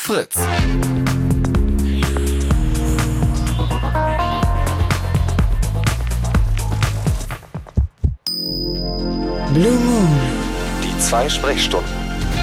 Fritz. Blue Moon. Die 2 Sprechstunden.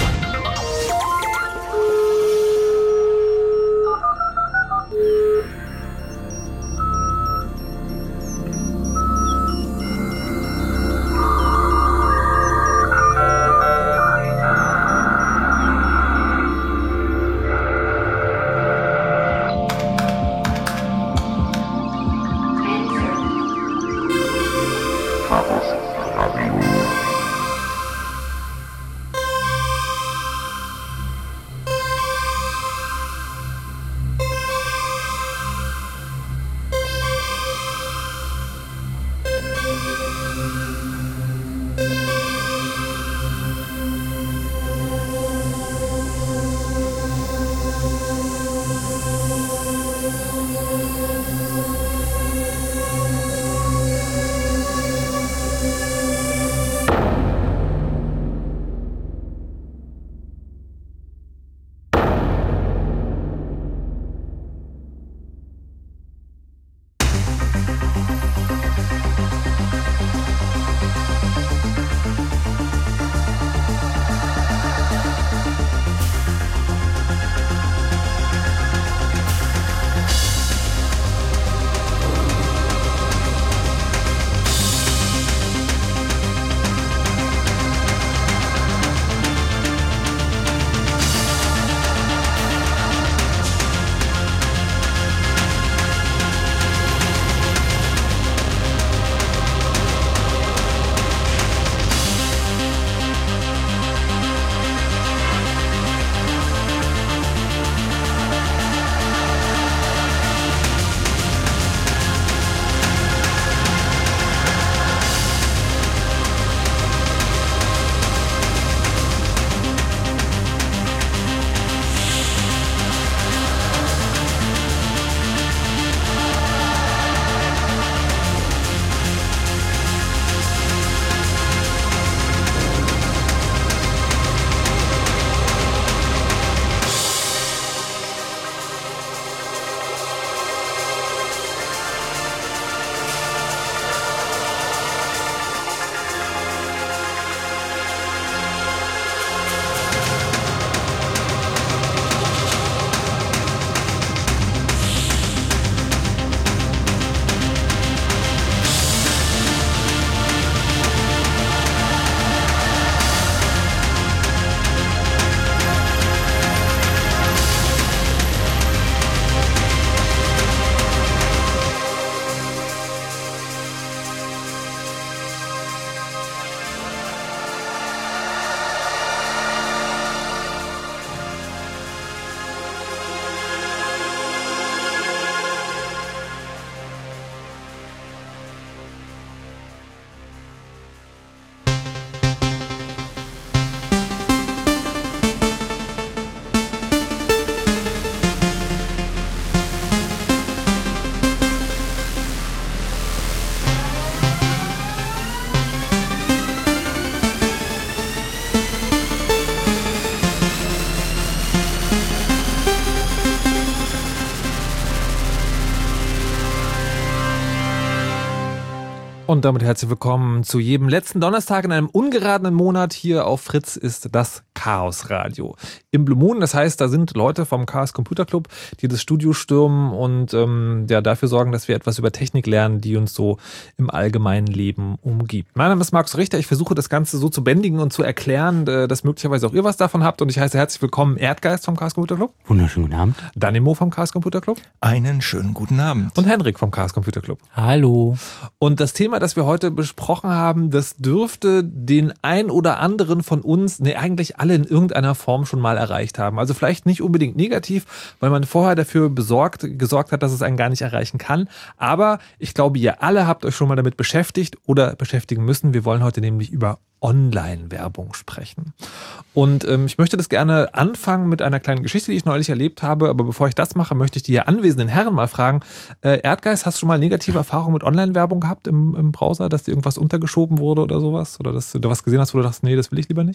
Und damit herzlich willkommen zu jedem letzten Donnerstag in einem ungeradenen Monat. Hier auf Fritz ist das Chaos Radio im Blue Moon. Das heißt, da sind Leute vom Chaos Computer Club, die das Studio stürmen und dafür sorgen, dass wir etwas über Technik lernen, die uns so im allgemeinen Leben umgibt. Mein Name ist Markus Richter. Ich versuche das Ganze so zu bändigen und zu erklären, dass möglicherweise auch ihr was davon habt. Und ich heiße herzlich willkommen Erdgeist vom Chaos Computer Club. Wunderschönen guten Abend. Danimo vom Chaos Computer Club. Einen schönen guten Abend. Und Henrik vom Chaos Computer Club. Hallo. Und das Thema, das wir heute besprochen haben, das dürfte den ein oder anderen von uns, eigentlich alle in irgendeiner Form schon mal erreicht haben. Also vielleicht nicht unbedingt negativ, weil man vorher dafür gesorgt hat, dass es einen gar nicht erreichen kann. Aber ich glaube, ihr alle habt euch schon mal damit beschäftigt oder beschäftigen müssen. Wir wollen heute nämlich über Online-Werbung sprechen. Und ich möchte das gerne anfangen mit einer kleinen Geschichte, die ich neulich erlebt habe. Aber bevor ich das mache, möchte ich die hier anwesenden Herren mal fragen. Erdgeist, hast du schon mal negative Erfahrungen mit Online-Werbung gehabt im Browser, dass dir irgendwas untergeschoben wurde oder sowas? Oder dass du da was gesehen hast, wo du dachtest, nee, das will ich lieber nicht?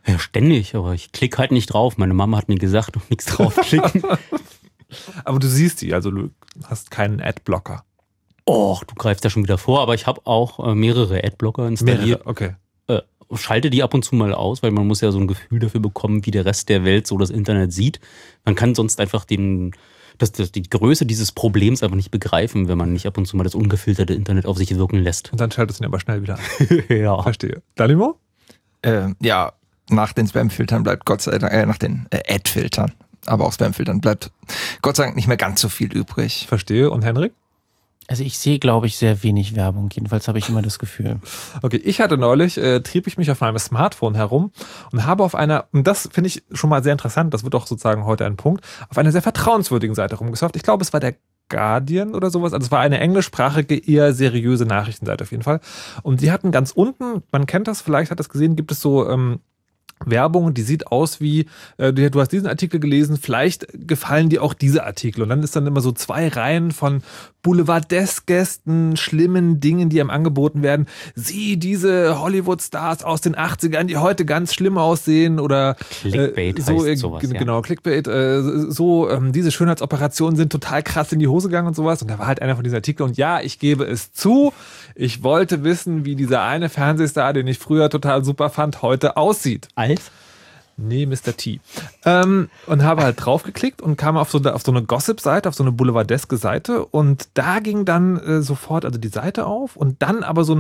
Ja, ständig, aber ich klicke halt nicht drauf. Meine Mama hat mir gesagt, nichts draufklicken. Aber du siehst die, also du hast keinen Adblocker. Och, du greifst ja schon wieder vor, aber ich habe auch mehrere Adblocker installiert. Okay. Schalte die ab und zu mal aus, weil man muss ja so ein Gefühl dafür bekommen, wie der Rest der Welt so das Internet sieht. Man kann sonst einfach die Größe dieses Problems einfach nicht begreifen, wenn man nicht ab und zu mal das ungefilterte Internet auf sich wirken lässt. Und dann schaltest du ihn aber schnell wieder an. Ja. Verstehe. Danimo? Ja, nach den Spam-Filtern bleibt Gott sei Dank, nach den Ad-Filtern, aber auch Spam-Filtern bleibt Gott sei Dank nicht mehr ganz so viel übrig. Verstehe. Und Henrik? Also ich sehe, glaube ich, sehr wenig Werbung. Jedenfalls habe ich immer das Gefühl. Okay, ich hatte neulich, trieb ich mich auf meinem Smartphone herum und habe auf einer, und das finde ich schon mal sehr interessant, das wird auch sozusagen heute ein Punkt, auf einer sehr vertrauenswürdigen Seite rumgesurft. Ich glaube, es war der Guardian oder sowas. Also es war eine englischsprachige, eher seriöse Nachrichtenseite auf jeden Fall. Und die hatten ganz unten, man kennt das, vielleicht hat das gesehen, gibt es so Werbung, die sieht aus wie, du hast diesen Artikel gelesen, vielleicht gefallen dir auch diese Artikel. Und dann ist dann immer so 2 Reihen von Boulevardesque-Gästen, schlimmen Dingen, die einem angeboten werden. Sieh diese Hollywood-Stars aus den 80ern, die heute ganz schlimm aussehen. Oder Clickbait heißt sowas, genau, Clickbait. Diese Schönheitsoperationen sind total krass in die Hose gegangen und sowas. Und da war halt einer von diesen Artikeln. Und ja, ich gebe es zu, ich wollte wissen, wie dieser eine Fernsehstar, den ich früher total super fand, heute aussieht. Alf? Nee, Mr. T. Und habe halt draufgeklickt und kam auf so eine Gossip-Seite, auf so eine boulevardeske Seite und da ging dann sofort also die Seite auf und dann aber so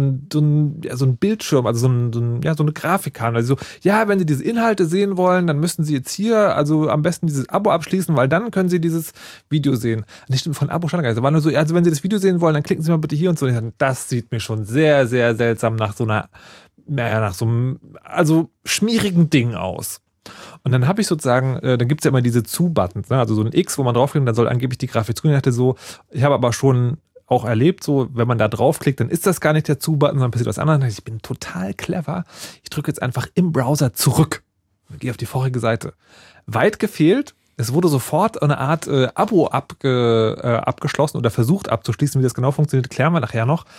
ein Bildschirm, also so eine Grafikkarte. Also so, ja, wenn Sie diese Inhalte sehen wollen, dann müssen Sie jetzt hier also am besten dieses Abo abschließen, weil dann können Sie dieses Video sehen. Nicht von Abo stand gar nicht. Da war nur so, also wenn Sie das Video sehen wollen, dann klicken Sie mal bitte hier und so. Und ich dachte, das sieht mir schon sehr, sehr seltsam nach so einem also schmierigen Ding aus. Und dann habe ich sozusagen, dann gibt es ja immer diese Zu-Buttons, ne? Also so ein X, wo man draufklickt, dann soll angeblich die Grafik zu. Ich dachte so, ich habe aber schon auch erlebt, so, wenn man da draufklickt, dann ist das gar nicht der Zu-Button, sondern passiert was anderes. Ich bin total clever. Ich drücke jetzt einfach im Browser zurück und gehe auf die vorige Seite. Weit gefehlt. Es wurde sofort eine Art Abo abgeschlossen oder versucht abzuschließen. Wie das genau funktioniert, klären wir nachher noch.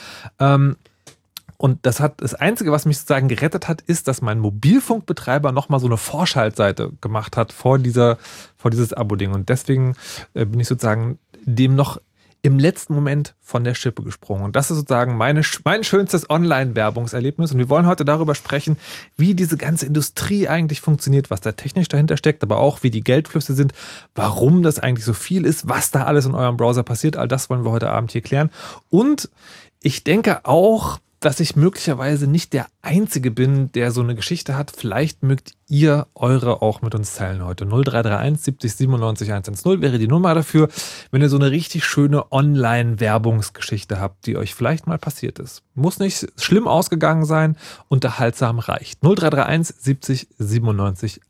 Und das Einzige, was mich sozusagen gerettet hat, ist, dass mein Mobilfunkbetreiber nochmal so eine Vorschaltseite gemacht hat vor dieses Abo-Ding. Und deswegen bin ich sozusagen dem noch im letzten Moment von der Schippe gesprungen. Und das ist sozusagen mein schönstes Online-Werbungserlebnis. Und wir wollen heute darüber sprechen, wie diese ganze Industrie eigentlich funktioniert, was da technisch dahinter steckt, aber auch wie die Geldflüsse sind, warum das eigentlich so viel ist, was da alles in eurem Browser passiert. All das wollen wir heute Abend hier klären. Und ich denke auch, dass ich möglicherweise nicht der Einzige bin, der so eine Geschichte hat. Vielleicht mögt ihr eure auch mit uns teilen heute. 0331 70 97 110 wäre die Nummer dafür, wenn ihr so eine richtig schöne Online-Werbungsgeschichte habt, die euch vielleicht mal passiert ist. Muss nicht schlimm ausgegangen sein, unterhaltsam reicht. 0331 70 97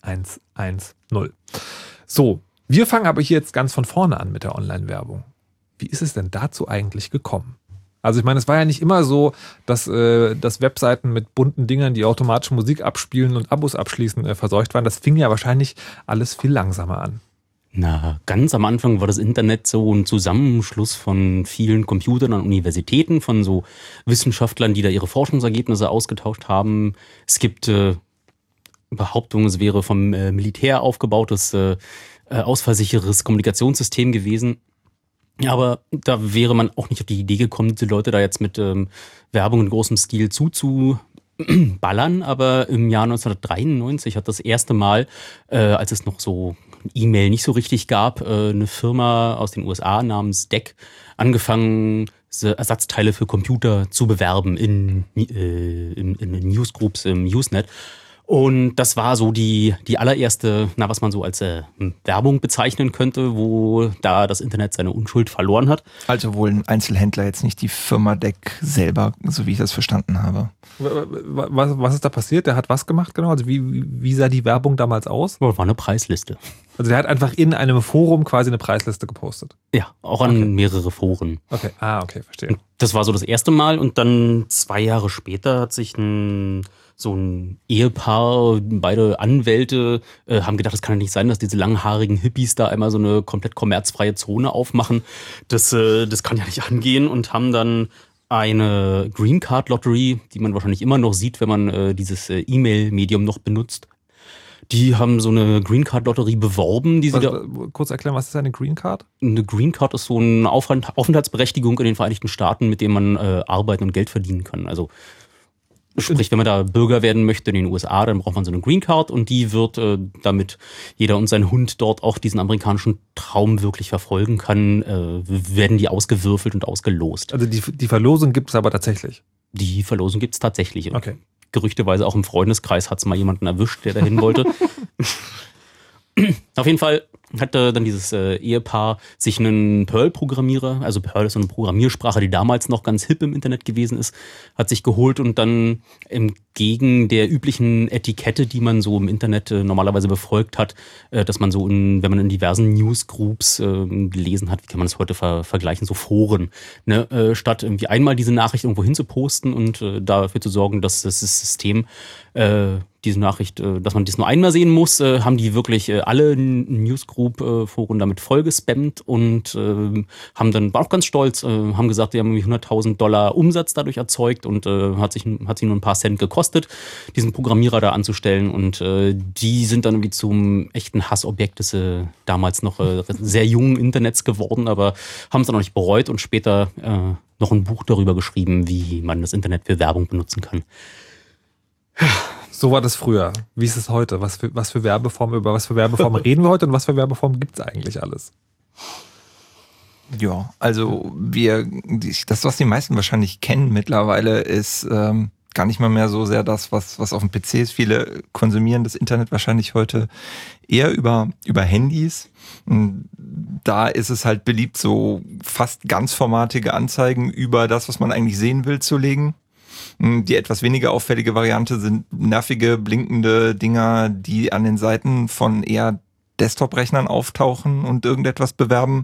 110. So, wir fangen aber hier jetzt ganz von vorne an mit der Online-Werbung. Wie ist es denn dazu eigentlich gekommen? Also ich meine, es war ja nicht immer so, dass Webseiten mit bunten Dingern, die automatisch Musik abspielen und Abos abschließen, verseucht waren. Das fing ja wahrscheinlich alles viel langsamer an. Na, ganz am Anfang war das Internet so ein Zusammenschluss von vielen Computern an Universitäten, von so Wissenschaftlern, die da ihre Forschungsergebnisse ausgetauscht haben. Es gibt Behauptungen, es wäre vom Militär aufgebautes, ausfallsicheres Kommunikationssystem gewesen. Ja, aber da wäre man auch nicht auf die Idee gekommen, die Leute da jetzt mit Werbung in großem Stil zuzuballern. Aber im Jahr 1993 hat das erste Mal, als es noch so E-Mail nicht so richtig gab, eine Firma aus den USA namens DEC angefangen, Ersatzteile für Computer zu bewerben in Newsgroups im Usenet. Und das war so die allererste, was man so als Werbung bezeichnen könnte, wo da das Internet seine Unschuld verloren hat. Also wohl ein Einzelhändler, jetzt nicht die Firma DEC selber, so wie ich das verstanden habe. Was ist da passiert? Der hat was gemacht genau? Also wie sah die Werbung damals aus? War eine Preisliste. Also der hat einfach in einem Forum quasi eine Preisliste gepostet? Ja, auch an mehrere Foren. Okay, okay, verstehe. Und das war so das erste Mal und dann 2 Jahre später hat sich so ein Ehepaar, beide Anwälte, haben gedacht, das kann ja nicht sein, dass diese langhaarigen Hippies da einmal so eine komplett kommerzfreie Zone aufmachen. Das kann ja nicht angehen und haben dann eine Green Card Lottery, die man wahrscheinlich immer noch sieht, wenn man dieses E-Mail-Medium noch benutzt. Die haben so eine Green Card Lotterie beworben. Kurz erklären, was ist eine Green Card? Eine Green Card ist so eine Aufenthaltsberechtigung in den Vereinigten Staaten, mit dem man arbeiten und Geld verdienen kann. Also sprich, wenn man da Bürger werden möchte in den USA, dann braucht man so eine Green Card und die wird, damit jeder und sein Hund dort auch diesen amerikanischen Traum wirklich verfolgen kann, werden die ausgewürfelt und ausgelost. Also die Verlosung gibt es aber tatsächlich? Die Verlosung gibt es tatsächlich. Okay. Gerüchteweise auch im Freundeskreis hat es mal jemanden erwischt, der dahin wollte. Auf jeden Fall hat dann dieses Ehepaar sich einen Perl-Programmierer, also Perl ist so eine Programmiersprache, die damals noch ganz hip im Internet gewesen ist, hat sich geholt und dann entgegen der üblichen Etikette, die man so im Internet normalerweise befolgt hat, dass man so, wenn man in diversen Newsgroups gelesen hat, wie kann man das heute vergleichen, so Foren, ne? Statt irgendwie einmal diese Nachricht irgendwo hinzuposten und dafür zu sorgen, dass das System diese Nachricht, dass man das nur einmal sehen muss, haben die wirklich alle Newsgroup-Foren damit vollgespammt und haben dann, war auch ganz stolz, haben gesagt, die haben $100.000 Umsatz dadurch erzeugt und hat sich nur ein paar Cent gekostet, diesen Programmierer da anzustellen und die sind dann irgendwie zum echten Hassobjekt des damals noch sehr jungen Internets geworden, aber haben es dann noch nicht bereut und später noch ein Buch darüber geschrieben, wie man das Internet für Werbung benutzen kann. So war das früher. Wie ist es heute? Was für Werbeformen, über was für Werbeformen reden wir heute und was für Werbeformen gibt es eigentlich alles? Ja, also das, was die meisten wahrscheinlich kennen mittlerweile, ist gar nicht mal mehr so sehr das, was auf dem PC ist. Viele konsumieren das Internet wahrscheinlich heute eher über Handys. Und da ist es halt beliebt, so fast ganzformatige Anzeigen über das, was man eigentlich sehen will, zu legen. Die etwas weniger auffällige Variante sind nervige, blinkende Dinger, die an den Seiten von eher Desktop-Rechnern auftauchen und irgendetwas bewerben.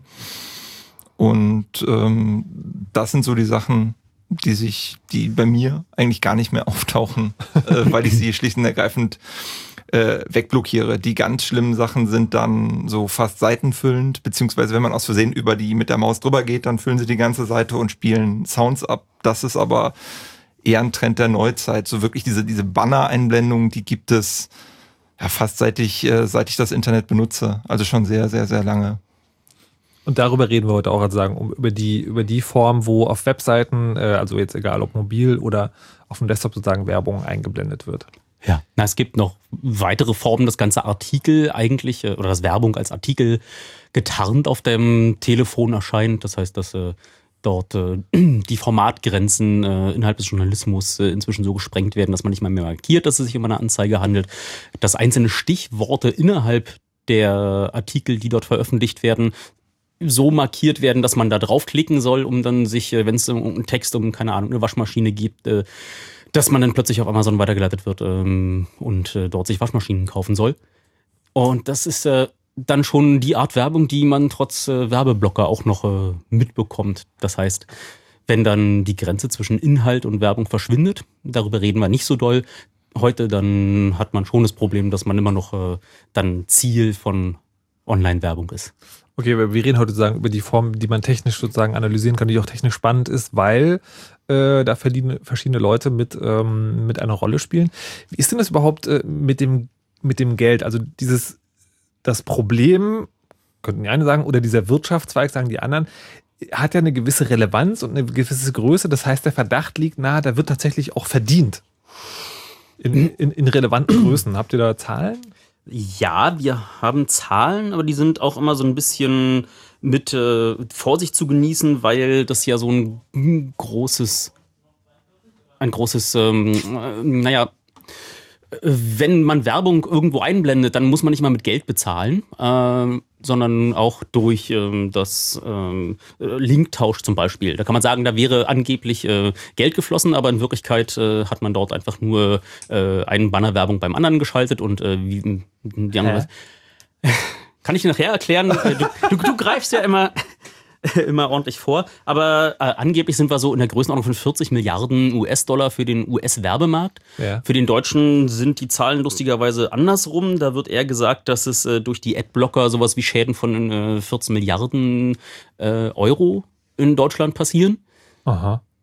Und das sind so die Sachen, die bei mir eigentlich gar nicht mehr auftauchen, weil ich sie schlicht und ergreifend wegblockiere. Die ganz schlimmen Sachen sind dann so fast seitenfüllend, beziehungsweise wenn man aus Versehen über die mit der Maus drüber geht, dann füllen sie die ganze Seite und spielen Sounds ab. Das ist aber eher ein Trend der Neuzeit. So wirklich diese Banner-Einblendungen, die gibt es ja fast seit ich das Internet benutze. Also schon sehr, sehr, sehr lange. Und darüber reden wir heute auch, also sagen, über die Form, wo auf Webseiten, also jetzt egal ob mobil oder auf dem Desktop sozusagen Werbung eingeblendet wird. Ja, es gibt noch weitere Formen, das ganze Artikel eigentlich, oder das Werbung als Artikel getarnt auf dem Telefon erscheint. Das heißt, dass dort die Formatgrenzen innerhalb des Journalismus inzwischen so gesprengt werden, dass man nicht mal mehr markiert, dass es sich um eine Anzeige handelt. Dass einzelne Stichworte innerhalb der Artikel, die dort veröffentlicht werden, so markiert werden, dass man da draufklicken soll, um dann sich, wenn es einen Text um, keine Ahnung, eine Waschmaschine gibt, dass man dann plötzlich auf Amazon weitergeleitet wird und dort sich Waschmaschinen kaufen soll. Und das ist dann schon die Art Werbung, die man trotz Werbeblocker auch noch mitbekommt. Das heißt, wenn dann die Grenze zwischen Inhalt und Werbung verschwindet, darüber reden wir nicht so doll heute, dann hat man schon das Problem, dass man immer noch dann Ziel von Online-Werbung ist. Okay, wir reden heute sozusagen über die Form, die man technisch sozusagen analysieren kann, die auch technisch spannend ist, weil da verschiedene Leute mit einer Rolle spielen. Wie ist denn das überhaupt mit dem Geld? Also das Problem, könnten die einen sagen, oder dieser Wirtschaftszweig, sagen die anderen, hat ja eine gewisse Relevanz und eine gewisse Größe. Das heißt, der Verdacht liegt nahe, da wird tatsächlich auch verdient. In relevanten Größen. Habt ihr da Zahlen? Ja, wir haben Zahlen, aber die sind auch immer so ein bisschen mit Vorsicht zu genießen, weil das ja so ein großes, wenn man Werbung irgendwo einblendet, dann muss man nicht mal mit Geld bezahlen, sondern auch durch das Linktausch zum Beispiel. Da kann man sagen, da wäre angeblich Geld geflossen, aber in Wirklichkeit hat man dort einfach nur einen Banner-Werbung beim anderen geschaltet und die andere. Kann ich dir nachher erklären? Du greifst ja immer ordentlich vor. Aber angeblich sind wir so in der Größenordnung von 40 Milliarden US-Dollar für den US-Werbemarkt. Ja. Für den Deutschen sind die Zahlen lustigerweise andersrum. Da wird eher gesagt, dass es durch die Adblocker sowas wie Schäden von 14 Milliarden Euro in Deutschland passieren. Aha.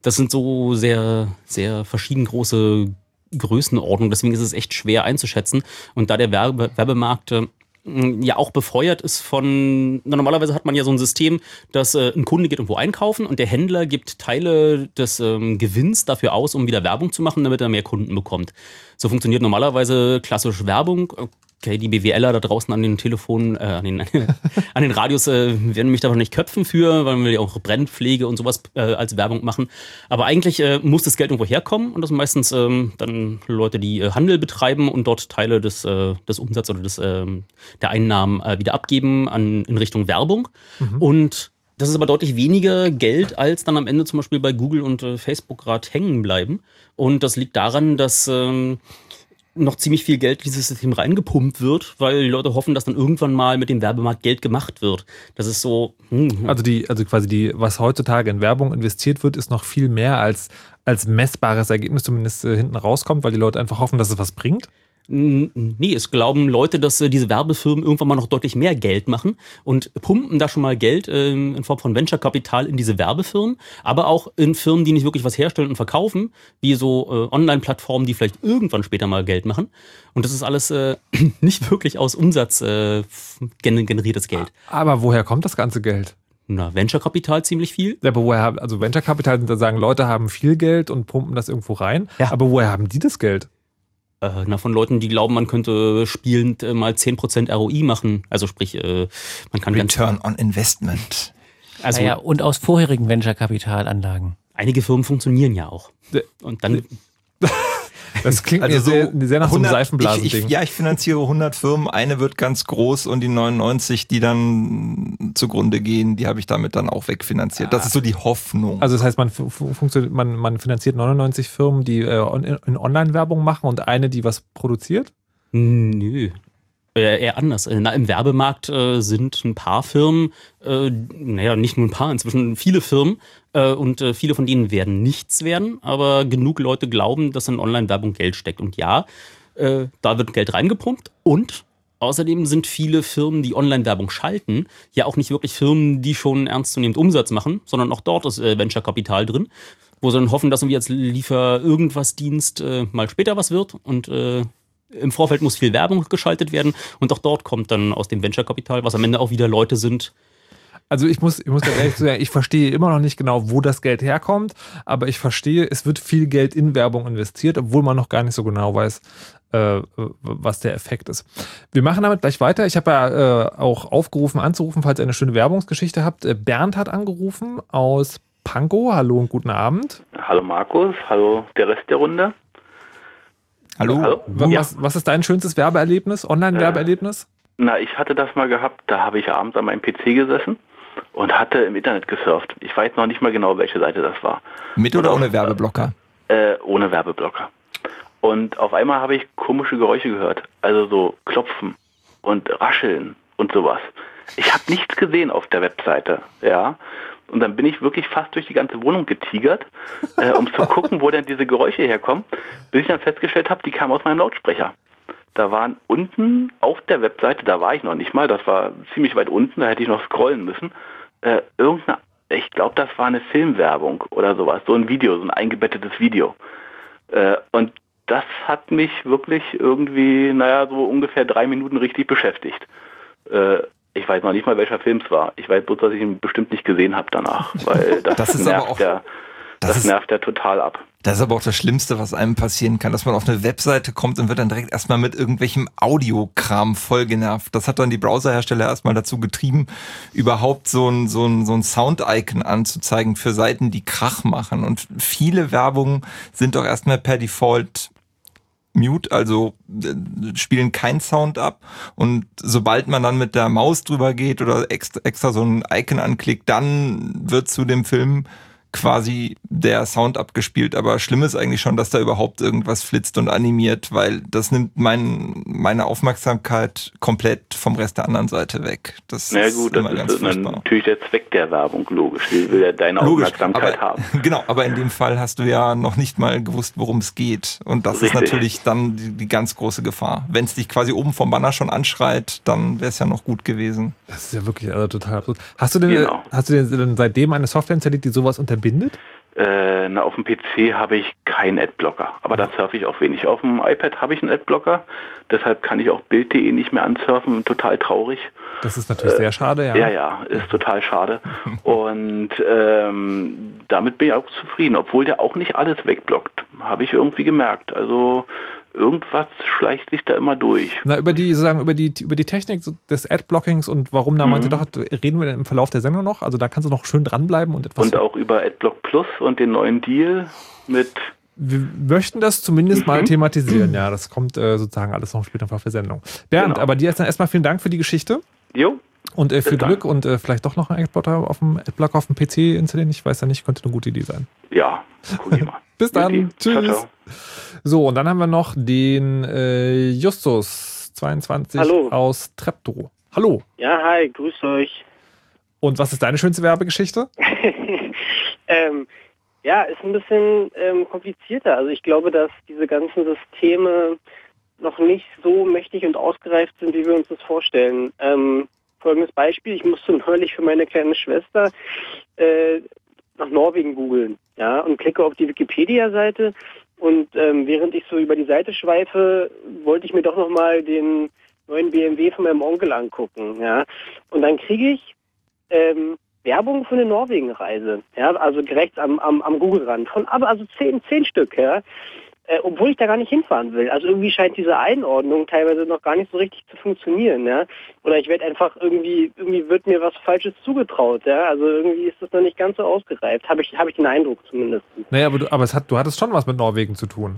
Das sind so sehr, sehr verschieden große Größenordnungen. Deswegen ist es echt schwer einzuschätzen. Und da der Werbemarkt ja auch befeuert ist von, normalerweise hat man ja so ein System, dass ein Kunde geht irgendwo einkaufen und der Händler gibt Teile des Gewinns dafür aus, um wieder Werbung zu machen, damit er mehr Kunden bekommt. So funktioniert normalerweise klassisch Werbung. Okay, die BWLer da draußen an den Telefonen, an den Radios werden mich da noch nicht köpfen für, weil wir ja auch Brennpflege und sowas als Werbung machen. Aber eigentlich muss das Geld irgendwo herkommen und das sind meistens dann Leute, die Handel betreiben und dort Teile des Umsatzes oder der Einnahmen wieder abgeben in Richtung Werbung. Und das ist aber deutlich weniger Geld, als dann am Ende zum Beispiel bei Google und Facebook gerade hängen bleiben. Und das liegt daran, dass noch ziemlich viel Geld in dieses System reingepumpt wird, weil die Leute hoffen, dass dann irgendwann mal mit dem Werbemarkt Geld gemacht wird. Das ist so. Also quasi was heutzutage in Werbung investiert wird, ist noch viel mehr als messbares Ergebnis zumindest hinten rauskommt, weil die Leute einfach hoffen, dass es was bringt. Nee, es glauben Leute, dass diese Werbefirmen irgendwann mal noch deutlich mehr Geld machen und pumpen da schon mal Geld in Form von Venture-Kapital in diese Werbefirmen, aber auch in Firmen, die nicht wirklich was herstellen und verkaufen, wie so Online-Plattformen, die vielleicht irgendwann später mal Geld machen. Und das ist alles nicht wirklich aus Umsatz generiertes Geld. Aber woher kommt das ganze Geld? Na, Venture-Kapital ziemlich viel. Ja, aber also Venture-Kapital sind da sagen, Leute haben viel Geld und pumpen das irgendwo rein. Ja. Aber woher haben die das Geld? Von Leuten, die glauben, man könnte spielend mal 10% ROI machen. Also sprich, man kann Return on Investment. Also naja, und aus vorherigen Venture-Kapitalanlagen. Einige Firmen funktionieren ja auch. Und dann Das klingt Also mir sehr nach so einem Seifenblasending. Ich finanziere 100 Firmen, eine wird ganz groß und die 99, die dann zugrunde gehen, die habe ich damit dann auch wegfinanziert. Das ist so die Hoffnung. Also das heißt, man finanziert 99 Firmen, die in Online-Werbung machen und eine, die was produziert? Nö. Eher anders. Im Werbemarkt sind ein paar Firmen, nicht nur ein paar, inzwischen viele Firmen und viele von denen werden nichts werden, aber genug Leute glauben, dass in Online-Werbung Geld steckt. Und ja, da wird Geld reingepumpt und außerdem sind viele Firmen, die Online-Werbung schalten, ja auch nicht wirklich Firmen, die schon ernstzunehmend Umsatz machen, sondern auch dort ist Venture-Kapital drin, wo sie dann hoffen, dass irgendwie als Liefer-Irgendwas-Dienst mal später was wird und im Vorfeld muss viel Werbung geschaltet werden und auch dort kommt dann aus dem Venture-Kapital, was am Ende auch wieder Leute sind. Also ich muss ganz ehrlich sagen, ich verstehe immer noch nicht genau, wo das Geld herkommt, aber ich verstehe, es wird viel Geld in Werbung investiert, obwohl man noch gar nicht so genau weiß, was der Effekt ist. Wir machen damit gleich weiter. Ich habe ja auch aufgerufen, anzurufen, falls ihr eine schöne Werbungsgeschichte habt. Bernd hat angerufen aus Pankow. Hallo und guten Abend. Hallo Markus, hallo der Rest der Runde. Hallo? Was ist dein schönstes Werbeerlebnis, Online-Werbeerlebnis? Ich hatte das mal gehabt, da habe ich abends an meinem PC gesessen und hatte im Internet gesurft. Ich weiß noch nicht mal genau, welche Seite das war. Mit oder ohne Werbeblocker? Ohne Werbeblocker. Und auf einmal habe ich komische Geräusche gehört. Also so Klopfen und Rascheln und sowas. Ich habe nichts gesehen auf der Webseite, ja. Und dann bin ich wirklich fast durch die ganze Wohnung getigert, um zu gucken, wo denn diese Geräusche herkommen, bis ich dann festgestellt habe, die kamen aus meinem Lautsprecher. Da waren unten auf der Webseite, da war ich noch nicht mal, das war ziemlich weit unten, da hätte ich noch scrollen müssen, ich glaube, das war eine Filmwerbung oder sowas, so ein Video, so ein eingebettetes Video. Und das hat mich wirklich irgendwie, so ungefähr 3 Minuten richtig beschäftigt. Ich weiß noch nicht mal, welcher Film es war. Ich weiß bloß, dass ich ihn bestimmt nicht gesehen habe danach, weil das nervt ja total ab. Das ist aber auch das Schlimmste, was einem passieren kann, dass man auf eine Webseite kommt und wird dann direkt erstmal mit irgendwelchem Audiokram voll genervt. Das hat dann die Browserhersteller erstmal dazu getrieben, überhaupt so ein Sound-Icon anzuzeigen für Seiten, die Krach machen. Und viele Werbungen sind doch erstmal per Default Mute, also spielen keinen Sound ab, und sobald man dann mit der Maus drüber geht oder extra so ein Icon anklickt, dann wird zu dem Film quasi der Sound abgespielt. Aber schlimm ist eigentlich schon, dass da überhaupt irgendwas flitzt und animiert, weil das nimmt meine Aufmerksamkeit komplett vom Rest der anderen Seite weg. Das ist immer ganz furchtbar. Natürlich der Zweck der Werbung, logisch. Die will ja deine Aufmerksamkeit haben. Genau, aber in dem Fall hast du ja noch nicht mal gewusst, worum es geht. Und das ist natürlich dann die ganz große Gefahr. Wenn es dich quasi oben vom Banner schon anschreit, dann wäre es ja noch gut gewesen. Das ist ja wirklich total absurd. Hast du denn seitdem eine Software installiert, die sowas unterbindet? Auf dem PC habe ich keinen Adblocker, aber da surfe ich auch wenig. Auf dem iPad habe ich einen Adblocker, deshalb kann ich auch Bild.de nicht mehr ansurfen, total traurig. Das ist natürlich sehr schade, ja. Ja, ist total schade. Und damit bin ich auch zufrieden, obwohl der auch nicht alles wegblockt, habe ich irgendwie gemerkt. Also irgendwas schleicht sich da immer durch. Na, über die Technik des Adblockings und warum da meinte doch, reden wir im Verlauf der Sendung noch. Also da kannst du noch schön dranbleiben und etwas. Und auch über Adblock Plus und den neuen Deal mit. Wir möchten das zumindest mal thematisieren. Ja, das kommt sozusagen alles noch später auf der Sendung. Bernd, aber dir erstmal vielen Dank für die Geschichte. Jo. Und viel Glück und vielleicht doch noch einen Adblocker auf dem PC installieren. Ich weiß ja nicht, könnte eine gute Idee sein. Ja, cool jemand. Bis dann. Tschüss. Ciao, ciao. So, und dann haben wir noch den Justus 22 aus Treptow. Hallo. Ja, hi, grüß euch. Und was ist deine schönste Werbegeschichte? Ja, ist ein bisschen komplizierter. Also ich glaube, dass diese ganzen Systeme noch nicht so mächtig und ausgereift sind, wie wir uns das vorstellen. Folgendes Beispiel, ich musste neulich für meine kleine Schwester nach Norwegen googeln, ja, und klicke auf die Wikipedia-Seite und während ich so über die Seite schweife, wollte ich mir doch nochmal den neuen BMW von meinem Onkel angucken, ja, und dann kriege ich Werbung für eine Norwegen-Reise, ja, also direkt am Google-Rand, also 10 Stück, ja, obwohl ich da gar nicht hinfahren will. Also irgendwie scheint diese Einordnung teilweise noch gar nicht so richtig zu funktionieren, ja. Oder ich werde einfach irgendwie wird mir was Falsches zugetraut, ja. Also irgendwie ist das noch nicht ganz so ausgereift, habe ich den Eindruck zumindest. Naja, aber du hattest schon was mit Norwegen zu tun.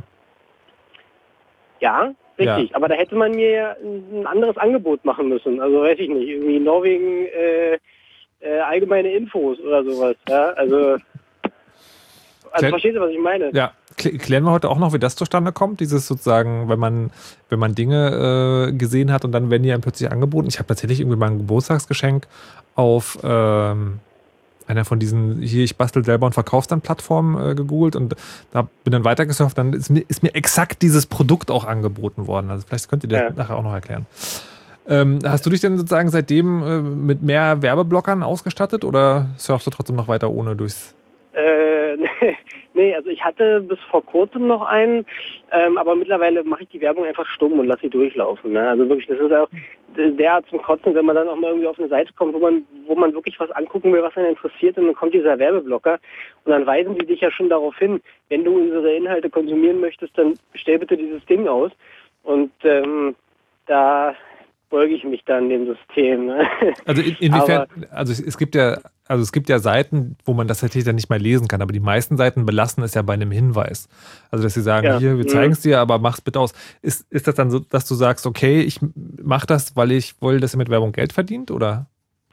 Ja, richtig. Ja. Aber da hätte man mir ja ein anderes Angebot machen müssen. Also weiß ich nicht, irgendwie Norwegen allgemeine Infos oder sowas, ja. Also verstehst du, was ich meine? Ja. Klären wir heute auch noch, wie das zustande kommt, dieses sozusagen, wenn man Dinge gesehen hat und dann werden die einem plötzlich angeboten. Ich habe tatsächlich irgendwie mal ein Geburtstagsgeschenk auf einer von diesen, hier, ich bastel selber und verkauf's dann Plattformen gegoogelt und da bin dann weitergesurft, dann ist mir exakt dieses Produkt auch angeboten worden. Also vielleicht könnt ihr das nachher auch noch erklären. Hast du dich denn sozusagen seitdem mit mehr Werbeblockern ausgestattet oder surfst du trotzdem noch weiter ohne durchs... Nee, also ich hatte bis vor kurzem noch einen, aber mittlerweile mache ich die Werbung einfach stumm und lasse sie durchlaufen. Ne? Also wirklich, das ist auch derart zum Kotzen, wenn man dann auch mal irgendwie auf eine Seite kommt, wo man wirklich was angucken will, was einen interessiert, und dann kommt dieser Werbeblocker und dann weisen die dich ja schon darauf hin, wenn du unsere Inhalte konsumieren möchtest, dann stell bitte dieses Ding aus. Und da beuge ich mich dann dem System. Ne? Also inwiefern, es gibt ja Seiten, wo man das tatsächlich dann nicht mehr lesen kann, aber die meisten Seiten belassen es ja bei einem Hinweis. Also dass sie sagen, hier, wir zeigen es dir, aber mach's bitte aus. Ist das dann so, dass du sagst, okay, ich mache das, weil ich will, dass ihr mit Werbung Geld verdient, oder?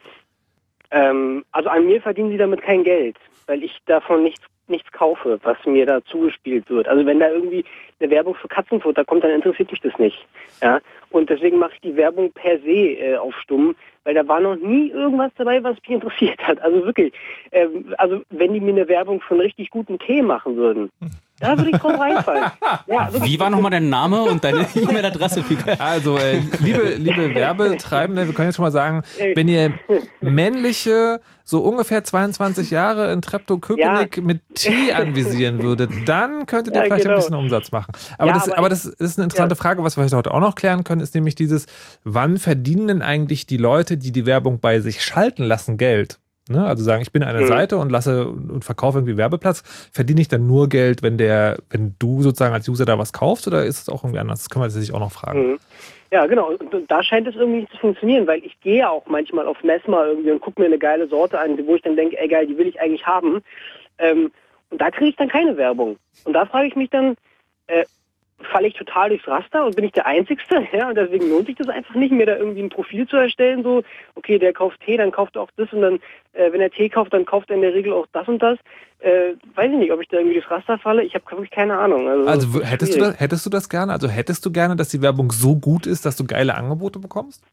Also an mir verdienen sie damit kein Geld, weil ich davon nichts kaufe, was mir da zugespielt wird. Also wenn da irgendwie eine Werbung für Katzenfutter kommt, dann interessiert mich das nicht. Ja? Und deswegen mache ich die Werbung per se auf stumm, weil da war noch nie irgendwas dabei, was mich interessiert hat. Also wirklich. Also wenn die mir eine Werbung für einen richtig guten Tee machen würden, da würde ich drauf reinfallen. Ja, wie war nochmal dein Name und deine E-Mail-Adresse? Also, liebe Werbetreibende, wir können jetzt schon mal sagen, wenn ihr männliche, so ungefähr 22 Jahre in Treptow-Köpenick mit Tee anvisieren würdet, dann könntet ihr vielleicht ein bisschen Umsatz machen. Aber das ist eine interessante Frage, was wir heute auch noch klären können, ist nämlich dieses, wann verdienen denn eigentlich die Leute, die die Werbung bei sich schalten lassen, Geld? Ne? Also sagen, ich bin eine Seite und verkaufe irgendwie Werbeplatz, verdiene ich dann nur Geld, wenn du sozusagen als User da was kaufst, oder ist es auch irgendwie anders? Das können wir sich auch noch fragen. Ja, genau. Und da scheint es irgendwie nicht zu funktionieren, weil ich gehe auch manchmal auf Messma irgendwie und gucke mir eine geile Sorte an, wo ich dann denke, ey geil, die will ich eigentlich haben. Und da kriege ich dann keine Werbung. Und da frage ich mich dann, falle ich total durchs Raster und bin ich der Einzigste? Ja, und deswegen lohnt sich das einfach nicht, mir da irgendwie ein Profil zu erstellen, so, okay, der kauft Tee, dann kauft er auch das, und dann, wenn er Tee kauft, dann kauft er in der Regel auch das und das. Weiß ich nicht, ob ich da irgendwie durchs Raster falle, ich habe wirklich keine Ahnung. Also hättest du das gerne? Also hättest du gerne, dass die Werbung so gut ist, dass du geile Angebote bekommst?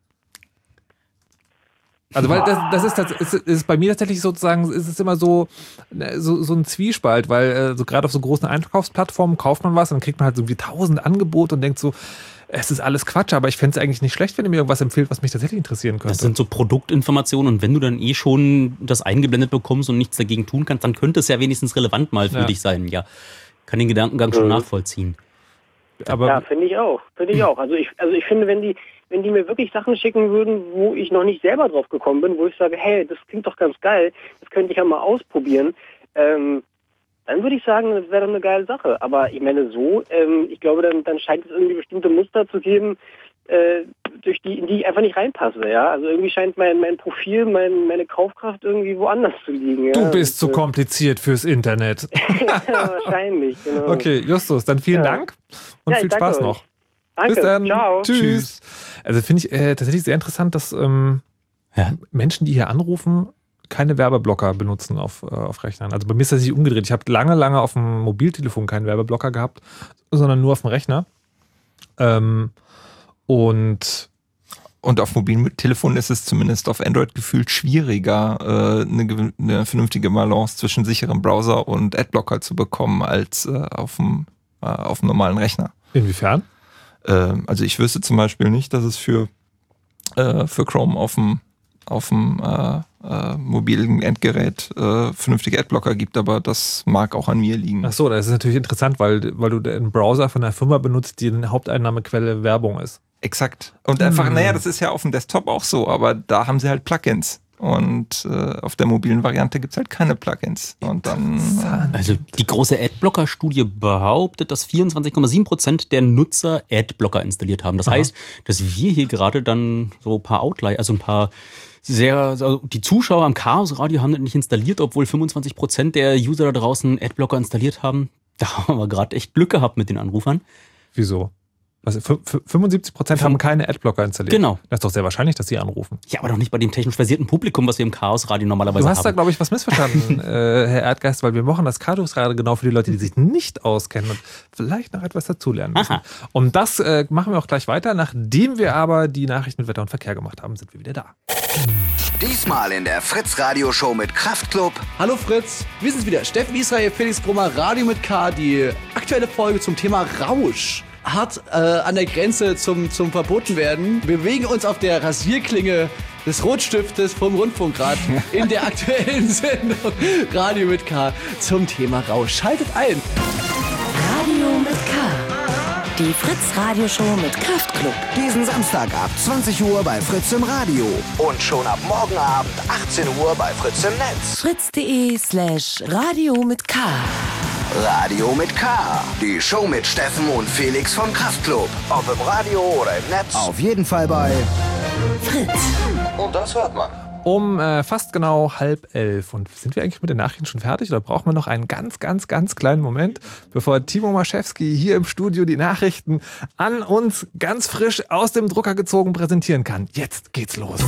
Also weil das ist bei mir tatsächlich sozusagen, ist es immer so ein Zwiespalt, weil so gerade auf so großen Einkaufsplattformen kauft man was und dann kriegt man halt so irgendwie 1000 Angebote und denkt so, es ist alles Quatsch, aber ich fände es eigentlich nicht schlecht, wenn ihr mir irgendwas empfiehlt, was mich tatsächlich interessieren könnte. Das sind so Produktinformationen und wenn du dann schon das eingeblendet bekommst und nichts dagegen tun kannst, dann könnte es ja wenigstens relevant mal für dich sein. Ja, kann den Gedankengang schon nachvollziehen. Aber ja, finde ich auch. Also ich finde, wenn die mir wirklich Sachen schicken würden, wo ich noch nicht selber drauf gekommen bin, wo ich sage, hey, das klingt doch ganz geil, das könnte ich ja mal ausprobieren, dann würde ich sagen, das wäre doch eine geile Sache. Aber ich meine so, ich glaube, dann scheint es irgendwie bestimmte Muster zu geben, in die ich einfach nicht reinpasse. Ja? Also irgendwie scheint mein Profil, meine Kaufkraft irgendwie woanders zu liegen. Ja? du bist zu kompliziert fürs Internet. Ja, wahrscheinlich, genau. Okay, Justus, dann vielen Dank und viel Spaß euch. noch. Danke, Bis dann. ciao. Tschüss. Also finde ich tatsächlich sehr interessant, dass Menschen, die hier anrufen, keine Werbeblocker benutzen auf Rechnern. Also bei mir ist das nicht umgedreht. Ich habe lange auf dem Mobiltelefon keinen Werbeblocker gehabt, sondern nur auf dem Rechner. Und auf Mobiltelefon ist es zumindest auf Android gefühlt schwieriger, eine vernünftige Balance zwischen sicherem Browser und Adblocker zu bekommen, als auf dem normalen Rechner. inwiefern? Also ich wüsste zum Beispiel nicht, dass es für Chrome auf dem mobilen Endgerät vernünftige Adblocker gibt, aber das mag auch an mir liegen. Ach so, das ist natürlich interessant, weil du einen Browser von einer Firma benutzt, die eine Haupteinnahmequelle Werbung ist. Exakt. Und einfach, das ist ja auf dem Desktop auch so, aber da haben sie halt Plugins. Und auf der mobilen Variante gibt es halt keine Plugins. Und dann. Also die große Adblocker-Studie behauptet, dass 24,7% der Nutzer Adblocker installiert haben. Das heißt, dass wir hier gerade dann so ein paar Outlier, also ein paar die Zuschauer am Chaos Radio haben das nicht installiert, obwohl 25% der User da draußen Adblocker installiert haben. Da haben wir gerade echt Glück gehabt mit den Anrufern. Wieso? Was, 75% haben keine Adblocker installiert? Genau. Das ist doch sehr wahrscheinlich, dass sie anrufen. Ja, aber doch nicht bei dem technisch versierten Publikum, was wir im Chaos Radio normalerweise haben. Du hast da, glaube ich, was missverstanden, Herr Erdgeist, weil wir machen das Chaos Radio genau für die Leute, die sich nicht auskennen und vielleicht noch etwas dazulernen müssen. Aha. Und das machen wir auch gleich weiter. Nachdem wir aber die Nachrichten mit Wetter und Verkehr gemacht haben, sind wir wieder da. Diesmal in der Fritz-Radio-Show mit Kraftklub. Hallo Fritz, wir sind's wieder. Steffen Israel, Felix Brummer, Radio mit K. Die aktuelle Folge zum Thema Rausch. Hart an der Grenze zum Verbotenwerden. Wir bewegen uns auf der Rasierklinge des Rotstiftes vom Rundfunkrat in der aktuellen Sendung Radio mit K zum Thema Rausch. Schaltet ein. Radio mit K. Die Fritz-Radio-Show mit Kraftklub. Diesen Samstag ab 20 Uhr bei Fritz im Radio. Und schon ab morgen Abend 18 Uhr bei Fritz im Netz. fritz.de/Radio mit K. Radio mit K. Die Show mit Steffen und Felix vom Kraftklub. Ob im Radio oder im Netz. Auf jeden Fall bei Fritz. Und das hört man. Um fast genau 10:30. Und sind wir eigentlich mit den Nachrichten schon fertig oder brauchen wir noch einen ganz kleinen Moment, bevor Timo Maschewski hier im Studio die Nachrichten an uns ganz frisch aus dem Drucker gezogen präsentieren kann? Jetzt geht's los.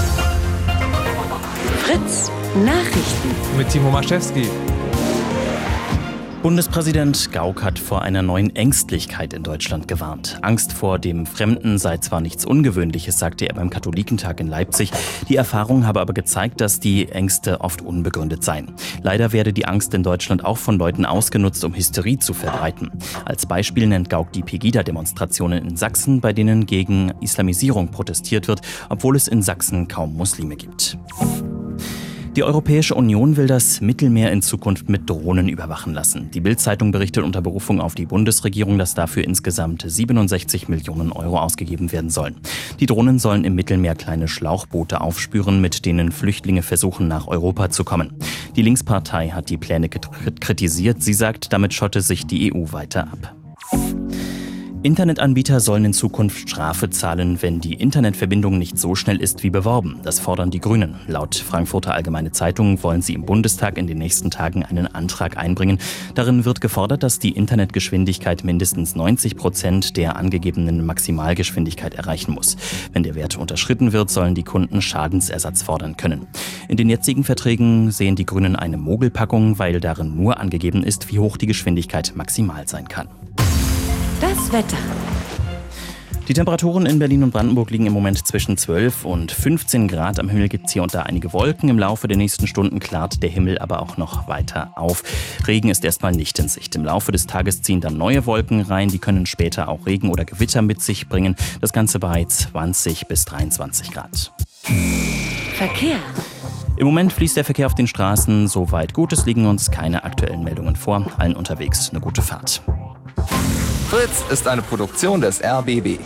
Fritz Nachrichten Mit Timo Maschewski. Bundespräsident Gauck hat vor einer neuen Ängstlichkeit in Deutschland gewarnt. Angst vor dem Fremden sei zwar nichts Ungewöhnliches, sagte er beim Katholikentag in Leipzig. Die Erfahrung habe aber gezeigt, dass die Ängste oft unbegründet seien. Leider werde die Angst in Deutschland auch von Leuten ausgenutzt, um Hysterie zu verbreiten. Als Beispiel nennt Gauck die Pegida-Demonstrationen in Sachsen, bei denen gegen Islamisierung protestiert wird, obwohl es in Sachsen kaum Muslime gibt. Die Europäische Union will das Mittelmeer in Zukunft mit Drohnen überwachen lassen. Die Bild-Zeitung berichtet unter Berufung auf die Bundesregierung, dass dafür insgesamt 67 Millionen Euro ausgegeben werden sollen. Die Drohnen sollen im Mittelmeer kleine Schlauchboote aufspüren, mit denen Flüchtlinge versuchen, nach Europa zu kommen. Die Linkspartei hat die Pläne kritisiert. Sie sagt, damit schotte sich die EU weiter ab. Internetanbieter sollen in Zukunft Strafe zahlen, wenn die Internetverbindung nicht so schnell ist wie beworben. Das fordern die Grünen. Laut Frankfurter Allgemeine Zeitung wollen sie im Bundestag in den nächsten Tagen einen Antrag einbringen. Darin wird gefordert, dass die Internetgeschwindigkeit mindestens 90% der angegebenen Maximalgeschwindigkeit erreichen muss. Wenn der Wert unterschritten wird, sollen die Kunden Schadensersatz fordern können. In den jetzigen Verträgen sehen die Grünen eine Mogelpackung, weil darin nur angegeben ist, wie hoch die Geschwindigkeit maximal sein kann. Das Wetter. Die Temperaturen in Berlin und Brandenburg liegen im Moment zwischen 12 und 15 Grad. Am Himmel gibt es hier und da einige Wolken. Im Laufe der nächsten Stunden klart der Himmel aber auch noch weiter auf. Regen ist erstmal nicht in Sicht. Im Laufe des Tages ziehen dann neue Wolken rein. Die können später auch Regen oder Gewitter mit sich bringen. Das Ganze bei 20 bis 23 Grad. Verkehr. Im Moment fließt der Verkehr auf den Straßen soweit gut. Es liegen uns keine aktuellen Meldungen vor. Allen unterwegs eine gute Fahrt. Fritz ist eine Produktion des RBB.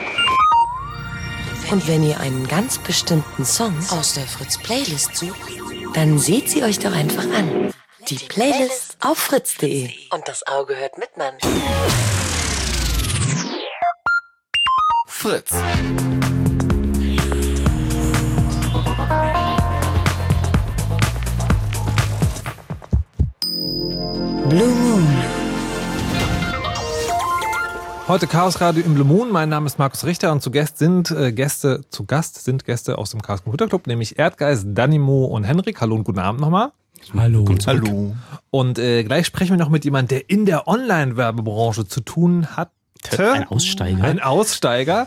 Und wenn ihr einen ganz bestimmten Song aus der Fritz-Playlist sucht, dann seht sie euch doch einfach an. Die Playlist auf fritz.de. Und das Auge hört mit, Mann. Fritz. Blue Moon. Heute Chaos Radio im Blue Moon. Mein Name ist Markus Richter und zu Gast sind Gäste aus dem Chaos Computer Club, nämlich Erdgeist, Danimo und Henrik. Hallo und guten Abend nochmal. Hallo. Hallo. Und gleich sprechen wir noch mit jemandem, der in der Online-Werbebranche zu tun hat. Ein Aussteiger. Ein Aussteiger.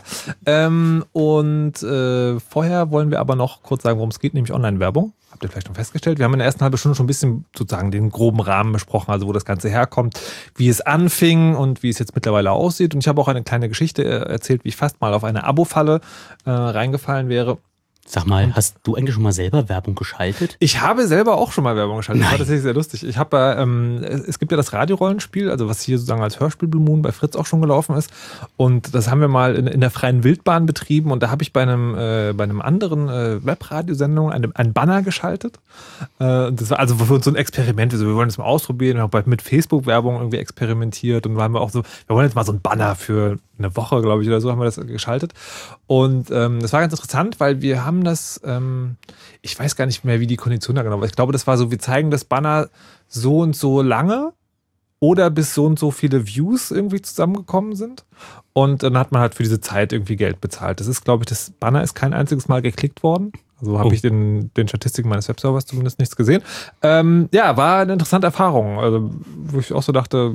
Vorher wollen wir aber noch kurz sagen, worum es geht, nämlich Online-Werbung. Habt ihr vielleicht schon festgestellt? Wir haben in der ersten halben Stunde schon ein bisschen sozusagen den groben Rahmen besprochen, also wo das Ganze herkommt, wie es anfing und wie es jetzt mittlerweile aussieht. Und ich habe auch eine kleine Geschichte erzählt, wie ich fast mal auf eine Abo-Falle reingefallen wäre. Sag mal, hast du eigentlich schon mal selber Werbung geschaltet? Ich habe selber auch schon mal Werbung geschaltet. Das war tatsächlich sehr lustig. Ich habe, es gibt ja das Radiorollenspiel, also was hier sozusagen als Hörspiel Blue Moon bei Fritz auch schon gelaufen ist. Und das haben wir mal in der freien Wildbahn betrieben. Und da habe ich bei einem anderen Webradiosendung einen Banner geschaltet. Das war also für uns so ein Experiment. Also wir wollen das mal ausprobieren. Wir haben mit Facebook-Werbung irgendwie experimentiert. Und da haben wir auch so, wir wollen jetzt mal so einen Banner für eine Woche, glaube ich, oder so haben wir das geschaltet. Und das war ganz interessant, weil wir haben das, ich weiß gar nicht mehr, wie die Kondition da genau war. Ich glaube, das war so, wir zeigen das Banner so und so lange oder bis so und so viele Views irgendwie zusammengekommen sind. Und dann hat man halt für diese Zeit irgendwie Geld bezahlt. Das ist, glaube ich, das Banner ist kein einziges Mal geklickt worden. Also habe ich den Statistiken meines Webservers zumindest nichts gesehen. Ja, war eine interessante Erfahrung. Also, wo ich auch so dachte,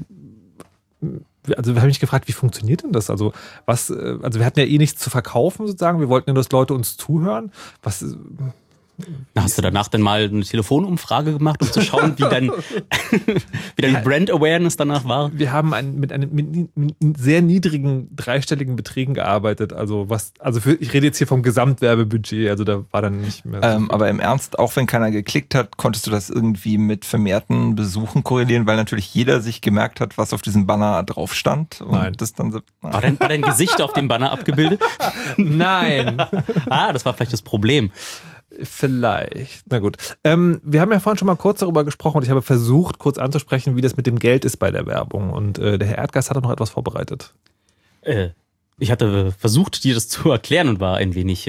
also wir haben mich gefragt, wie funktioniert denn das? Also wir hatten ja eh nichts zu verkaufen sozusagen. Wir wollten ja, dass Leute uns zuhören. Hast du danach dann mal eine Telefonumfrage gemacht, um zu schauen, wie dein Brand Awareness danach war? Wir haben mit sehr niedrigen dreistelligen Beträgen gearbeitet. Ich rede jetzt hier vom Gesamtwerbebudget, also da war dann nicht mehr. Aber im Ernst, auch wenn keiner geklickt hat, konntest du das irgendwie mit vermehrten Besuchen korrelieren, weil natürlich jeder sich gemerkt hat, was auf diesem Banner drauf stand. Und Nein. Das dann War dein Gesicht auf dem Banner abgebildet? Nein. Das war vielleicht das Problem. Vielleicht. Na gut. Wir haben ja vorhin schon mal kurz darüber gesprochen und ich habe versucht, kurz anzusprechen, wie das mit dem Geld ist bei der Werbung. Und der Herr Erdgeist hat noch etwas vorbereitet. Ich hatte versucht, dir das zu erklären und war ein wenig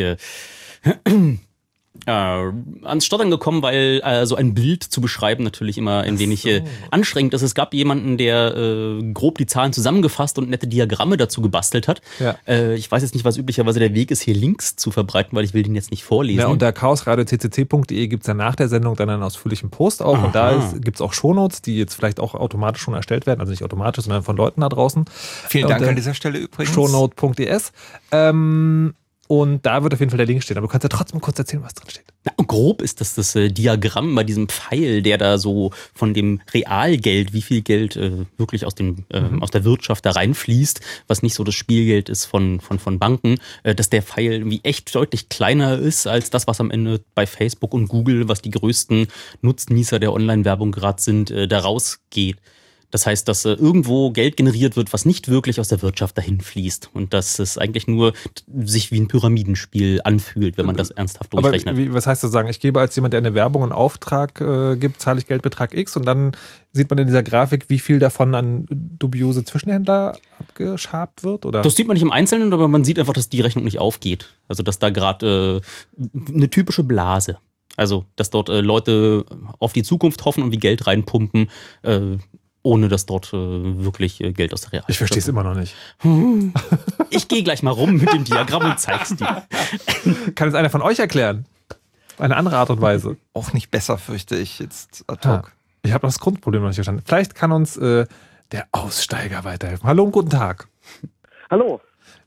ans Stottern gekommen, weil so ein Bild zu beschreiben natürlich immer ein wenig anstrengend ist. Es gab jemanden, der grob die Zahlen zusammengefasst und nette Diagramme dazu gebastelt hat. Ja. Ich weiß jetzt nicht, was üblicherweise der Weg ist, hier Links zu verbreiten, weil ich will den jetzt nicht vorlesen. Ja, unter chaosradio.ccc.de gibt es dann nach der Sendung dann einen ausführlichen Post auch. Aha. Und da gibt es auch Shownotes, die jetzt vielleicht auch automatisch schon erstellt werden. Also nicht automatisch, sondern von Leuten da draußen. Vielen Dank an dieser Stelle übrigens. Shownote.es. Und da wird auf jeden Fall der Link stehen. Aber du kannst ja trotzdem kurz erzählen, was drin steht. Grob ist das Diagramm bei diesem Pfeil, der da so von dem Realgeld, wie viel Geld wirklich aus der Wirtschaft da reinfließt, was nicht so das Spielgeld ist von Banken, dass der Pfeil irgendwie echt deutlich kleiner ist als das, was am Ende bei Facebook und Google, was die größten Nutznießer der Online-Werbung gerade sind, da rausgeht. Das heißt, dass irgendwo Geld generiert wird, was nicht wirklich aus der Wirtschaft dahin fließt. Und dass es eigentlich nur sich wie ein Pyramidenspiel anfühlt, wenn man das ernsthaft durchrechnet. Aber was heißt das sagen? Ich gebe als jemand, der eine Werbung einen Auftrag gibt, zahle ich Geldbetrag X und dann sieht man in dieser Grafik, wie viel davon an dubiose Zwischenhändler abgeschabt wird? Oder? Das sieht man nicht im Einzelnen, aber man sieht einfach, dass die Rechnung nicht aufgeht. Also dass da gerade eine typische Blase. Also dass dort Leute auf die Zukunft hoffen und wie Geld reinpumpen, ohne dass dort wirklich Geld aus der Realität. Ich verstehe es immer noch nicht. Ich gehe gleich mal rum mit dem Diagramm und zeig's dir. Kann es einer von euch erklären? Eine andere Art und Weise. Auch nicht besser, fürchte ich jetzt ad hoc. Ich habe das Grundproblem noch nicht verstanden. Vielleicht kann uns der Aussteiger weiterhelfen. Hallo und guten Tag. Hallo.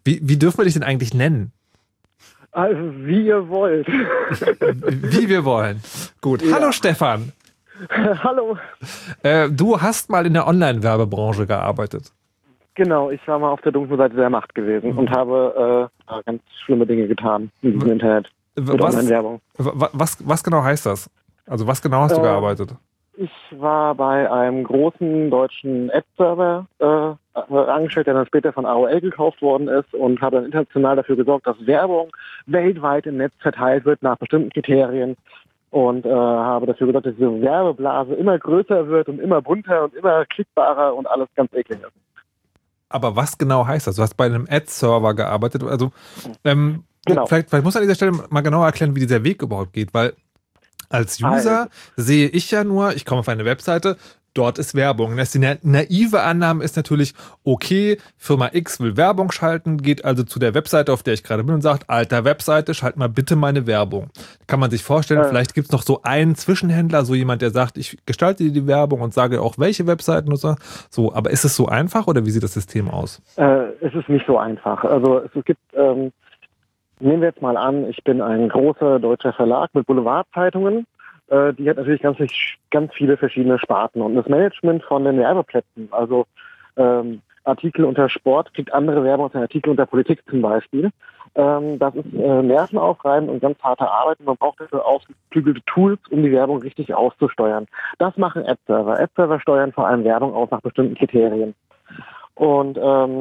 Wie dürfen wir dich denn eigentlich nennen? Also, wie ihr wollt. Wie wir wollen. Gut. Ja. Hallo Stefan. Hallo. Du hast mal in der Online-Werbebranche gearbeitet. Genau, ich war mal auf der dunklen Seite der Macht gewesen und habe ganz schlimme Dinge getan in diesem Internet. Mit Online-Werbung. Was genau heißt das? Also was genau hast du gearbeitet? Ich war bei einem großen deutschen Ad-Server angestellt, der dann später von AOL gekauft worden ist und habe dann international dafür gesorgt, dass Werbung weltweit im Netz verteilt wird nach bestimmten Kriterien und habe dafür gesorgt, dass diese Werbeblase immer größer wird und immer bunter und immer klickbarer und alles ganz eklig ist. Aber was genau heißt das? Du hast bei einem Ad-Server gearbeitet. Also genau. Vielleicht muss man an dieser Stelle mal genauer erklären, wie dieser Weg überhaupt geht, weil als User sehe ich ja nur, ich komme auf eine Webseite, dort ist Werbung. Die naive Annahme ist natürlich, okay, Firma X will Werbung schalten, geht also zu der Webseite, auf der ich gerade bin und sagt, alter Webseite, schalt mal bitte meine Werbung. Kann man sich vorstellen, vielleicht gibt es noch so einen Zwischenhändler, so jemand, der sagt, ich gestalte dir die Werbung und sage auch, welche Webseiten und so. Aber ist es so einfach oder wie sieht das System aus? Es ist nicht so einfach. Also es gibt... Nehmen wir jetzt mal an, ich bin ein großer deutscher Verlag mit Boulevardzeitungen. Die hat natürlich ganz viele verschiedene Sparten. Und das Management von den Werbeplätzen, also Artikel unter Sport, kriegt andere Werbung als Artikel unter Politik zum Beispiel. Das ist nervenaufreibend und ganz harte Arbeit. Und man braucht dafür ausgeklügelte Tools, um die Werbung richtig auszusteuern. Das machen Ad-Server. Ad-Server steuern vor allem Werbung aus nach bestimmten Kriterien. Und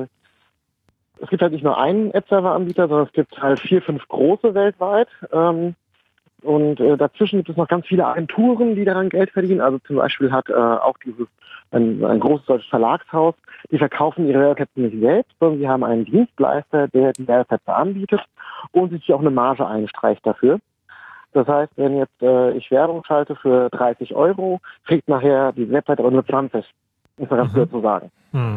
es gibt halt nicht nur einen Ad-Server-Anbieter, sondern es gibt halt 4, 5 große weltweit. Und dazwischen gibt es noch ganz viele Agenturen, die daran Geld verdienen. Also zum Beispiel hat auch ein großes deutsches Verlagshaus, die verkaufen ihre Werbeplätze nicht selbst, sondern sie haben einen Dienstleister, der die Werbeplätze anbietet und sich auch eine Marge einstreicht dafür. Das heißt, wenn jetzt ich Werbung schalte für 30 €, kriegt nachher die Webseite aber nur 20. Muss man ganz klar zu sagen.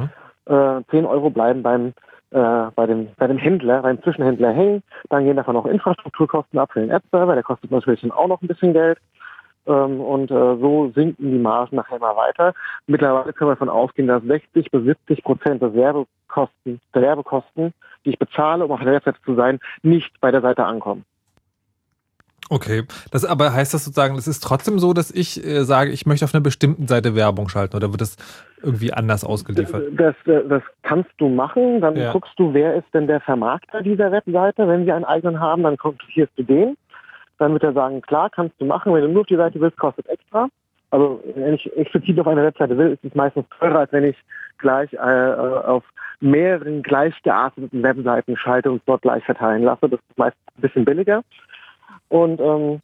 10 € bleiben bei dem Händler, beim Zwischenhändler hängen, dann gehen davon noch Infrastrukturkosten ab für den Ad-Server, der kostet natürlich dann auch noch ein bisschen Geld und so sinken die Margen nachher immer weiter. Mittlerweile können wir davon ausgehen, dass 60-70% der Werbekosten, die ich bezahle, um auf der Webseite zu sein, nicht bei der Seite ankommen. Okay, aber heißt das sozusagen, es ist trotzdem so, dass ich sage, ich möchte auf einer bestimmten Seite Werbung schalten oder wird das irgendwie anders ausgeliefert? Das kannst du machen, dann guckst du, wer ist denn der Vermarkter dieser Webseite. Wenn sie einen eigenen haben, dann kontaktierst du den. Dann wird er sagen, klar, kannst du machen. Wenn du nur auf die Seite willst, kostet extra. Also wenn ich explizit auf einer Webseite will, ist es meistens teurer, als wenn ich gleich auf mehreren gleich gearteten Webseiten schalte und es dort gleich verteilen lasse. Das ist meistens ein bisschen billiger. Und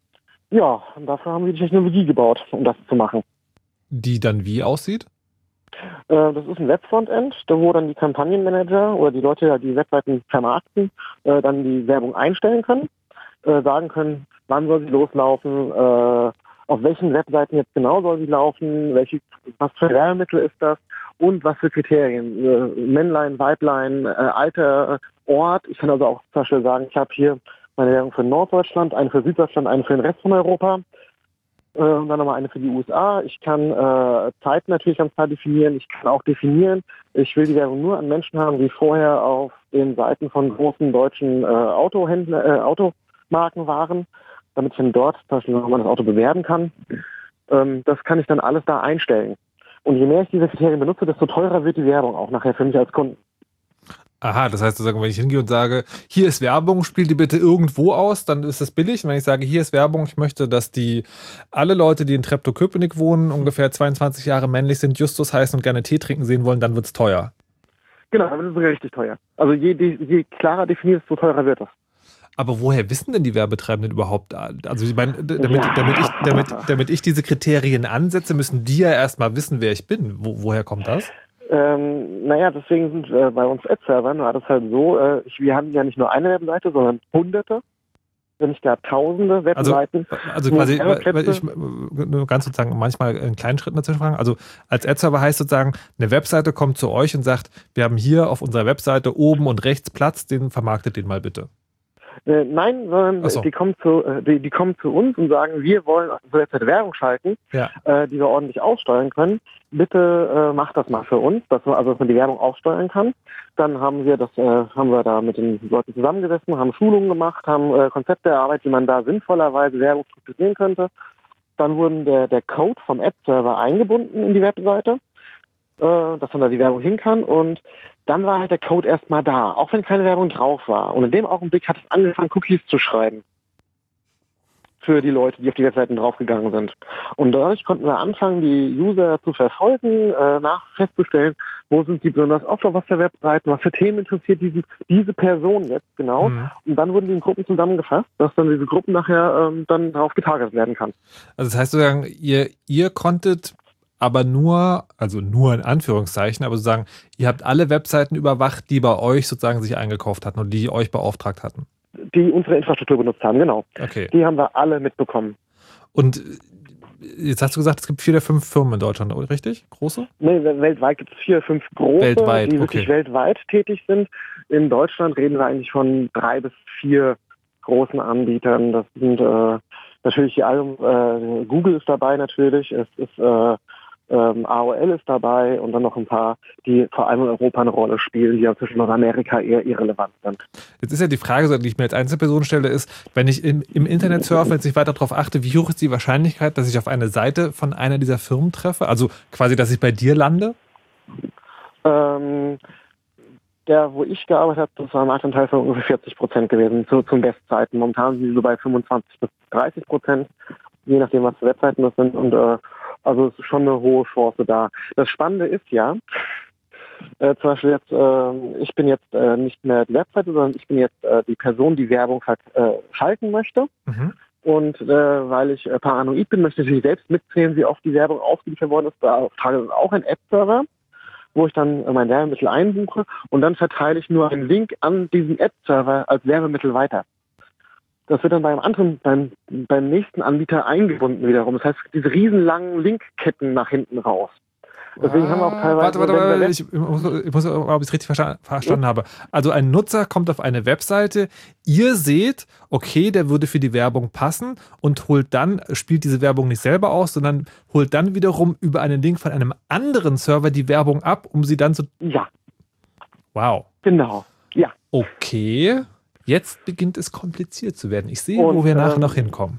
dafür haben wir die Technologie gebaut, um das zu machen. Die dann wie aussieht? Das ist ein Webfrontend, wo dann die Kampagnenmanager oder die Leute, die Webseiten vermarkten, dann die Werbung einstellen können, sagen können, wann soll sie loslaufen, auf welchen Webseiten jetzt genau soll sie laufen, was für Werbemittel ist das und was für Kriterien. Männlein, Weiblein, Alter, Ort. Ich kann also auch zum Beispiel sagen, ich habe hier meine Werbung für Norddeutschland, eine für Süddeutschland, eine für den Rest von Europa und dann nochmal eine für die USA. Ich kann Zeiten natürlich ganz klar definieren. Ich kann auch definieren, ich will die Werbung nur an Menschen haben, die vorher auf den Seiten von großen deutschen Automarken waren, damit ich dann dort zum Beispiel nochmal das Auto bewerben kann. Das kann ich dann alles da einstellen. Und je mehr ich diese Kriterien benutze, desto teurer wird die Werbung auch nachher für mich als Kunden. Aha, das heißt sozusagen, wenn ich hingehe und sage, hier ist Werbung, spiel die bitte irgendwo aus, dann ist das billig. Und wenn ich sage, hier ist Werbung, ich möchte, dass alle Leute, die in Treptow-Köpenick wohnen, ungefähr 22 Jahre männlich sind, Justus heißen und gerne Tee trinken sehen wollen, dann wird es teuer. Genau, dann wird es sogar richtig teuer. Also je klarer definiert, desto teurer wird es. Aber woher wissen denn die Werbetreibenden überhaupt? Also ich meine, damit ich diese Kriterien ansetze, müssen die ja erstmal wissen, wer ich bin. Woher kommt das? Deswegen sind bei uns Ad-Servern war das halt so, wir haben ja nicht nur eine Webseite, sondern Hunderte, wenn nicht gar Tausende Webseiten. Also quasi, weil ich ganz sozusagen manchmal in kleinen Schritten dazwischen fragen. Also als Ad-Server heißt sozusagen, eine Webseite kommt zu euch und sagt, wir haben hier auf unserer Webseite oben und rechts Platz, den vermarktet den mal bitte. Nein, sondern So. die kommen zu uns und sagen, wir wollen auf der Webseite Werbung schalten, Ja. die wir ordentlich aussteuern können. Bitte macht das mal für uns, dass man die Werbung aussteuern kann. Dann haben wir da mit den Leuten zusammengesessen, haben Schulungen gemacht, haben Konzepte erarbeitet, wie man da sinnvollerweise Werbung strukturieren könnte. Dann wurden der Code vom Ad-Server eingebunden in die Webseite, dass man da die Werbung hin kann, und dann war halt der Code erstmal da, auch wenn keine Werbung drauf war. Und in dem Augenblick hat es angefangen, Cookies zu schreiben für die Leute, die auf die Webseiten draufgegangen sind. Und dadurch konnten wir anfangen, die User zu verfolgen, festzustellen, wo sind die besonders oft auf was für Webseiten, was für Themen interessiert diese Person jetzt genau. Mhm. Und dann wurden die in Gruppen zusammengefasst, dass dann diese Gruppen nachher dann darauf getargetet werden kann. Also das heißt sozusagen, ihr konntet aber nur in Anführungszeichen, aber sozusagen, ihr habt alle Webseiten überwacht, die bei euch sozusagen sich eingekauft hatten und die euch beauftragt hatten. Die unsere Infrastruktur benutzt haben, genau. Okay. Die haben wir alle mitbekommen. Und jetzt hast du gesagt, es gibt 4 oder 5 Firmen in Deutschland, richtig? Große? Nee, weltweit gibt es 4, 5 große, weltweit, die wirklich okay. weltweit tätig sind. In Deutschland reden wir eigentlich von 3 bis 4 großen Anbietern. Das sind natürlich Google ist dabei natürlich, es ist AOL ist dabei und dann noch ein paar, die vor allem in Europa eine Rolle spielen, die ja zwischen Nordamerika eher irrelevant sind. Jetzt ist ja die Frage, die ich mir als Einzelperson stelle, ist, wenn ich im Internet surfe, wenn ich weiter darauf achte, wie hoch ist die Wahrscheinlichkeit, dass ich auf eine Seite von einer dieser Firmen treffe? Also quasi, dass ich bei dir lande? Wo ich gearbeitet habe, das war ein Marktanteil von ungefähr 40% gewesen, zum Bestzeiten. Momentan sind sie so bei 25 bis 30%, je nachdem, was für Webseiten das sind. Und also es ist schon eine hohe Chance da. Das Spannende ist ja, zum Beispiel jetzt, ich bin jetzt nicht mehr die Webseite, sondern ich bin jetzt die Person, die Werbung schalten möchte. Mhm. Und weil ich paranoid bin, möchte ich natürlich selbst mitzählen, wie oft die Werbung ausgeliefert worden ist. Da trage ich auch einen Ad-Server, wo ich dann mein Werbemittel einbuche, und dann verteile ich nur einen Link an diesen Ad-Server als Werbemittel weiter. Das wird dann beim nächsten Anbieter eingebunden wiederum. Das heißt, diese riesenlangen Linkketten nach hinten raus. Deswegen haben wir auch teilweise... Warte, ich muss ob ich es richtig verstanden habe. Also ein Nutzer kommt auf eine Webseite, ihr seht, okay, der würde für die Werbung passen, und spielt diese Werbung nicht selber aus, sondern holt dann wiederum über einen Link von einem anderen Server die Werbung ab, um sie dann zu... Ja. Wow. Genau, ja. Okay, jetzt beginnt es kompliziert zu werden. Ich sehe, wo wir nachher noch hinkommen.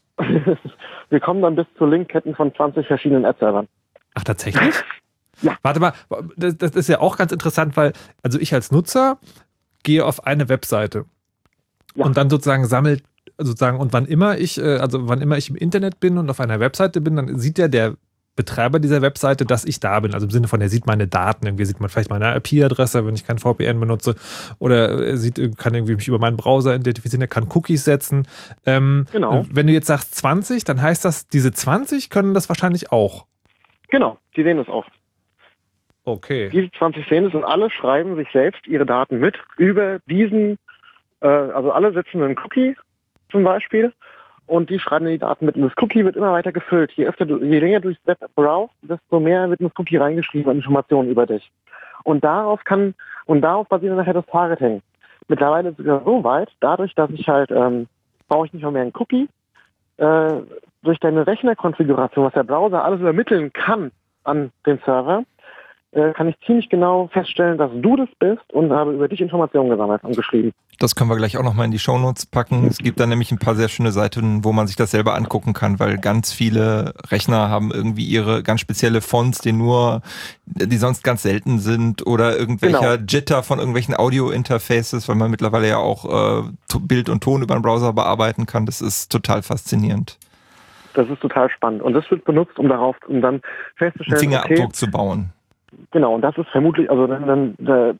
Wir kommen dann bis zu Linkketten von 20 verschiedenen Ad-Servern. Ach, tatsächlich? Ja. Warte mal, das ist ja auch ganz interessant, weil ich als Nutzer gehe auf eine Webseite und dann sozusagen sammelt, und wann immer ich im Internet bin und auf einer Webseite bin, dann sieht ja der Betreiber dieser Webseite, dass ich da bin. Also im Sinne von, er sieht meine Daten, irgendwie sieht man vielleicht meine IP-Adresse, wenn ich kein VPN benutze, oder er kann irgendwie mich über meinen Browser identifizieren, er kann Cookies setzen. Genau. Wenn du jetzt sagst 20, dann heißt das, diese 20 können das wahrscheinlich auch. Genau, die sehen es auch. Okay. Diese 20 sehen es, und alle schreiben sich selbst ihre Daten mit über diesen, also alle setzen einen Cookie zum Beispiel, und die schreiben die Daten mit. Und das Cookie wird immer weiter gefüllt. Je länger du das Web browst, desto mehr wird in das Cookie reingeschrieben an Informationen über dich. Und darauf basiert dann nachher das Targeting. Mittlerweile ist es sogar so weit, dadurch, dass ich halt, brauche ich nicht mehr einen Cookie, durch deine Rechnerkonfiguration, was der Browser alles übermitteln kann an den Server, kann ich ziemlich genau feststellen, dass du das bist, und habe über dich Informationen gesammelt und geschrieben. Das können wir gleich auch nochmal in die Shownotes packen. Es gibt da nämlich ein paar sehr schöne Seiten, wo man sich das selber angucken kann, weil ganz viele Rechner haben irgendwie ihre ganz spezielle Fonts, die sonst ganz selten sind, oder irgendwelcher Jitter von irgendwelchen Audio-Interfaces, weil man mittlerweile ja auch Bild und Ton über den Browser bearbeiten kann. Das ist total faszinierend. Das ist total spannend. Und das wird benutzt, um dann festzustellen, einen Fingerabdruck zu bauen. Genau, und das ist vermutlich, also wenn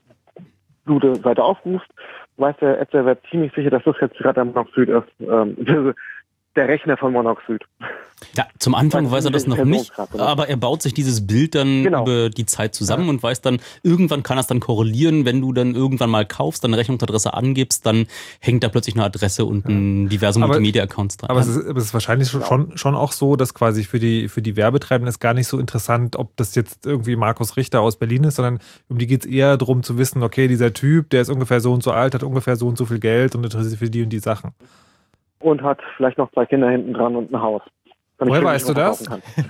du die Seite aufrufst, weiß der Ad-Server ziemlich sicher, dass das jetzt gerade der Monoxid ist. Der Rechner von Monoxid. Ja, zum Anfang weiß er das noch nicht, aber er baut sich dieses Bild dann über die Zeit zusammen und weiß dann, irgendwann kann er es dann korrelieren, wenn du dann irgendwann mal kaufst, deine Rechnungsadresse angibst, dann hängt da plötzlich eine Adresse und diverse Multimedia-Accounts dran. Aber es ist wahrscheinlich schon auch so, dass quasi für die Werbetreibenden ist gar nicht so interessant, ob das jetzt irgendwie Markus Richter aus Berlin ist, sondern um die geht es eher darum zu wissen, okay, dieser Typ, der ist ungefähr so und so alt, hat ungefähr so und so viel Geld und interessiert sich für die und die Sachen. Und hat vielleicht noch 2 Kinder hinten dran und ein Haus. Woher weißt du das?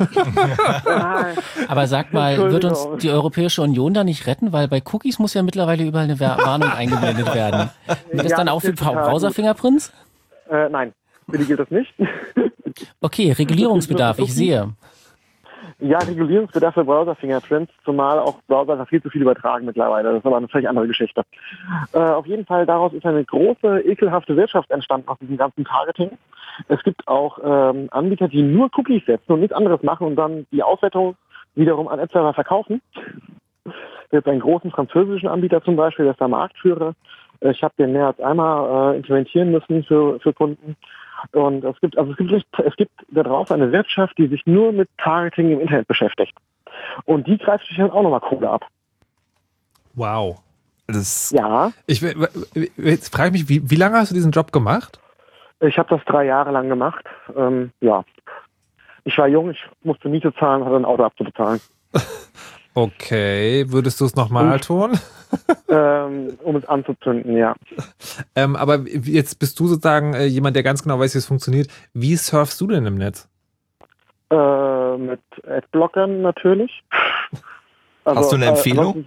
Aber sag mal, wird uns die Europäische Union da nicht retten? Weil bei Cookies muss ja mittlerweile überall eine Warnung eingeblendet werden. Wird das dann auch für Browser-Fingerprints? Nein, für die gilt das nicht. Okay, Regulierungsbedarf, ich sehe. Ja, Regulierungsbedarf für Browser-Fingerprints, zumal auch Browser viel zu viel übertragen mittlerweile. Das ist aber eine völlig andere Geschichte. Auf jeden Fall, daraus ist eine große, ekelhafte Wirtschaft entstanden aus diesem ganzen Targeting. Es gibt auch Anbieter, die nur Cookies setzen und nichts anderes machen und dann die Auswertung wiederum an Ad-Server verkaufen. Es gibt einen großen französischen Anbieter zum Beispiel, der ist der Marktführer. Ich habe den mehr als einmal implementieren müssen für Kunden. Und es gibt da drauf eine Wirtschaft, die sich nur mit Targeting im Internet beschäftigt. Und die greift sich dann auch nochmal Kohle ab. Wow. Ja. Jetzt frage ich mich, wie lange hast du diesen Job gemacht? Ich habe das 3 Jahre lang gemacht. Ja. Ich war jung, ich musste Miete zahlen, hatte ein Auto abzubezahlen. Okay, würdest du es nochmal tun? Um es anzuzünden, ja. Aber jetzt bist du sozusagen jemand, der ganz genau weiß, wie es funktioniert. Wie surfst du denn im Netz? Mit Adblockern natürlich. Also, hast du eine Empfehlung?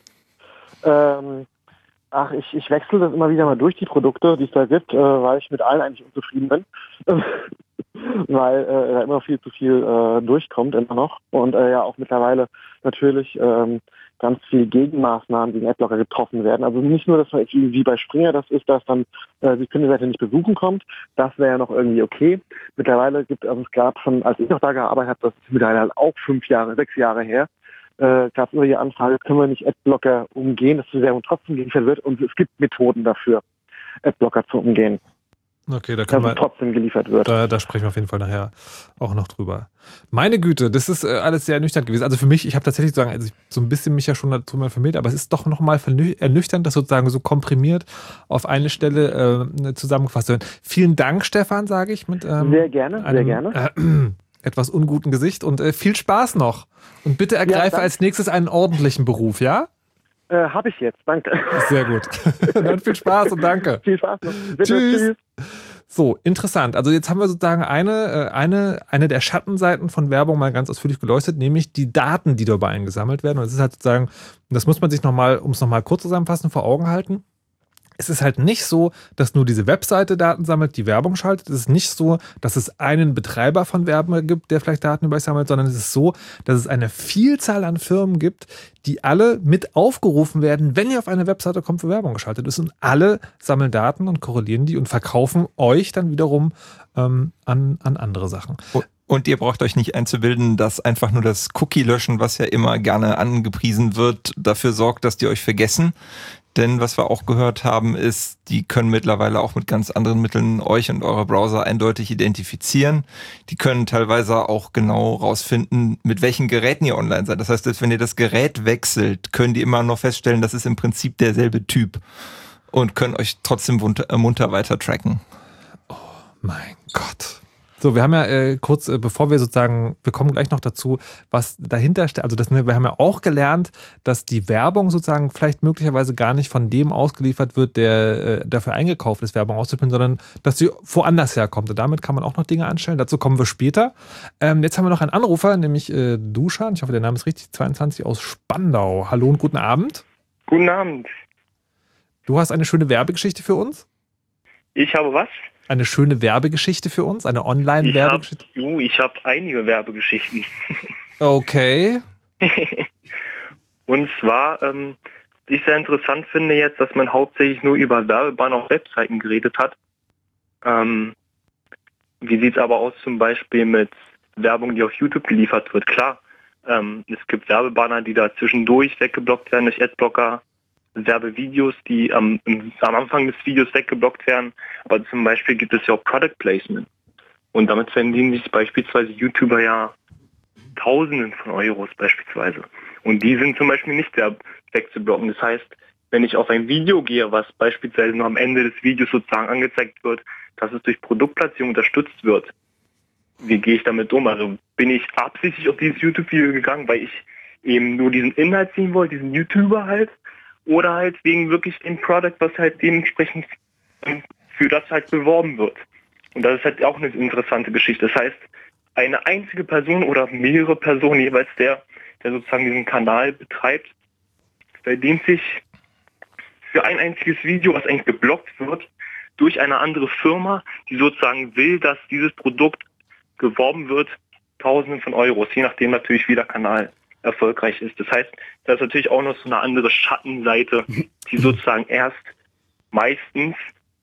Ich wechsle das immer wieder mal durch die Produkte, die es da gibt, weil ich mit allen eigentlich unzufrieden bin. Weil da immer viel zu viel durchkommt immer noch. Und ja auch mittlerweile natürlich ganz viele Gegenmaßnahmen gegen Adblocker getroffen werden. Also nicht nur, dass man wie bei Springer das ist, dass dann die Kundenseite nicht besuchen kommt. Das wäre ja noch irgendwie okay. Mittlerweile es gab schon, als ich noch da gearbeitet habe, das ist mittlerweile halt auch 6 Jahre her, gab es immer die Anfrage, können wir nicht Adblocker umgehen, dass die Werbung trotzdem geliefert wird. Und es gibt Methoden dafür, Adblocker zu umgehen. Okay, da können wir trotzdem geliefert wird. Da sprechen wir auf jeden Fall nachher auch noch drüber. Meine Güte, das ist alles sehr ernüchternd gewesen. Also für mich, ich habe tatsächlich so ein bisschen mich ja schon dazu mal vermittelt, aber es ist doch nochmal ernüchternd, das sozusagen so komprimiert auf eine Stelle zusammengefasst wird. Vielen Dank, Stefan, sage ich. Sehr gerne. Etwas unguten Gesicht und viel Spaß noch. Und bitte ergreife als nächstes einen ordentlichen Beruf, ja? Habe ich jetzt, danke. Sehr gut. Dann viel Spaß und danke. Viel Spaß noch. Bitte, tschüss. So, interessant. Also jetzt haben wir sozusagen eine der Schattenseiten von Werbung mal ganz ausführlich geleuchtet, nämlich die Daten, die dabei eingesammelt werden. Und es ist halt sozusagen, das muss man sich nochmal, um es nochmal kurz zusammenfassen, vor Augen halten. Es ist halt nicht so, dass nur diese Webseite Daten sammelt, die Werbung schaltet. Es ist nicht so, dass es einen Betreiber von Werbung gibt, der vielleicht Daten über euch sammelt, sondern es ist so, dass es eine Vielzahl an Firmen gibt, die alle mit aufgerufen werden, wenn ihr auf eine Webseite kommt, für Werbung geschaltet ist. Und alle sammeln Daten und korrelieren die und verkaufen euch dann wiederum an andere Sachen. Und ihr braucht euch nicht einzubilden, dass einfach nur das Cookie-Löschen, was ja immer gerne angepriesen wird, dafür sorgt, dass die euch vergessen. Denn was wir auch gehört haben, ist, die können mittlerweile auch mit ganz anderen Mitteln euch und eure Browser eindeutig identifizieren. Die können teilweise auch genau rausfinden, mit welchen Geräten ihr online seid. Das heißt, selbst wenn ihr das Gerät wechselt, können die immer noch feststellen, das ist im Prinzip derselbe Typ und können euch trotzdem munter weiter tracken. Oh mein Gott. So, wir haben ja kurz, bevor wir sozusagen, wir kommen gleich noch dazu, was dahinter steht, also wir haben ja auch gelernt, dass die Werbung sozusagen vielleicht möglicherweise gar nicht von dem ausgeliefert wird, der dafür eingekauft ist, Werbung auszuspielen, sondern dass sie woanders herkommt. Und damit kann man auch noch Dinge anstellen, dazu kommen wir später. Jetzt haben wir noch einen Anrufer, nämlich Duschan, ich hoffe, der Name ist richtig, 22 aus Spandau. Hallo und guten Abend. Guten Abend. Du hast eine schöne Werbegeschichte für uns? Ich habe was? Eine schöne Werbegeschichte für uns? Eine Online-Werbegeschichte? Ich habe einige Werbegeschichten. Okay. Und zwar, ich sehr interessant finde jetzt, dass man hauptsächlich nur über Werbebanner auf Webseiten geredet hat. Wie sieht es aber aus zum Beispiel mit Werbung, die auf YouTube geliefert wird? Klar, es gibt Werbebanner, die da zwischendurch weggeblockt werden durch Adblocker. Werbevideos, die am Anfang des Videos weggeblockt werden, aber zum Beispiel gibt es ja auch Product Placement. Und damit verdienen sich beispielsweise YouTuber ja Tausenden von Euros beispielsweise. Und die sind zum Beispiel nicht wegzublocken. Das heißt, wenn ich auf ein Video gehe, was beispielsweise nur am Ende des Videos sozusagen angezeigt wird, dass es durch Produktplatzierung unterstützt wird, wie gehe ich damit um? Also bin ich absichtlich auf dieses YouTube-Video gegangen, weil ich eben nur diesen Inhalt sehen wollte, diesen YouTuber halt, oder halt wegen wirklich dem Product, was halt dementsprechend für das halt beworben wird. Und das ist halt auch eine interessante Geschichte. Das heißt, eine einzige Person oder mehrere Personen jeweils, der sozusagen diesen Kanal betreibt, verdient sich für ein einziges Video, was eigentlich geblockt wird, durch eine andere Firma, die sozusagen will, dass dieses Produkt geworben wird, Tausenden von Euros, je nachdem natürlich, wie der Kanal erfolgreich ist. Das heißt, da ist natürlich auch noch so eine andere Schattenseite, die sozusagen meistens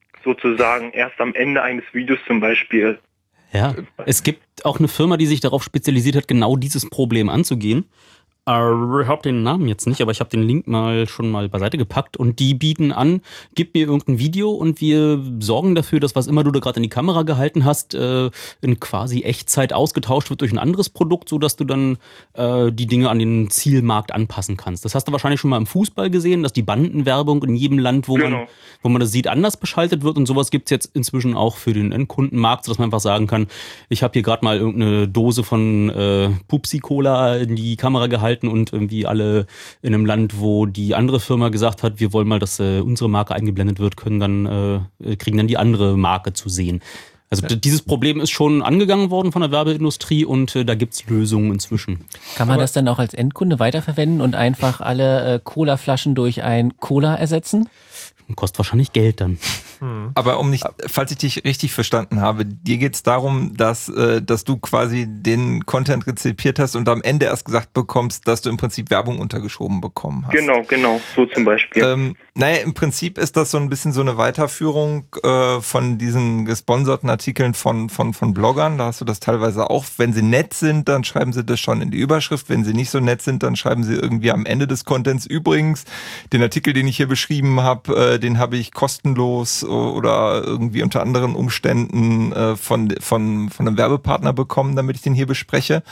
erst am Ende eines Videos zum Beispiel. Ja, es gibt auch eine Firma, die sich darauf spezialisiert hat, genau dieses Problem anzugehen. Ich habe den Namen jetzt nicht, aber ich habe den Link schon mal beiseite gepackt und die bieten an, gib mir irgendein Video und wir sorgen dafür, dass was immer du da gerade in die Kamera gehalten hast, in quasi Echtzeit ausgetauscht wird durch ein anderes Produkt, sodass du dann die Dinge an den Zielmarkt anpassen kannst. Das hast du wahrscheinlich schon mal im Fußball gesehen, dass die Bandenwerbung in jedem Land, wo man das sieht, anders beschaltet wird und sowas gibt's jetzt inzwischen auch für den Endkundenmarkt, sodass man einfach sagen kann, ich habe hier gerade mal irgendeine Dose von Pupsi-Cola in die Kamera gehalten und irgendwie alle in einem Land, wo die andere Firma gesagt hat, wir wollen mal, dass unsere Marke eingeblendet wird, kriegen dann die andere Marke zu sehen. Also dieses Problem ist schon angegangen worden von der Werbeindustrie und da gibt's Lösungen inzwischen. Kann man das dann auch als Endkunde weiterverwenden und einfach alle Cola-Flaschen durch ein Cola ersetzen? Kostet wahrscheinlich Geld dann. Aber falls ich dich richtig verstanden habe, dir geht's darum, dass du quasi den Content rezipiert hast und am Ende erst gesagt bekommst, dass du im Prinzip Werbung untergeschoben bekommen hast. Genau, so zum Beispiel. Im Prinzip ist das so ein bisschen so eine Weiterführung von diesen gesponserten Artikeln von Bloggern. Da hast du das teilweise auch. Wenn sie nett sind, dann schreiben sie das schon in die Überschrift. Wenn sie nicht so nett sind, dann schreiben sie irgendwie am Ende des Contents übrigens den Artikel, den ich hier beschrieben habe, den habe ich kostenlos oder irgendwie unter anderen Umständen von einem Werbepartner bekommen, damit ich den hier bespreche.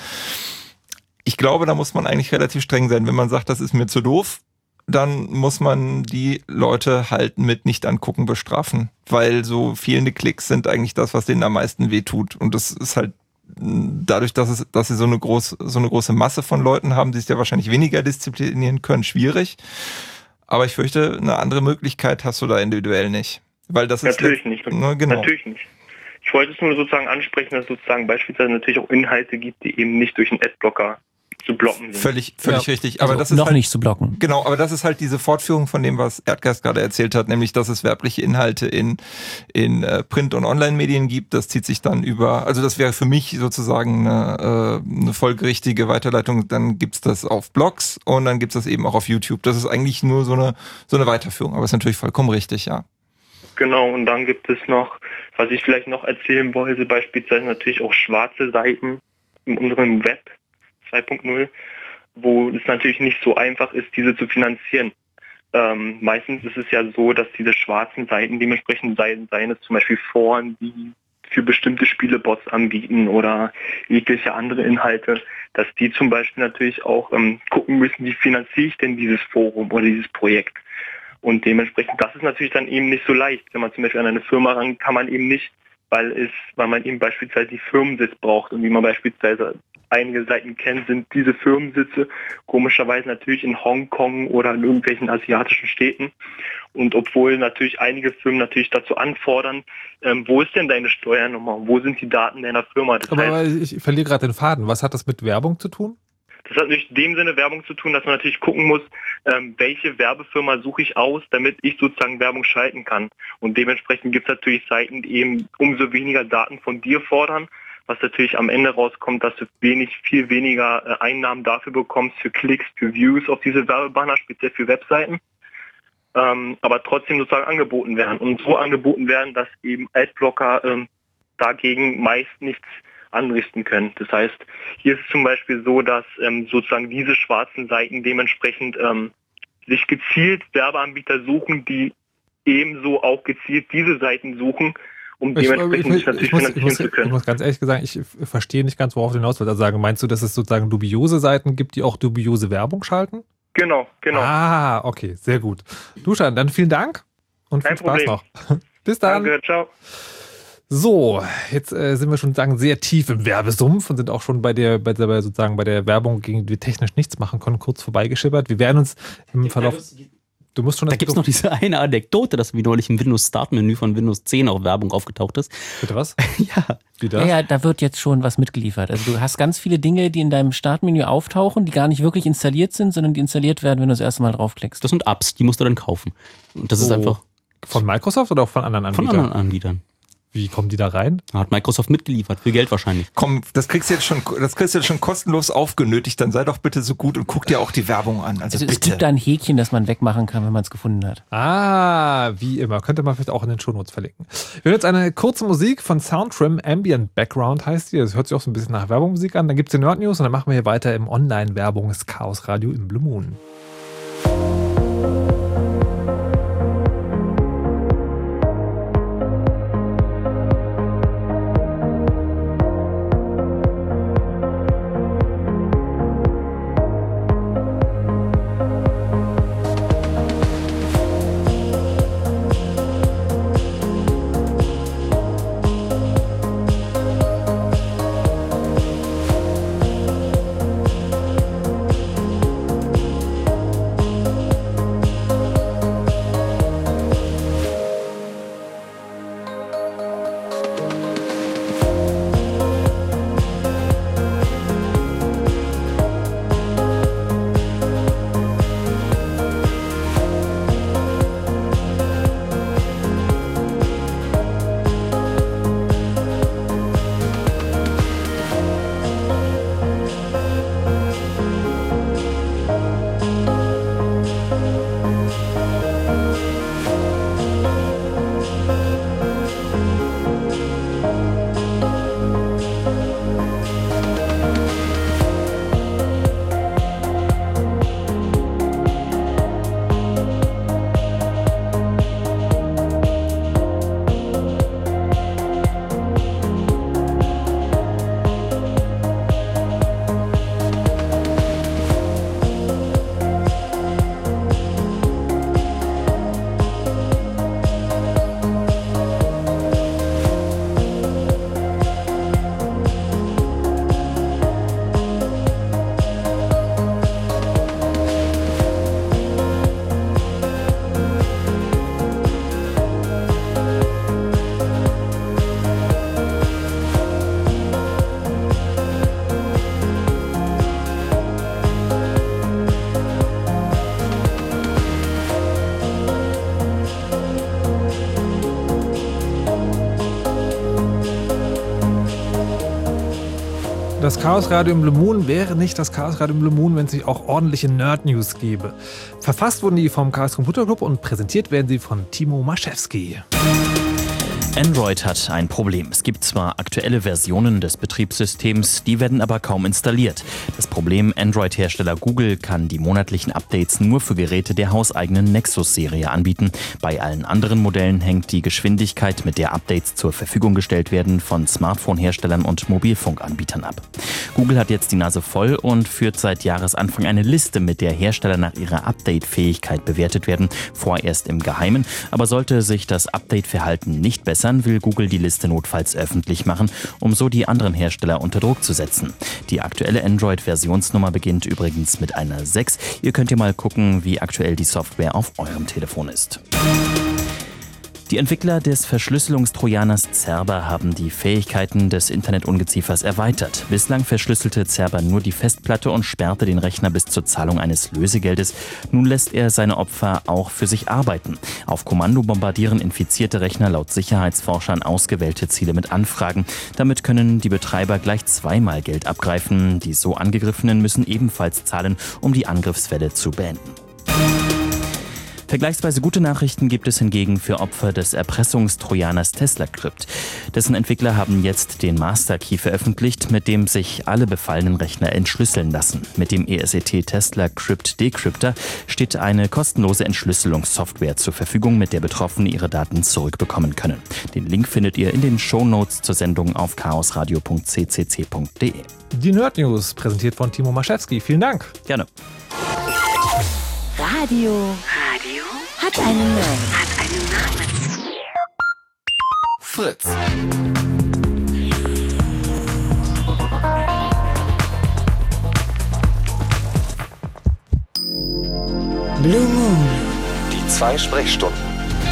Ich glaube, da muss man eigentlich relativ streng sein. Wenn man sagt, das ist mir zu doof, dann muss man die Leute halt mit nicht angucken bestrafen, weil so fehlende Klicks sind eigentlich das, was denen am meisten wehtut. Und das ist halt dadurch, dass sie so eine große Masse von Leuten haben, die sich ja wahrscheinlich weniger disziplinieren können, schwierig. Aber ich fürchte, eine andere Möglichkeit hast du da individuell nicht. Weil das natürlich ist nicht. Genau. Natürlich nicht. Ich wollte es nur sozusagen ansprechen, dass es sozusagen beispielsweise natürlich auch Inhalte gibt, die eben nicht durch einen Adblocker zu blocken sind. Völlig richtig. Aber also das ist noch halt, nicht zu blocken. Genau, aber das ist halt diese Fortführung von dem, was Erdgeist gerade erzählt hat, nämlich, dass es werbliche Inhalte in Print- und Online-Medien gibt. Das zieht sich dann über, also das wäre für mich sozusagen eine folgerichtige Weiterleitung. Dann gibt's das auf Blogs und dann gibt's das eben auch auf YouTube. Das ist eigentlich nur so eine Weiterführung, aber ist natürlich vollkommen richtig, ja. Genau, und dann gibt es noch, was ich vielleicht noch erzählen wollte, beispielsweise natürlich auch schwarze Seiten in unserem Web 2.0, wo es natürlich nicht so einfach ist, diese zu finanzieren. Meistens ist es ja so, dass diese schwarzen Seiten dementsprechend seien es zum Beispiel Foren, die für bestimmte Spielebots anbieten oder jegliche andere Inhalte, dass die zum Beispiel natürlich auch gucken müssen, wie finanziere ich denn dieses Forum oder dieses Projekt. Und dementsprechend, das ist natürlich dann eben nicht so leicht. Wenn man zum Beispiel an eine Firma rangeht, kann man eben nicht, weil man eben beispielsweise die Firmensitz braucht. Und wie man beispielsweise einige Seiten kennt, sind diese Firmensitze komischerweise natürlich in Hongkong oder in irgendwelchen asiatischen Städten. Und obwohl natürlich einige Firmen natürlich dazu anfordern, wo ist denn deine Steuernummer? Wo sind die Daten deiner Firma? Das heißt, ich verliere gerade den Faden. Was hat das mit Werbung zu tun? Das hat natürlich in dem Sinne Werbung zu tun, dass man natürlich gucken muss, welche Werbefirma suche ich aus, damit ich sozusagen Werbung schalten kann. Und dementsprechend gibt es natürlich Seiten, die eben umso weniger Daten von dir fordern, was natürlich am Ende rauskommt, dass du viel weniger Einnahmen dafür bekommst, für Klicks, für Views auf diese Werbebanner, speziell für Webseiten, aber trotzdem sozusagen angeboten werden. Und so angeboten werden, dass eben Adblocker dagegen meist nichts anrichten können. Das heißt, hier ist es zum Beispiel so, dass sozusagen diese schwarzen Seiten dementsprechend sich gezielt Werbeanbieter suchen, die ebenso auch gezielt diese Seiten suchen um dementsprechend sich natürlich finanzieren zu können. Ich muss ganz ehrlich sagen, ich verstehe nicht ganz, worauf du hinaus willst. Also sagen, meinst du, dass es sozusagen dubiose Seiten gibt, die auch dubiose Werbung schalten? Genau. Ah, okay, sehr gut. Duschan, dann vielen Dank und viel Spaß noch. Bis dann. Danke, ciao. So, jetzt sind wir schon sozusagen sehr tief im Werbesumpf und sind auch schon bei der Werbung, gegen die wir technisch nichts machen können, kurz vorbeigeschippert. Wir werden uns im Verlauf... Du musst schon da gibt es noch diese eine Anekdote, dass wie neulich im Windows-Start-Menü von Windows 10 auch Werbung aufgetaucht ist. Bitte was? Ja. Wie das? Ja, da wird jetzt schon was mitgeliefert. Also du hast ganz viele Dinge, die in deinem Startmenü auftauchen, die gar nicht wirklich installiert sind, sondern die installiert werden, wenn du das erste Mal draufklickst. Das sind Apps, die musst du dann kaufen. Und das ist einfach... Von Microsoft oder auch von anderen Anbietern? Von anderen Anbietern. Wie kommen die da rein? Hat Microsoft mitgeliefert, für Geld wahrscheinlich. Komm, das kriegst du jetzt schon kostenlos aufgenötigt, dann sei doch bitte so gut und guck dir auch die Werbung an. Also bitte. Es gibt da ein Häkchen, das man wegmachen kann, wenn man es gefunden hat. Ah, wie immer. Könnte man vielleicht auch in den Shownotes verlinken. Wir hören jetzt eine kurze Musik von Soundtrim, Ambient Background heißt die. Das hört sich auch so ein bisschen nach Werbungsmusik an. Dann gibt es die Nerd News und dann machen wir hier weiter im Online-Werbungs-Chaos-Radio im Blue Moon. Das Chaosradio im Blue Moon wäre nicht das Chaosradio im Blue Moon, wenn es nicht auch ordentliche Nerd-News gäbe. Verfasst wurden die vom Chaos Computer Club und präsentiert werden sie von Timo Maschewski. Android hat ein Problem. Es gibt zwar aktuelle Versionen des Betriebssystems, die werden aber kaum installiert. Das Problem: Android-Hersteller Google kann die monatlichen Updates nur für Geräte der hauseigenen Nexus-Serie anbieten. Bei allen anderen Modellen hängt die Geschwindigkeit, mit der Updates zur Verfügung gestellt werden, von Smartphone-Herstellern und Mobilfunkanbietern ab. Google hat jetzt die Nase voll und führt seit Jahresanfang eine Liste, mit der Hersteller nach ihrer Update-Fähigkeit bewertet werden, vorerst im Geheimen. Aber sollte sich das Update-Verhalten nicht bessern, will Google die Liste notfalls öffentlich machen, um so die anderen Hersteller unter Druck zu setzen. Die aktuelle Android-Versionsnummer beginnt übrigens mit einer 6. Ihr könnt ja mal gucken, wie aktuell die Software auf eurem Telefon ist. Die Entwickler des Verschlüsselungstrojaners Cerber haben die Fähigkeiten des Internetungeziefers erweitert. Bislang verschlüsselte Cerber nur die Festplatte und sperrte den Rechner bis zur Zahlung eines Lösegeldes. Nun lässt er seine Opfer auch für sich arbeiten. Auf Kommando bombardieren infizierte Rechner laut Sicherheitsforschern ausgewählte Ziele mit Anfragen. Damit können die Betreiber gleich zweimal Geld abgreifen. Die so Angegriffenen müssen ebenfalls zahlen, um die Angriffswelle zu beenden. Vergleichsweise gute Nachrichten gibt es hingegen für Opfer des Erpressungstrojaners TeslaCrypt. Dessen Entwickler haben jetzt den Master-Key veröffentlicht, mit dem sich alle befallenen Rechner entschlüsseln lassen. Mit dem ESET TeslaCrypt Decrypter steht eine kostenlose Entschlüsselungssoftware zur Verfügung, mit der Betroffene ihre Daten zurückbekommen können. Den Link findet ihr in den Shownotes zur Sendung auf chaosradio.ccc.de. Die Nerd News, präsentiert von Timo Maschewski. Vielen Dank. Gerne. Radio hat einen Namen. Fritz. Blue Moon. Die 2 Sprechstunden.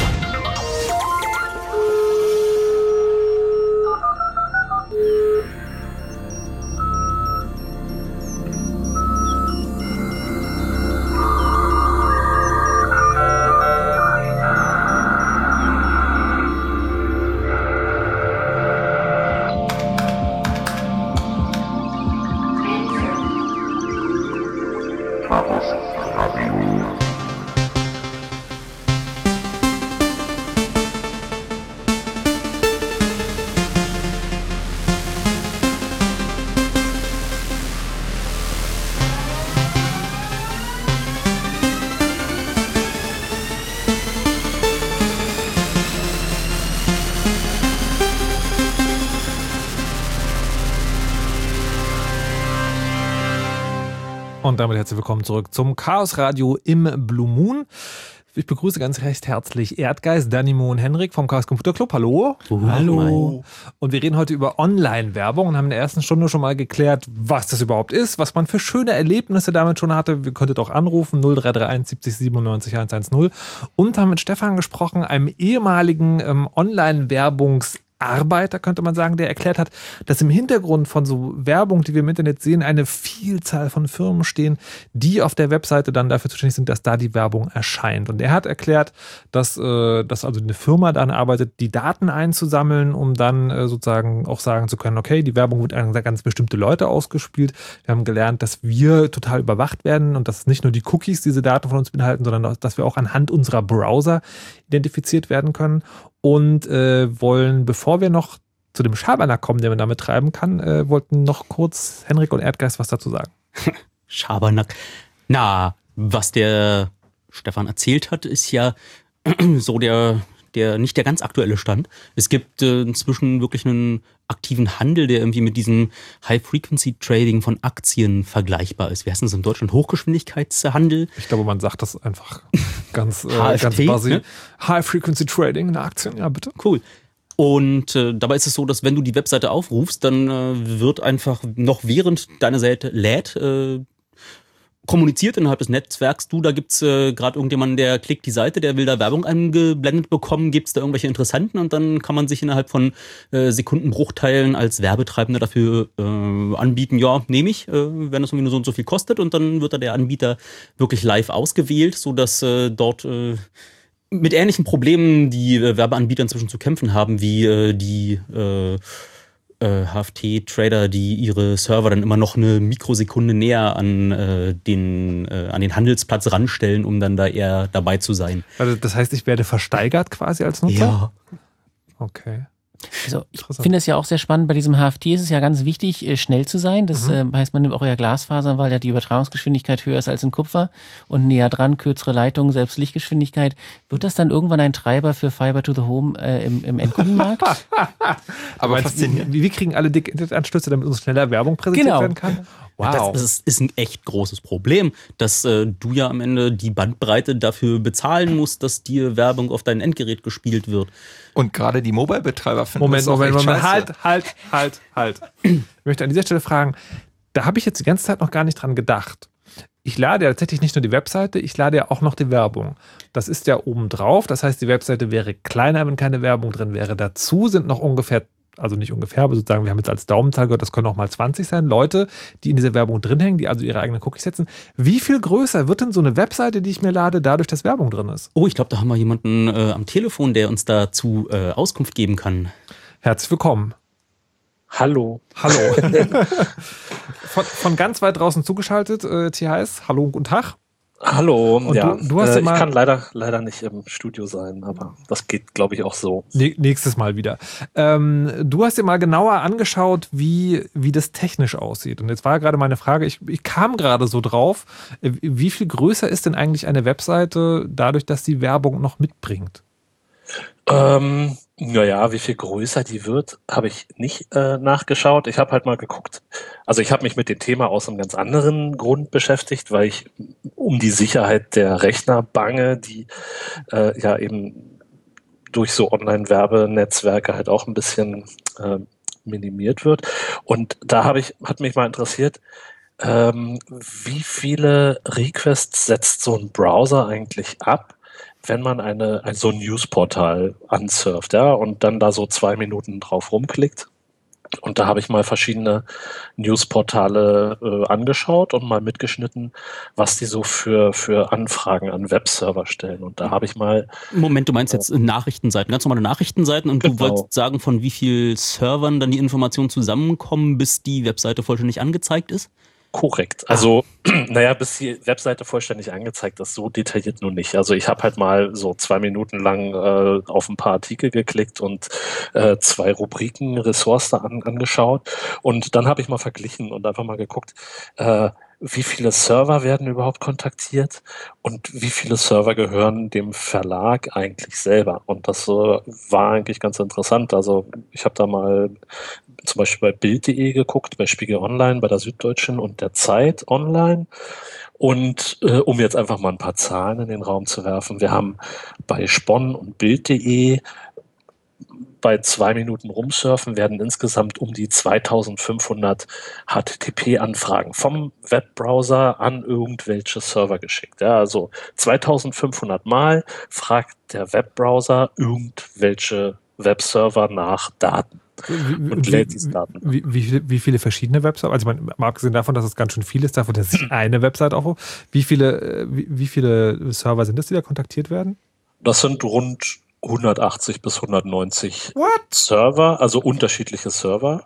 Und damit herzlich willkommen zurück zum Chaos Radio im Blue Moon. Ich begrüße ganz recht herzlich Erdgeist, Danimo und Henrik vom Chaos Computer Club. Hallo. Hallo. Und wir reden heute über Online-Werbung und haben in der ersten Stunde schon mal geklärt, was das überhaupt ist, was man für schöne Erlebnisse damit schon hatte. Ihr könntet auch anrufen, 0331 70 97 110. Und haben mit Stefan gesprochen, einem ehemaligen Online-Werbungsarbeiter, könnte man sagen, der erklärt hat, dass im Hintergrund von so Werbung, die wir im Internet sehen, eine Vielzahl von Firmen stehen, die auf der Webseite dann dafür zuständig sind, dass da die Werbung erscheint. Und er hat erklärt, dass also eine Firma daran arbeitet, die Daten einzusammeln, um dann sozusagen auch sagen zu können, okay, die Werbung wird an ganz bestimmte Leute ausgespielt. Wir haben gelernt, dass wir total überwacht werden und dass nicht nur die Cookies diese Daten von uns beinhalten, sondern dass wir auch anhand unserer Browser identifiziert werden können. Und wollen, bevor wir noch zu dem Schabernack kommen, den man damit treiben kann, wollten noch kurz Henrik und Erdgeist was dazu sagen. Schabernack. Na, was der Stefan erzählt hat, ist ja so der nicht der ganz aktuelle Stand. Es gibt inzwischen wirklich einen aktiven Handel, der irgendwie mit diesem High-Frequency-Trading von Aktien vergleichbar ist. Wie heißt das in Deutschland? Hochgeschwindigkeitshandel? Ich glaube, man sagt das einfach ganz HFT, basic. ne? High-Frequency-Trading in Aktien, ja bitte. Cool. Und dabei ist es so, dass wenn du die Webseite aufrufst, dann wird einfach noch während deine Seite lädt, kommuniziert innerhalb des Netzwerks, da gibt's gerade irgendjemanden, der klickt die Seite, der will da Werbung eingeblendet bekommen, gibt's da irgendwelche Interessenten und dann kann man sich innerhalb von Sekundenbruchteilen als Werbetreibender dafür anbieten, ja, nehme ich, wenn das irgendwie nur so und so viel kostet und dann wird da der Anbieter wirklich live ausgewählt, sodass dort mit ähnlichen Problemen die Werbeanbieter inzwischen zu kämpfen haben, wie die HFT-Trader, die ihre Server dann immer noch eine Mikrosekunde näher an den Handelsplatz ranstellen, um dann da eher dabei zu sein. Also das heißt, ich werde versteigert quasi als Nutzer? Ja. Okay. Also ich finde es ja auch sehr spannend, bei diesem HFT ist es ja ganz wichtig, schnell zu sein. Das heißt, man nimmt auch eher Glasfasern, weil ja die Übertragungsgeschwindigkeit höher ist als in Kupfer und näher dran, kürzere Leitungen, selbst Lichtgeschwindigkeit. Wird das dann irgendwann ein Treiber für Fiber to the Home im Endkundenmarkt? Aber faszinierend. Wie kriegen alle dicke Internetanschlüsse, damit uns schneller Werbung präsentiert werden kann? Wow. Das ist ein echt großes Problem, dass du ja am Ende die Bandbreite dafür bezahlen musst, dass dir Werbung auf dein Endgerät gespielt wird. Und gerade die Mobile-Betreiber finden das auch echt scheiße. Halt. Ich möchte an dieser Stelle fragen, da habe ich jetzt die ganze Zeit noch gar nicht dran gedacht. Ich lade ja tatsächlich nicht nur die Webseite, ich lade ja auch noch die Werbung. Das ist ja oben drauf, das heißt, die Webseite wäre kleiner, wenn keine Werbung drin wäre. Dazu sind noch ungefähr, also nicht ungefähr, aber sozusagen, wir haben jetzt als Daumenzahl gehört, das können auch mal 20 sein, Leute, die in dieser Werbung drin hängen, die also ihre eigenen Cookies setzen. Wie viel größer wird denn so eine Webseite, die ich mir lade, dadurch, dass Werbung drin ist? Oh, ich glaube, da haben wir jemanden am Telefon, der uns dazu Auskunft geben kann. Herzlich willkommen. Hallo. von ganz weit draußen zugeschaltet, THS, hallo und guten Tag. Hallo, Und ja. du hast ich kann leider nicht im Studio sein, aber das geht, glaube ich, auch so. Nächstes Mal wieder. Du hast dir mal genauer angeschaut, wie das technisch aussieht. Und jetzt war gerade meine Frage, ich kam gerade so drauf, wie viel größer ist denn eigentlich eine Webseite dadurch, dass die Werbung noch mitbringt? Naja, wie viel größer die wird, habe ich nicht nachgeschaut. Ich habe halt mal geguckt. Also ich habe mich mit dem Thema aus einem ganz anderen Grund beschäftigt, weil ich um die Sicherheit der Rechner bange, die ja eben durch so Online-Werbenetzwerke halt auch ein bisschen minimiert wird. Und da hat mich mal interessiert, wie viele Requests setzt so ein Browser eigentlich ab, wenn man so ein Newsportal ansurft, ja, und dann da so 2 Minuten drauf rumklickt. Und da habe ich mal verschiedene Newsportale angeschaut und mal mitgeschnitten, was die so für Anfragen an Webserver stellen. Und da habe ich mal... Moment, du meinst jetzt Nachrichtenseiten, ganz normale Nachrichtenseiten, und du wolltest sagen, von wie vielen Servern dann die Informationen zusammenkommen, bis die Webseite vollständig angezeigt ist? Korrekt. Also, naja, bis die Webseite vollständig angezeigt ist, so detailliert nur nicht. Also ich habe halt mal so 2 Minuten lang auf ein paar Artikel geklickt und 2 Rubriken, Ressorts da angeschaut. Und dann habe ich mal verglichen und einfach mal geguckt, wie viele Server werden überhaupt kontaktiert und wie viele Server gehören dem Verlag eigentlich selber. Und das war eigentlich ganz interessant. Also ich habe da mal zum Beispiel bei Bild.de geguckt, bei Spiegel Online, bei der Süddeutschen und der Zeit Online. Und um jetzt einfach mal ein paar Zahlen in den Raum zu werfen, wir haben bei Spon und Bild.de bei 2 Minuten rumsurfen werden insgesamt um die 2500 HTTP-Anfragen vom Webbrowser an irgendwelche Server geschickt. Ja, also 2500 Mal fragt der Webbrowser irgendwelche Webserver nach Daten. Und lädt diese Daten. Wie viele verschiedene Webserver? Also mal abgesehen davon, dass es ganz schön viel ist, davon, dass sich eine Website aufruft. Wie viele Server sind es, die da kontaktiert werden? Das sind rund 180 bis 190 Server, also unterschiedliche Server.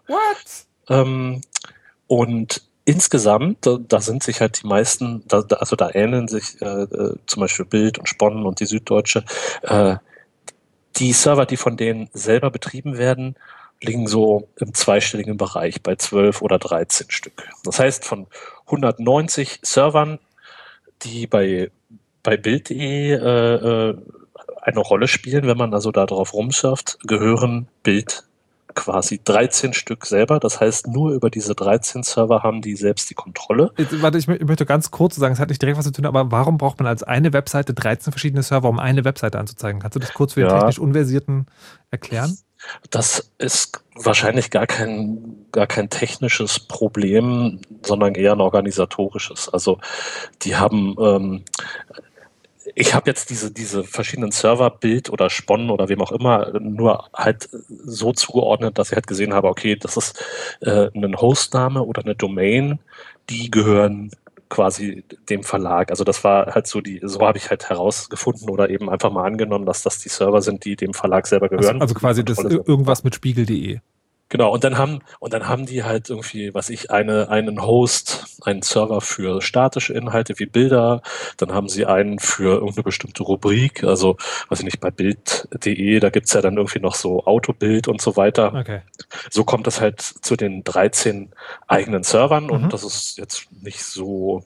Und insgesamt, da sind sich halt die meisten, da ähneln sich zum Beispiel Bild und Spon und die Süddeutsche, die Server, die von denen selber betrieben werden, liegen so im zweistelligen Bereich bei 12 oder 13 Stück. Das heißt, von 190 Servern, die bei Bild.de eine Rolle spielen, wenn man also da drauf rumsurft, gehören Bild quasi 13 Stück selber. Das heißt, nur über diese 13 Server haben die selbst die Kontrolle. Jetzt, warte, ich möchte ganz kurz sagen, es hat nicht direkt was zu tun, aber warum braucht man als eine Webseite 13 verschiedene Server, um eine Webseite anzuzeigen? Kannst du das kurz für den technisch Unversierten erklären? Das ist wahrscheinlich gar kein technisches Problem, sondern eher ein organisatorisches. Also die haben ich habe jetzt diese verschiedenen Server, Bild oder Spon oder wem auch immer, nur halt so zugeordnet, dass ich halt gesehen habe, okay, das ist ein Hostname oder eine Domain, die gehören quasi dem Verlag. Also das war halt so habe ich halt herausgefunden oder eben einfach mal angenommen, dass das die Server sind, die dem Verlag selber gehören. Also quasi das irgendwas mit Spiegel.de. Genau, und dann haben die halt irgendwie, einen Host, einen Server für statische Inhalte wie Bilder, dann haben sie einen für irgendeine bestimmte Rubrik, also, weiß ich nicht, bei Bild.de, da gibt's ja dann irgendwie noch so Autobild und so weiter. Okay. So kommt es halt zu den 13 eigenen Servern und das ist jetzt nicht so,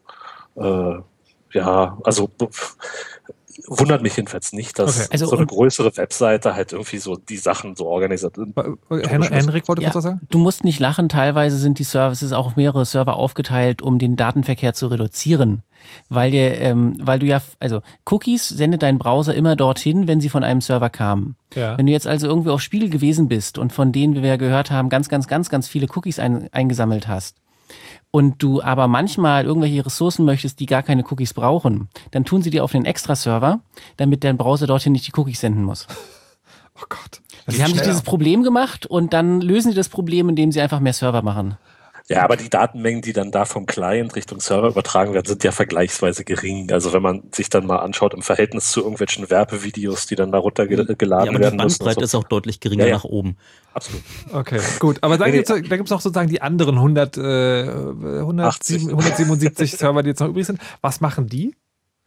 wundert mich jedenfalls nicht, dass so eine größere Webseite halt irgendwie so die Sachen so organisiert. Henrik wollte kurz was sagen? Du musst nicht lachen, teilweise sind die Services auch auf mehrere Server aufgeteilt, um den Datenverkehr zu reduzieren. Weil du ja, also Cookies sendet dein Browser immer dorthin, wenn sie von einem Server kamen. Ja. Wenn du jetzt also irgendwie auf Spiegel gewesen bist und von denen, wie wir ja gehört haben, ganz viele Cookies eingesammelt hast, und du aber manchmal irgendwelche Ressourcen möchtest, die gar keine Cookies brauchen, dann tun sie dir auf den Extra-Server, damit dein Browser dorthin nicht die Cookies senden muss. Oh Gott. Sie haben sich dieses Problem gemacht und dann lösen sie das Problem, indem sie einfach mehr Server machen. Ja, aber die Datenmengen, die dann da vom Client Richtung Server übertragen werden, sind ja vergleichsweise gering. Also wenn man sich dann mal anschaut im Verhältnis zu irgendwelchen Werbevideos, die dann da runtergeladen werden müssen. Die Bandbreite ist auch deutlich geringer nach oben. Absolut. Okay, gut. Aber dann gibt's noch sozusagen die anderen 177 Server, die jetzt noch übrig sind. Was machen die?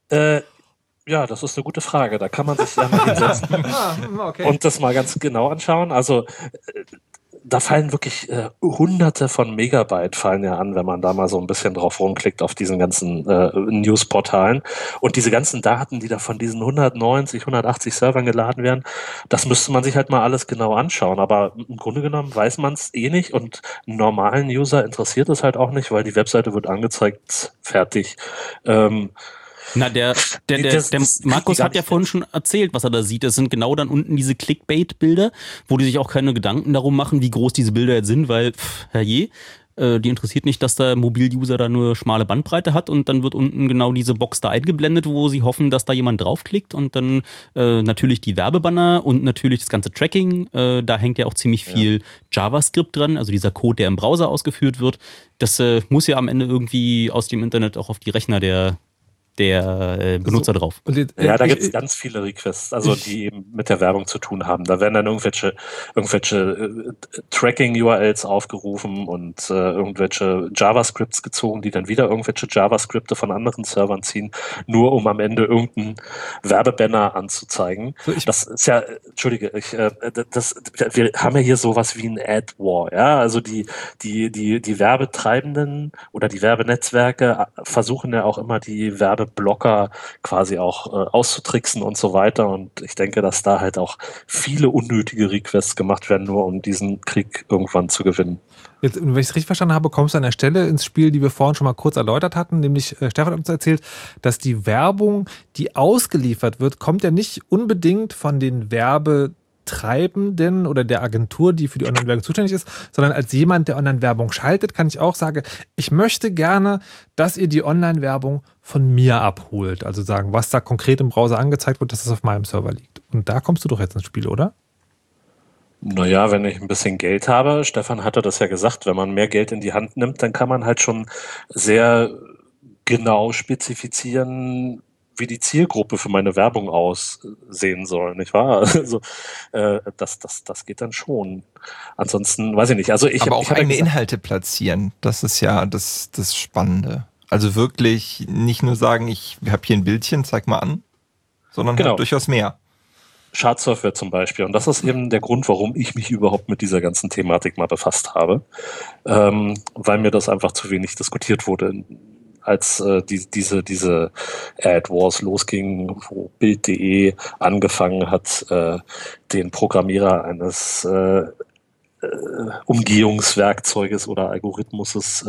Ja, das ist eine gute Frage. Da kann man sich ja mal hinsetzen und das mal ganz genau anschauen. Also da fallen wirklich Hunderte von Megabyte fallen ja an, wenn man da mal so ein bisschen drauf rumklickt auf diesen ganzen Newsportalen. Und diese ganzen Daten, die da von diesen 190, 180 Servern geladen werden, das müsste man sich halt mal alles genau anschauen. Aber im Grunde genommen weiß man es eh nicht und einen normalen User interessiert es halt auch nicht, weil die Webseite wird angezeigt, fertig. Na, der Markus hat ja vorhin schon erzählt, was er da sieht. Das sind genau dann unten diese Clickbait-Bilder, wo die sich auch keine Gedanken darum machen, wie groß diese Bilder jetzt sind, weil, herrje, die interessiert nicht, dass der Mobil-User da nur schmale Bandbreite hat und dann wird unten genau diese Box da eingeblendet, wo sie hoffen, dass da jemand draufklickt und dann natürlich die Werbebanner und natürlich das ganze Tracking. Da hängt ja auch ziemlich viel JavaScript dran, also dieser Code, der im Browser ausgeführt wird. Das muss ja am Ende irgendwie aus dem Internet auch auf die Rechner der Benutzer drauf. Ja, da gibt es ganz viele Requests, also die eben mit der Werbung zu tun haben. Da werden dann irgendwelche Tracking-URLs aufgerufen und irgendwelche JavaScripts gezogen, die dann wieder irgendwelche JavaScripte von anderen Servern ziehen, nur um am Ende irgendeinen Werbebanner anzuzeigen. Das ist ja, Entschuldige, wir haben ja hier sowas wie ein Ad-War, ja, also die Werbetreibenden oder die Werbenetzwerke versuchen ja auch immer die Werbeblocker quasi auch auszutricksen und so weiter. Und ich denke, dass da halt auch viele unnötige Requests gemacht werden, nur um diesen Krieg irgendwann zu gewinnen. Jetzt, wenn ich es richtig verstanden habe, kommst du an der Stelle ins Spiel, die wir vorhin schon mal kurz erläutert hatten, nämlich Stefan hat uns erzählt, dass die Werbung, die ausgeliefert wird, kommt ja nicht unbedingt von den Werbetreibenden oder der Agentur, die für die Online-Werbung zuständig ist, sondern als jemand, der Online-Werbung schaltet, kann ich auch sagen, ich möchte gerne, dass ihr die Online-Werbung von mir abholt. Also sagen, was da konkret im Browser angezeigt wird, dass es auf meinem Server liegt. Und da kommst du doch jetzt ins Spiel, oder? Naja, wenn ich ein bisschen Geld habe, Stefan hatte das ja gesagt, wenn man mehr Geld in die Hand nimmt, dann kann man halt schon sehr genau spezifizieren, wie die Zielgruppe für meine Werbung aussehen soll, nicht wahr? Also das geht dann schon. Ansonsten weiß ich nicht. Also aber auch eigene Inhalte platzieren, das ist ja das Spannende. Also wirklich nicht nur sagen, ich habe hier ein Bildchen, zeig mal an, sondern halt durchaus mehr. Schadsoftware zum Beispiel. Und das ist eben der Grund, warum ich mich überhaupt mit dieser ganzen Thematik mal befasst habe, weil mir das einfach zu wenig diskutiert wurde, als diese AdWars losging, wo Bild.de angefangen hat, den Programmierer eines Umgehungswerkzeuges oder Algorithmuses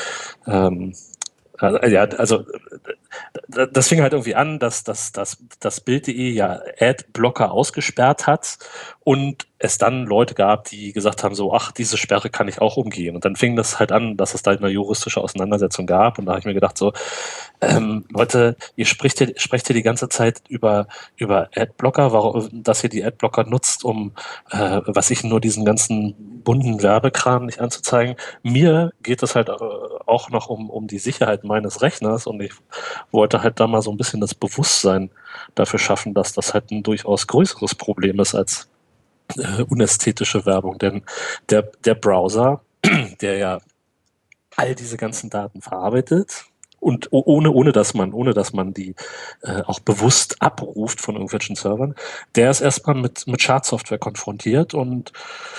das fing halt irgendwie an, dass Bild.de ja Adblocker ausgesperrt hat und es dann Leute gab, die gesagt haben so, ach, diese Sperre kann ich auch umgehen. Und dann fing das halt an, dass es da eine juristische Auseinandersetzung gab. Und da habe ich mir gedacht so, Leute, ihr sprecht hier die ganze Zeit über Adblocker, warum, dass ihr die Adblocker nutzt, um nur diesen ganzen bunten Werbekram nicht anzuzeigen. Mir geht es halt auch noch um die Sicherheit meines Rechners und ich wollte halt da mal so ein bisschen das Bewusstsein dafür schaffen, dass das halt ein durchaus größeres Problem ist als unästhetische Werbung, denn der Browser, der ja all diese ganzen Daten verarbeitet und ohne dass man die auch bewusst abruft von irgendwelchen Servern, der ist erstmal mit Schadsoftware konfrontiert und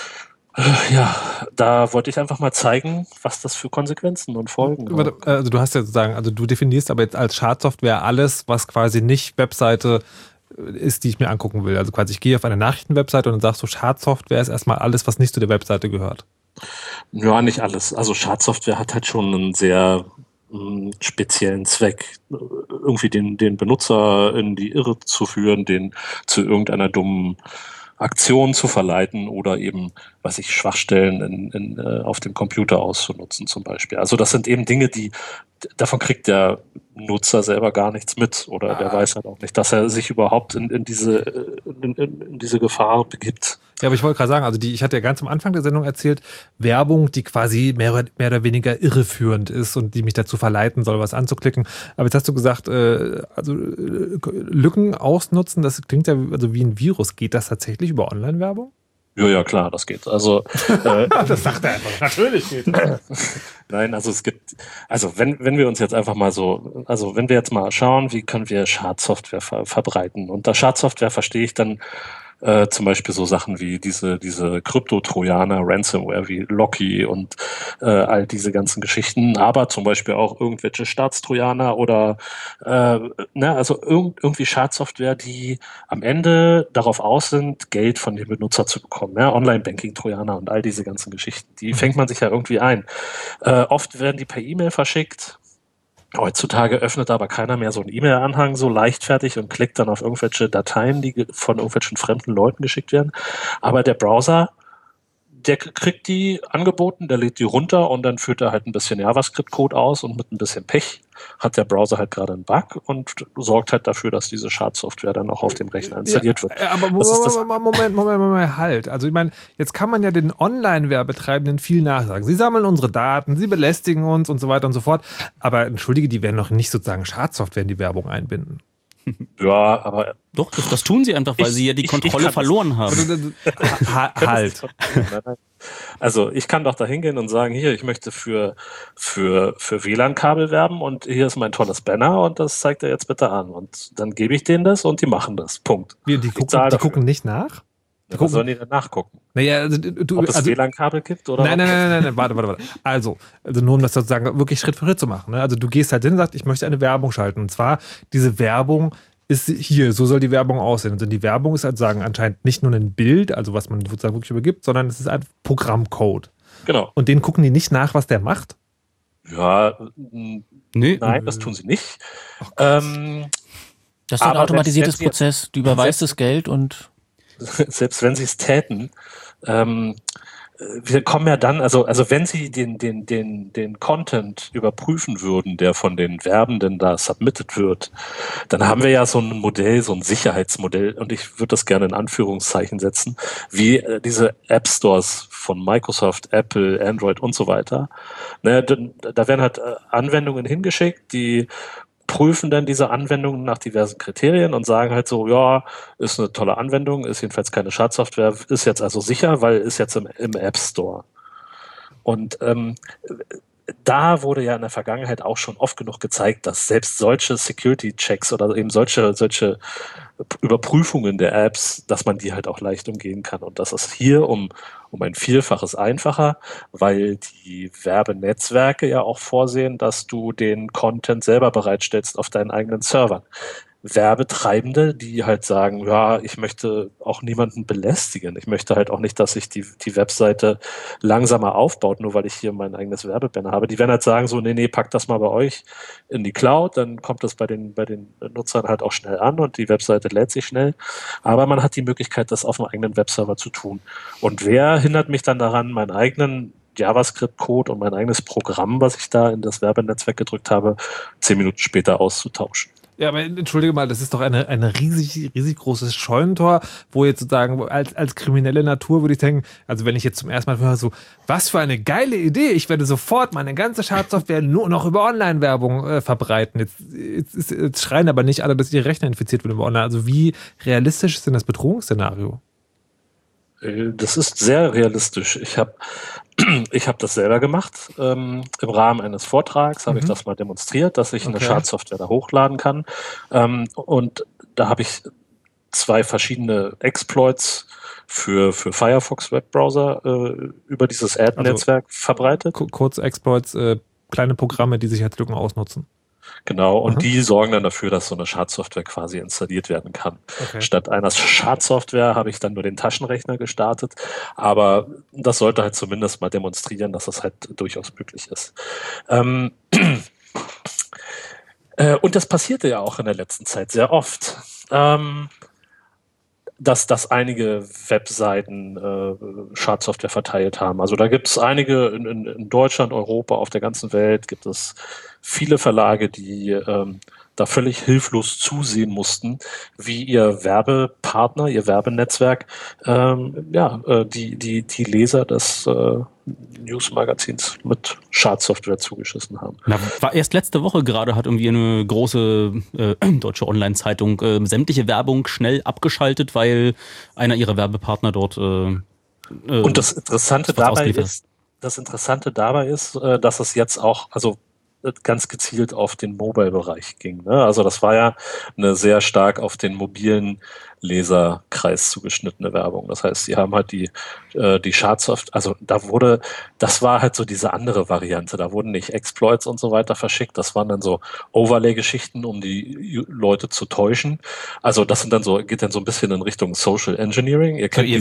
da wollte ich einfach mal zeigen, was das für Konsequenzen und Folgen hat. Also du hast ja sozusagen, also du definierst aber jetzt als Schadsoftware alles, was quasi nicht Webseite ist, die ich mir angucken will. Also quasi ich gehe auf eine Nachrichtenwebseite und dann sagst du, Schadsoftware ist erstmal alles, was nicht zu der Webseite gehört. Ja, nicht alles. Also Schadsoftware hat halt schon einen sehr speziellen Zweck, irgendwie den Benutzer in die Irre zu führen, den zu irgendeiner dummen Aktion zu verleiten oder eben, Schwachstellen auf dem Computer auszunutzen zum Beispiel. Also das sind eben Dinge, davon kriegt der Nutzer selber gar nichts mit oder der weiß halt auch nicht, dass er sich überhaupt in diese Gefahr begibt. Ja, aber ich wollte gerade sagen, also ich hatte ja ganz am Anfang der Sendung erzählt, Werbung, die quasi mehr oder weniger irreführend ist und die mich dazu verleiten soll, was anzuklicken. Aber jetzt hast du gesagt, Lücken ausnutzen, das klingt ja also wie ein Virus. Geht das tatsächlich über Online-Werbung? Ja, klar, das geht. Also das sagt er einfach. Natürlich geht das. Nein, also es gibt, also wenn wir uns jetzt einfach mal so, also wenn wir jetzt mal schauen, wie können wir Schadsoftware verbreiten? Unter Schadsoftware verstehe ich dann zum Beispiel so Sachen wie diese Krypto-Trojaner, Ransomware wie Locky und all diese ganzen Geschichten, aber zum Beispiel auch irgendwelche Staatstrojaner oder also irgendwie Schadsoftware, die am Ende darauf aus sind, Geld von dem Benutzer zu bekommen. Ja? Online-Banking-Trojaner und all diese ganzen Geschichten, die fängt man sich ja irgendwie ein. Oft werden die per E-Mail verschickt. Heutzutage öffnet aber keiner mehr so einen E-Mail-Anhang so leichtfertig und klickt dann auf irgendwelche Dateien, die von irgendwelchen fremden Leuten geschickt werden. Aber der Browser, der kriegt die angeboten, der lädt die runter und dann führt er halt ein bisschen JavaScript-Code aus und mit ein bisschen Pech hat der Browser halt gerade einen Bug und sorgt halt dafür, dass diese Schadsoftware dann auch auf dem Rechner installiert wird. Aber Moment, halt. Also ich meine, jetzt kann man ja den Online-Werbetreibenden viel nachsagen. Sie sammeln unsere Daten, sie belästigen uns und so weiter und so fort. Aber entschuldige, die werden noch nicht sozusagen Schadsoftware in die Werbung einbinden. Ja, aber... Doch, das tun sie einfach, weil sie ja die Kontrolle verloren haben. Halt. Also ich kann doch da hingehen und sagen, hier, ich möchte für WLAN-Kabel werben und hier ist mein tolles Banner und das zeigt er jetzt bitte an. Und dann gebe ich denen das und die machen das. Punkt. Die gucken nicht nach? Was sollen die denn nachgucken? Naja, ob es WLAN-Kabel gibt? Oder Nein, warte. Also nur um das sozusagen wirklich Schritt für Schritt zu machen. Ne? Also du gehst halt hin und sagst, ich möchte eine Werbung schalten. Und zwar, diese Werbung ist hier, so soll die Werbung aussehen. Also die Werbung ist halt sagen anscheinend nicht nur ein Bild, also was man sozusagen wirklich übergibt, sondern es ist ein Programmcode. Genau. Und den gucken die nicht nach, was der macht? Ja, nein, das tun sie nicht. Das ist ein automatisiertes Prozess. Du überweist das Geld und... Selbst wenn sie es täten, wir kommen ja dann, also wenn sie den Content überprüfen würden, der von den Werbenden da submitted wird, dann haben wir ja so ein Modell, so ein Sicherheitsmodell, und ich würde das gerne in Anführungszeichen setzen, wie diese App Stores von Microsoft, Apple, Android und so weiter. Ne, da werden halt Anwendungen hingeschickt, die prüfen dann diese Anwendungen nach diversen Kriterien und sagen halt so, ja, ist eine tolle Anwendung, ist jedenfalls keine Schadsoftware, ist jetzt also sicher, weil ist jetzt im App Store. Und da wurde ja in der Vergangenheit auch schon oft genug gezeigt, dass selbst solche Security-Checks oder eben solche Überprüfungen der Apps, dass man die halt auch leicht umgehen kann. Und das ist hier um ein Vielfaches einfacher, weil die Werbenetzwerke ja auch vorsehen, dass du den Content selber bereitstellst auf deinen eigenen Servern. Werbetreibende, die halt sagen, ja, ich möchte auch niemanden belästigen. Ich möchte halt auch nicht, dass sich die Webseite langsamer aufbaut, nur weil ich hier mein eigenes Werbebanner habe. Die werden halt sagen so, nee, packt das mal bei euch in die Cloud, dann kommt das bei den Nutzern halt auch schnell an und die Webseite lädt sich schnell. Aber man hat die Möglichkeit, das auf dem eigenen Webserver zu tun. Und wer hindert mich dann daran, meinen eigenen JavaScript-Code und mein eigenes Programm, was ich da in das Werbenetzwerk gedrückt habe, 10 Minuten später auszutauschen? Ja, aber entschuldige mal, das ist doch eine riesig großes Scheunentor, wo jetzt sozusagen als kriminelle Natur würde ich denken, also wenn ich jetzt zum ersten Mal höre, so, was für eine geile Idee, ich werde sofort meine ganze Schadsoftware nur noch über Online-Werbung verbreiten. Jetzt schreien aber nicht alle, dass ihre Rechner infiziert werden über Online. Also wie realistisch ist denn das Bedrohungsszenario? Das ist sehr realistisch. Ich hab das selber gemacht. Im Rahmen eines Vortrags habe ich das mal demonstriert, dass ich eine Schadsoftware da hochladen kann. Und da habe ich 2 verschiedene Exploits für Firefox Webbrowser über dieses Ad-Netzwerk verbreitet. Kurz Exploits, kleine Programme, die Sicherheitslücken ausnutzen. Genau, und die sorgen dann dafür, dass so eine Schadsoftware quasi installiert werden kann. Okay. Statt einer Schadsoftware habe ich dann nur den Taschenrechner gestartet, aber das sollte halt zumindest mal demonstrieren, dass das halt durchaus möglich ist. Und das passierte ja auch in der letzten Zeit sehr oft. Dass einige Webseiten Schadsoftware verteilt haben. Also da gibt es einige in Deutschland, Europa, auf der ganzen Welt gibt es viele Verlage, die da völlig hilflos zusehen mussten, wie ihr Werbepartner, ihr Werbenetzwerk die Leser des Newsmagazins mit Schadsoftware zugeschissen haben. War erst letzte Woche gerade, hat irgendwie eine große deutsche Online-Zeitung sämtliche Werbung schnell abgeschaltet, weil einer ihrer Werbepartner dort Und das Interessante dabei ist, dass es jetzt auch, also ganz gezielt auf den Mobile-Bereich ging. Ne? Also das war ja eine sehr stark auf den mobilen Leserkreis zugeschnittene Werbung. Das heißt, sie haben halt die Schadsoftware, also das war halt so diese andere Variante. Da wurden nicht Exploits und so weiter verschickt. Das waren dann so Overlay-Geschichten, um die Leute zu täuschen. Also das sind geht dann so ein bisschen in Richtung Social Engineering. Ihr kennt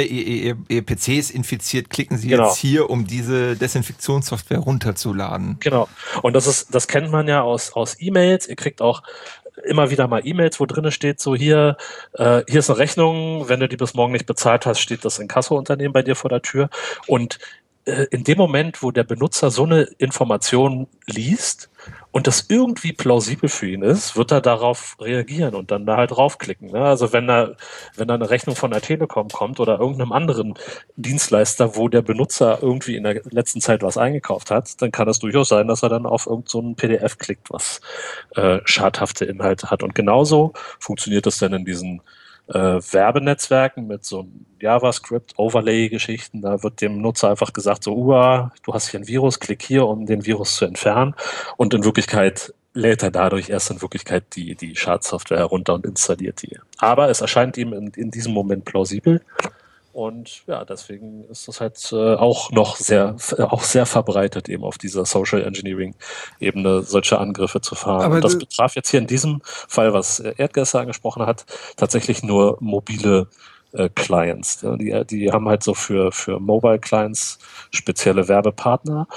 Ihr PC ist infiziert, klicken Sie jetzt hier, um diese Desinfektionssoftware runterzuladen. Genau. Und das kennt man ja aus E-Mails. Ihr kriegt auch immer wieder mal E-Mails, wo drin steht, so hier ist eine Rechnung, wenn du die bis morgen nicht bezahlt hast, steht das Inkasso-Unternehmen bei dir vor der Tür. Und in dem Moment, wo der Benutzer so eine Information liest und das irgendwie plausibel für ihn ist, wird er darauf reagieren und dann da halt draufklicken. Ne? Also wenn da eine Rechnung von der Telekom kommt oder irgendeinem anderen Dienstleister, wo der Benutzer irgendwie in der letzten Zeit was eingekauft hat, dann kann es durchaus sein, dass er dann auf irgend so ein PDF klickt, was schadhafte Inhalte hat. Und genauso funktioniert das dann in diesen Werbenetzwerken mit so einem JavaScript-Overlay-Geschichten. Da wird dem Nutzer einfach gesagt, so, du hast hier ein Virus, klick hier, um den Virus zu entfernen. Und in Wirklichkeit lädt er dadurch erst in Wirklichkeit die Schadsoftware herunter und installiert die. Aber es erscheint ihm in diesem Moment plausibel. Und ja, deswegen ist das halt auch sehr verbreitet, eben auf dieser Social Engineering-Ebene solche Angriffe zu fahren. Aber und das betraf jetzt hier in diesem Fall, was Erdgäste angesprochen hat, tatsächlich nur mobile Clients. Ja, die haben halt so für Mobile Clients spezielle Werbepartner.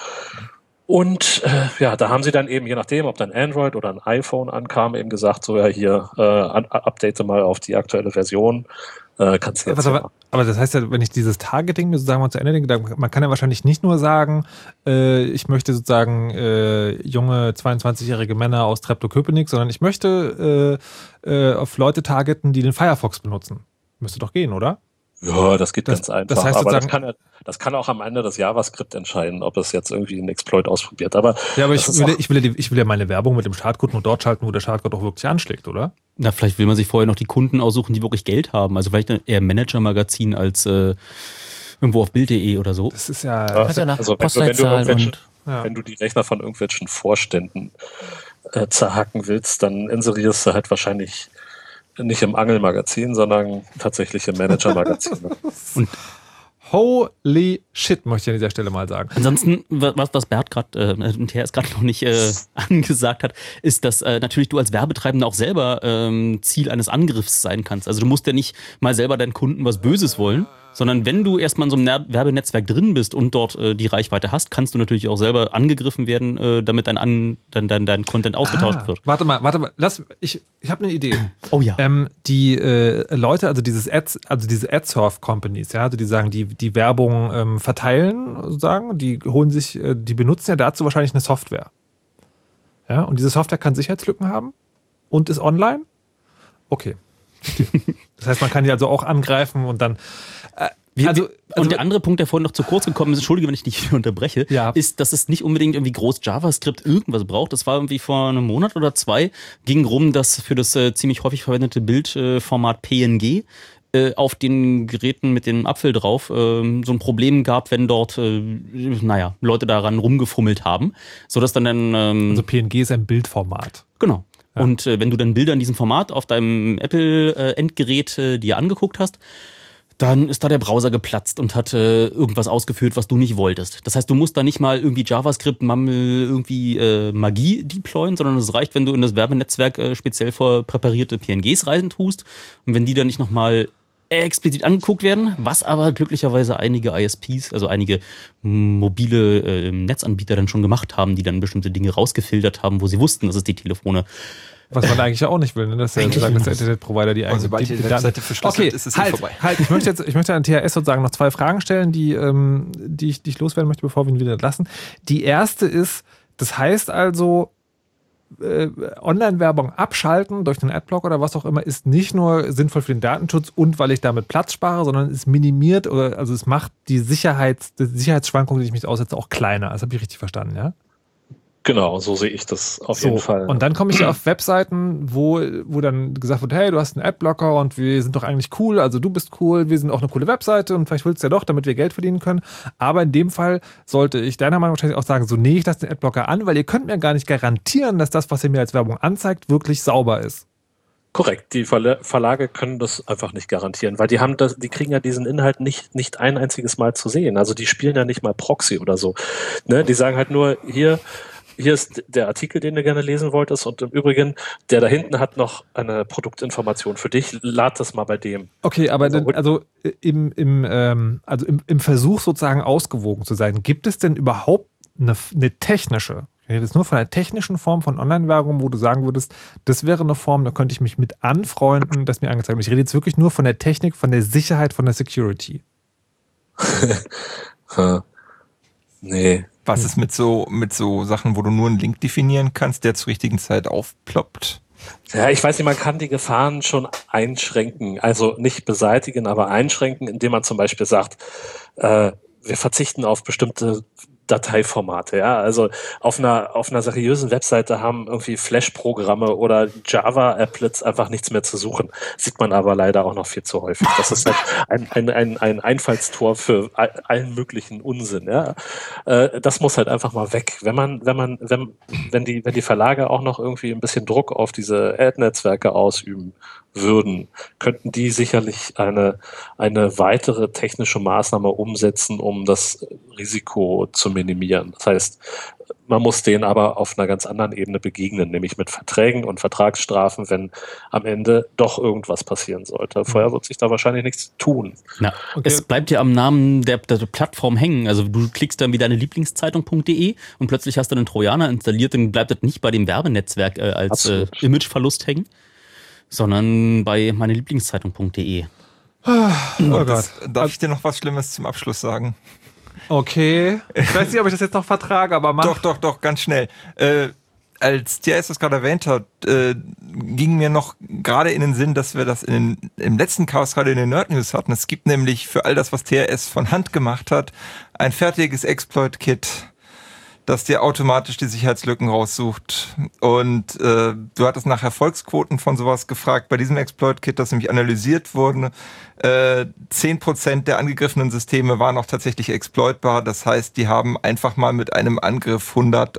Und da haben sie dann eben, je nachdem, ob dann Android oder ein iPhone ankam, eben gesagt, so ja hier, update mal auf die aktuelle Version. Kannst du jetzt aber das heißt ja, wenn ich dieses Targeting mir sozusagen mal zu Ende denke, man kann ja wahrscheinlich nicht nur sagen, ich möchte sozusagen junge 22-jährige Männer aus Treptow-Köpenick, sondern ich möchte auf Leute targeten, die den Firefox benutzen. Müsste doch gehen, oder? Ja, das geht ganz einfach. Das heißt, aber das kann auch am Ende das JavaScript entscheiden, ob es jetzt irgendwie einen Exploit ausprobiert. Aber ich will ja meine Werbung mit dem Startcode nur dort schalten, wo der Startcode auch wirklich anschlägt, oder? Na, vielleicht will man sich vorher noch die Kunden aussuchen, die wirklich Geld haben. Also vielleicht eher Manager-Magazin als irgendwo auf Bild.de oder so. Das ist ja... Also wenn du die Rechner von irgendwelchen Vorständen zerhacken willst, dann inserierst du halt wahrscheinlich nicht im Angelmagazin, sondern tatsächlich im Manager-Magazin. Und holy shit, möchte ich an dieser Stelle mal sagen. Ansonsten, was Bert gerade, der es gerade noch nicht angesagt hat, ist, dass natürlich du als Werbetreibender auch selber Ziel eines Angriffs sein kannst. Also du musst ja nicht mal selber deinen Kunden was Böses wollen, sondern wenn du erstmal in so einem Werbenetzwerk drin bist und dort die Reichweite hast, kannst du natürlich auch selber angegriffen werden, damit dein Content ausgetauscht wird. Warte mal, ich habe eine Idee. Oh ja. Die Leute, also diese Ad-Surf-Companies, ja, also die sagen, die Werbung verteilen, sozusagen, die benutzen ja dazu wahrscheinlich eine Software. Ja, und diese Software kann Sicherheitslücken haben und ist online. Okay. Das heißt, man kann die also auch angreifen und dann... Und der andere Punkt, der vorhin noch zu kurz gekommen ist, entschuldige, wenn ich dich unterbreche, ist, dass es nicht unbedingt irgendwie groß JavaScript irgendwas braucht. Das war irgendwie vor einem Monat oder 2, ging rum, dass für das ziemlich häufig verwendete Bildformat PNG auf den Geräten mit dem Apfel drauf so ein Problem gab, wenn dort Leute daran rumgefummelt haben, sodass dann also PNG ist ein Bildformat. Genau. Ja. Und wenn du dann Bilder in diesem Format auf deinem Apple-Endgerät dir angeguckt hast, dann ist da der Browser geplatzt und hat irgendwas ausgeführt, was du nicht wolltest. Das heißt, du musst da nicht mal irgendwie JavaScript, irgendwie Magie deployen, sondern es reicht, wenn du in das Werbenetzwerk speziell vor präparierte PNGs rein tust. Und wenn die dann nicht nochmal explizit angeguckt werden, was aber glücklicherweise einige ISPs, also einige mobile Netzanbieter dann schon gemacht haben, die dann bestimmte Dinge rausgefiltert haben, wo sie wussten, dass es die Telefone... Was man eigentlich auch nicht will, ne? Dass der Internetprovider die eigene Webseite verschlüsselt ist, es vorbei. Ich möchte an THS sozusagen noch 2 Fragen stellen, die ich loswerden möchte, bevor wir ihn wieder entlassen. Die erste ist, das heißt also, Online-Werbung abschalten durch den Adblock oder was auch immer ist nicht nur sinnvoll für den Datenschutz und weil ich damit Platz spare, sondern es minimiert also es macht die Sicherheitsschwankungen, die ich mich aussetze, auch kleiner. Das habe ich richtig verstanden, ja? Genau, so sehe ich das auf jeden Fall. Und dann komme ich auf Webseiten, wo dann gesagt wird, hey, du hast einen Adblocker und wir sind doch eigentlich cool, also du bist cool, wir sind auch eine coole Webseite und vielleicht willst du ja doch, damit wir Geld verdienen können. Aber in dem Fall sollte ich deiner Meinung wahrscheinlich auch sagen, so ich lasse den Adblocker an, weil ihr könnt mir gar nicht garantieren, dass das, was ihr mir als Werbung anzeigt, wirklich sauber ist. Korrekt, die Verlage können das einfach nicht garantieren, weil die kriegen ja diesen Inhalt nicht ein einziges Mal zu sehen. Also die spielen ja nicht mal Proxy oder so. Ne? Die sagen halt nur, hier ist der Artikel, den du gerne lesen wolltest und im Übrigen, der da hinten hat noch eine Produktinformation für dich, lad das mal bei dem. Okay, aber im Versuch sozusagen ausgewogen zu sein, gibt es denn überhaupt eine technische, ich rede jetzt nur von einer technischen Form von Online-Werbung, wo du sagen würdest, das wäre eine Form, da könnte ich mich mit anfreunden, das mir angezeigt wird. Ich rede jetzt wirklich nur von der Technik, von der Sicherheit, von der Security. Nee. Was ist mit so Sachen, wo du nur einen Link definieren kannst, der zur richtigen Zeit aufploppt? Ja, ich weiß nicht, man kann die Gefahren schon einschränken. Also nicht beseitigen, aber einschränken, indem man zum Beispiel sagt, wir verzichten auf bestimmte Dateiformate, ja. Also auf einer seriösen Webseite haben irgendwie Flash-Programme oder Java-Applets einfach nichts mehr zu suchen. Sieht man aber leider auch noch viel zu häufig. Das ist halt ein Einfallstor für allen möglichen Unsinn, ja. Das muss halt einfach mal weg. Wenn die Verlage auch noch irgendwie ein bisschen Druck auf diese Ad-Netzwerke ausüben würden, könnten die sicherlich eine weitere technische Maßnahme umsetzen, um das Risiko zu minimieren. Das heißt, man muss denen aber auf einer ganz anderen Ebene begegnen, nämlich mit Verträgen und Vertragsstrafen, wenn am Ende doch irgendwas passieren sollte. Vorher wird sich da wahrscheinlich nichts tun. Na, okay. Es bleibt ja am Namen der Plattform hängen. Also du klickst dann wie deine Lieblingszeitung.de und plötzlich hast du einen Trojaner installiert, dann bleibt das nicht bei dem Werbenetzwerk als Imageverlust hängen, sondern bei meine Lieblingszeitung.de. Oh Gott. Darf ich dir noch was Schlimmes zum Abschluss sagen? Okay. Ich weiß nicht, ob ich das jetzt noch vertrage, aber mach. Doch, ganz schnell. Als TRS das gerade erwähnt hat, ging mir noch gerade in den Sinn, dass wir das im letzten Chaos gerade in den Nerd News hatten. Es gibt nämlich für all das, was TRS von Hand gemacht hat, ein fertiges Exploit-Kit, das dir automatisch die Sicherheitslücken raussucht. Und du hattest nach Erfolgsquoten von sowas gefragt. Bei diesem Exploit-Kit, das nämlich analysiert wurde, 10% der angegriffenen Systeme waren auch tatsächlich exploitbar. Das heißt, die haben einfach mal mit einem Angriff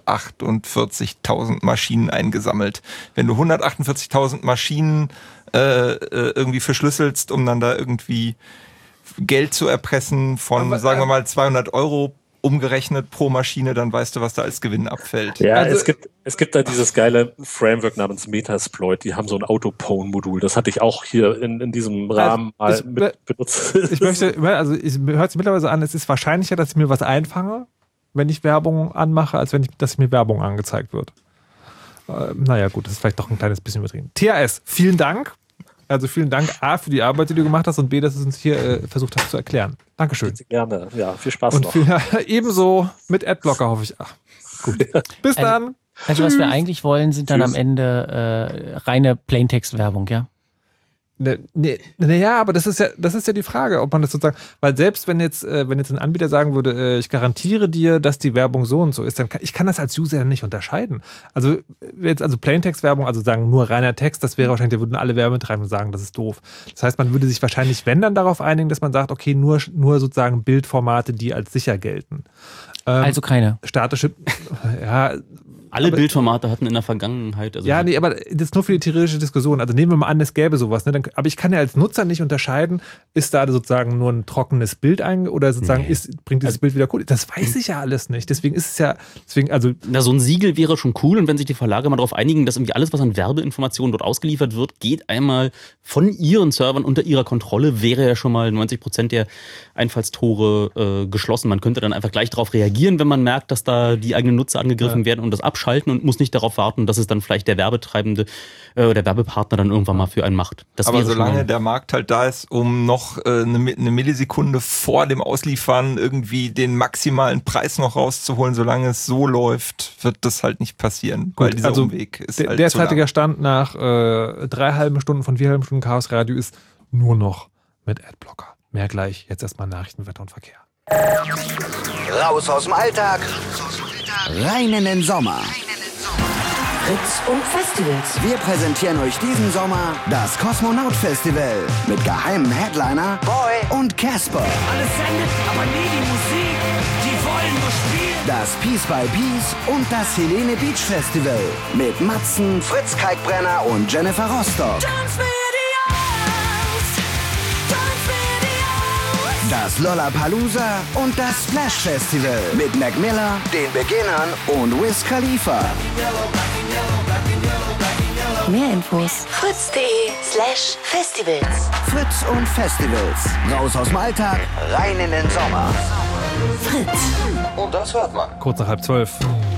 148.000 Maschinen eingesammelt. Wenn du 148.000 Maschinen irgendwie verschlüsselst, um dann da irgendwie Geld zu erpressen von, sagen wir mal, 200 Euro umgerechnet pro Maschine, dann weißt du, was da als Gewinn abfällt. Ja, also, es gibt da dieses geile Framework namens Metasploit, die haben so ein Autopwn-Modul, das hatte ich auch hier in diesem Rahmen mal benutzt. Ich möchte, also es hört sich mittlerweile so an, es ist wahrscheinlicher, dass ich mir was einfange, wenn ich Werbung anmache, als dass mir Werbung angezeigt wird. Naja gut, das ist vielleicht doch ein kleines bisschen übertrieben. THS, vielen Dank. Also vielen Dank A für die Arbeit, die du gemacht hast und B, dass du es uns hier versucht hast zu erklären. Dankeschön. Gerne, ja, viel Spaß und noch. Ebenso mit Adblocker, hoffe ich. Ach, gut. Bis dann. Also was wir eigentlich wollen, sind dann am Ende reine Plaintext-Werbung, ja? Naja, aber das ist ja die Frage, ob man das sozusagen, weil selbst wenn jetzt ein Anbieter sagen würde, ich garantiere dir, dass die Werbung so und so ist, dann kann das als User nicht unterscheiden. Also Plaintext-Werbung, also sagen nur reiner Text, das wäre wahrscheinlich, da würden alle Werbetreibenden sagen, das ist doof. Das heißt, man würde sich wahrscheinlich, wenn dann darauf einigen, dass man sagt, okay, nur sozusagen Bildformate, die als sicher gelten. Also keine. Statische, ja. Alle Bildformate hatten in der Vergangenheit. Also ja, nee, aber das ist nur für die theoretische Diskussion. Also nehmen wir mal an, es gäbe sowas. Ne? Aber ich kann ja als Nutzer nicht unterscheiden, ist da sozusagen nur ein trockenes Bild oder sozusagen bringt dieses Bild wieder cool. Das weiß ich ja alles nicht. Deswegen ist es ja, Na, so ein Siegel wäre schon cool und wenn sich die Verlage mal darauf einigen, dass irgendwie alles, was an Werbeinformationen dort ausgeliefert wird, geht einmal von ihren Servern unter ihrer Kontrolle, wäre ja schon mal 90% der Einfallstore geschlossen. Man könnte dann einfach gleich darauf reagieren, wenn man merkt, dass da die eigenen Nutzer angegriffen werden und das abschalten und muss nicht darauf warten, dass es dann vielleicht der Werbetreibende oder der Werbepartner dann irgendwann mal für einen macht. Aber solange der Markt halt da ist, um noch eine Millisekunde vor dem Ausliefern irgendwie den maximalen Preis noch rauszuholen, solange es so läuft, wird das halt nicht passieren. Gut, weil dieser Umweg ist halt derzeitiger Stand nach 3 halben Stunden von 4 halben Stunden Chaos Radio ist nur noch mit Adblocker. Mehr gleich. Jetzt erstmal Nachrichten, Wetter und Verkehr. Raus aus dem Alltag. rein in den Sommer. Fritz und Festivals. Wir präsentieren euch diesen Sommer das Kosmonaut Festival mit geheimen Headliner Boy und Casper. Alles sendet, aber nie die Musik. Die wollen nur spielen. Das Peace by Peace und das Helene Beach Festival mit Matzen, Fritz Kalkbrenner und Jennifer Rostock. Das Lollapalooza und das Splash Festival mit Mac Miller, den Beginnern und Wiz Khalifa. Mehr Infos fritz.de/festivals. Fritz und Festivals. Raus aus dem Alltag, rein in den Sommer. Fritz. Und das hört man. Kurz nach 11:30.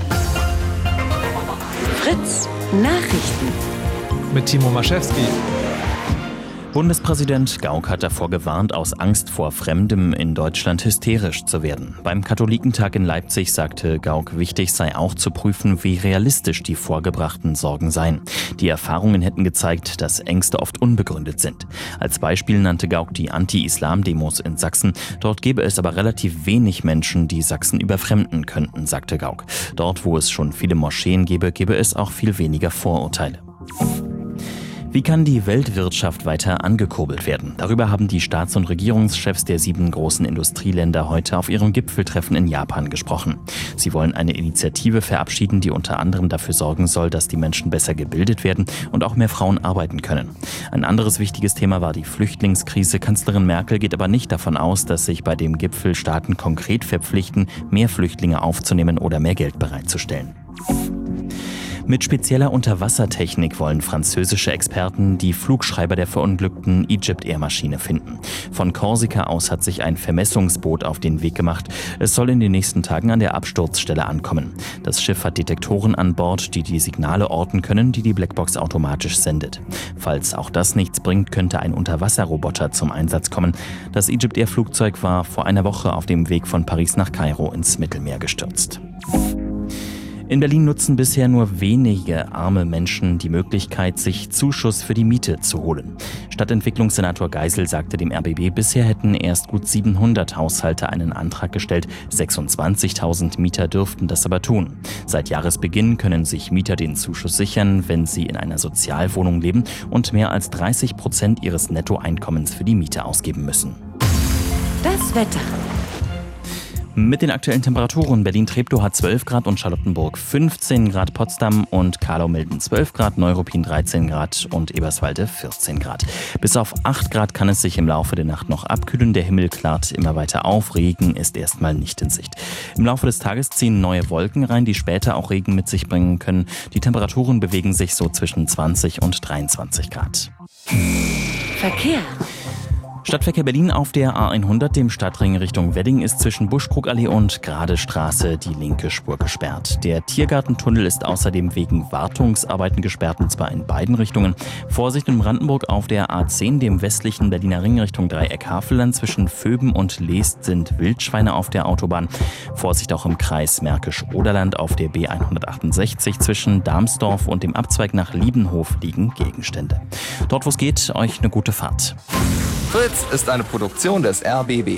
Fritz Nachrichten. Mit Timo Maschewski. Bundespräsident Gauck hat davor gewarnt, aus Angst vor Fremdem in Deutschland hysterisch zu werden. Beim Katholikentag in Leipzig sagte Gauck, wichtig sei auch zu prüfen, wie realistisch die vorgebrachten Sorgen seien. Die Erfahrungen hätten gezeigt, dass Ängste oft unbegründet sind. Als Beispiel nannte Gauck die Anti-Islam-Demos in Sachsen. Dort gäbe es aber relativ wenig Menschen, die Sachsen überfremden könnten, sagte Gauck. Dort, wo es schon viele Moscheen gäbe, gäbe es auch viel weniger Vorurteile. Wie kann die Weltwirtschaft weiter angekurbelt werden? Darüber haben die Staats- und Regierungschefs der 7 großen Industrieländer heute auf ihrem Gipfeltreffen in Japan gesprochen. Sie wollen eine Initiative verabschieden, die unter anderem dafür sorgen soll, dass die Menschen besser gebildet werden und auch mehr Frauen arbeiten können. Ein anderes wichtiges Thema war die Flüchtlingskrise. Kanzlerin Merkel geht aber nicht davon aus, dass sich bei dem Gipfel Staaten konkret verpflichten, mehr Flüchtlinge aufzunehmen oder mehr Geld bereitzustellen. Mit spezieller Unterwassertechnik wollen französische Experten die Flugschreiber der verunglückten Egypt-Air-Maschine finden. Von Korsika aus hat sich ein Vermessungsboot auf den Weg gemacht. Es soll in den nächsten Tagen an der Absturzstelle ankommen. Das Schiff hat Detektoren an Bord, die die Signale orten können, die die Blackbox automatisch sendet. Falls auch das nichts bringt, könnte ein Unterwasserroboter zum Einsatz kommen. Das Egypt-Air-Flugzeug war vor einer Woche auf dem Weg von Paris nach Kairo ins Mittelmeer gestürzt. In Berlin nutzen bisher nur wenige arme Menschen die Möglichkeit, sich Zuschuss für die Miete zu holen. Stadtentwicklungssenator Geisel sagte dem RBB, bisher hätten erst gut 700 Haushalte einen Antrag gestellt. 26.000 Mieter dürften das aber tun. Seit Jahresbeginn können sich Mieter den Zuschuss sichern, wenn sie in einer Sozialwohnung leben und mehr als 30% ihres Nettoeinkommens für die Miete ausgeben müssen. Das Wetter. Mit den aktuellen Temperaturen: Berlin-Treptow hat 12 Grad und Charlottenburg 15 Grad, Potsdam und Karlau-Milden 12 Grad, Neuruppin 13 Grad und Eberswalde 14 Grad. Bis auf 8 Grad kann es sich im Laufe der Nacht noch abkühlen. Der Himmel klart immer weiter auf. Regen ist erstmal nicht in Sicht. Im Laufe des Tages ziehen neue Wolken rein, die später auch Regen mit sich bringen können. Die Temperaturen bewegen sich so zwischen 20 und 23 Grad. Verkehr. Stadtverkehr Berlin auf der A100, dem Stadtring Richtung Wedding, ist zwischen Buschkrugallee und Gradestraße die linke Spur gesperrt. Der Tiergartentunnel ist außerdem wegen Wartungsarbeiten gesperrt, und zwar in beiden Richtungen. Vorsicht in Brandenburg auf der A10, dem westlichen Berliner Ring Richtung Dreieck-Havelland. Zwischen Vöben und Leest sind Wildschweine auf der Autobahn. Vorsicht auch im Kreis Märkisch-Oderland auf der B168. Zwischen Darmsdorf und dem Abzweig nach Liebenhof liegen Gegenstände. Dort, wo es geht, euch eine gute Fahrt. Fritz ist eine Produktion des RBB.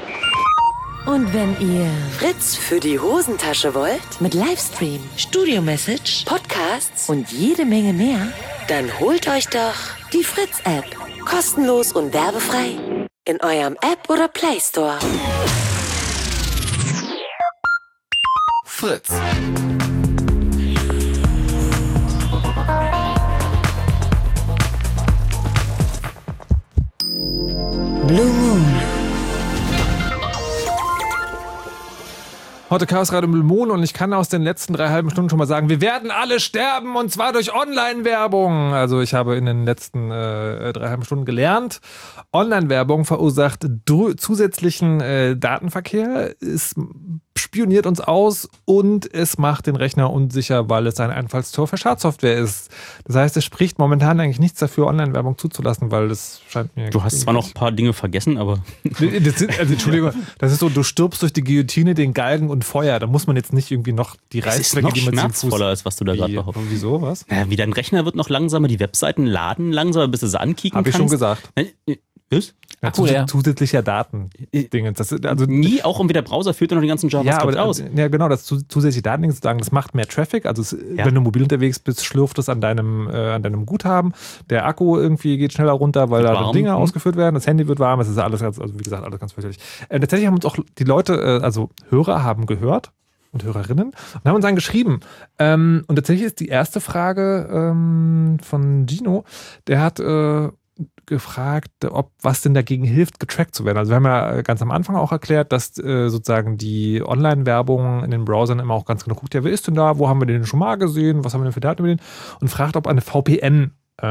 Und wenn ihr Fritz für die Hosentasche wollt, mit Livestream, Studio-Message, Podcasts und jede Menge mehr, dann holt euch doch die Fritz-App. Kostenlos und werbefrei in eurem App oder Play Store. Fritz. Blue Moon. Heute Chaos Radio Blue Moon, und ich kann aus den letzten 3 halben Stunden schon mal sagen, wir werden alle sterben, und zwar durch Online-Werbung. Also ich habe in den letzten 3 halben Stunden gelernt, Online-Werbung verursacht zusätzlichen Datenverkehr, es spioniert uns aus und es macht den Rechner unsicher, weil es ein Einfallstor für Schadsoftware ist. Das heißt, es spricht momentan eigentlich nichts dafür, Online-Werbung zuzulassen, weil das scheint mir... Du hast zwar noch ein paar Dinge vergessen, aber... Entschuldigung, das ist so, du stirbst durch die Guillotine, den Galgen und Feuer. Da muss man jetzt nicht irgendwie noch die Reißzwecke, die man schmerzvoller, als was du da gerade behauptest. Wieso, was? Wie dein Rechner wird noch langsamer, die Webseiten laden langsamer, bis du sie ankicken kannst. Hab ich schon gesagt. Das? Ja, zusätzlicher Datendinge. Also nie, auch irgendwie der Browser führt ja noch den ganzen JavaScript aus. Ja, genau, das zusätzliche Datending sozusagen, das macht mehr Traffic. Also wenn du mobil unterwegs bist, schlürft es an deinem Guthaben. Der Akku irgendwie geht schneller runter, weil da Dinge ausgeführt werden. Das Handy wird warm. Es ist alles ganz, also wie gesagt, alles ganz fürchterlich. Tatsächlich haben uns auch die Leute, also Hörer haben gehört und Hörerinnen und haben uns dann geschrieben. Und tatsächlich ist die erste Frage von Gino, der hat gefragt, was denn dagegen hilft, getrackt zu werden. Also wir haben ja ganz am Anfang auch erklärt, dass sozusagen die Online-Werbung in den Browsern immer auch ganz genau guckt, ja, wer ist denn da, wo haben wir den schon mal gesehen, was haben wir denn für Daten über den, und fragt, ob eine VPN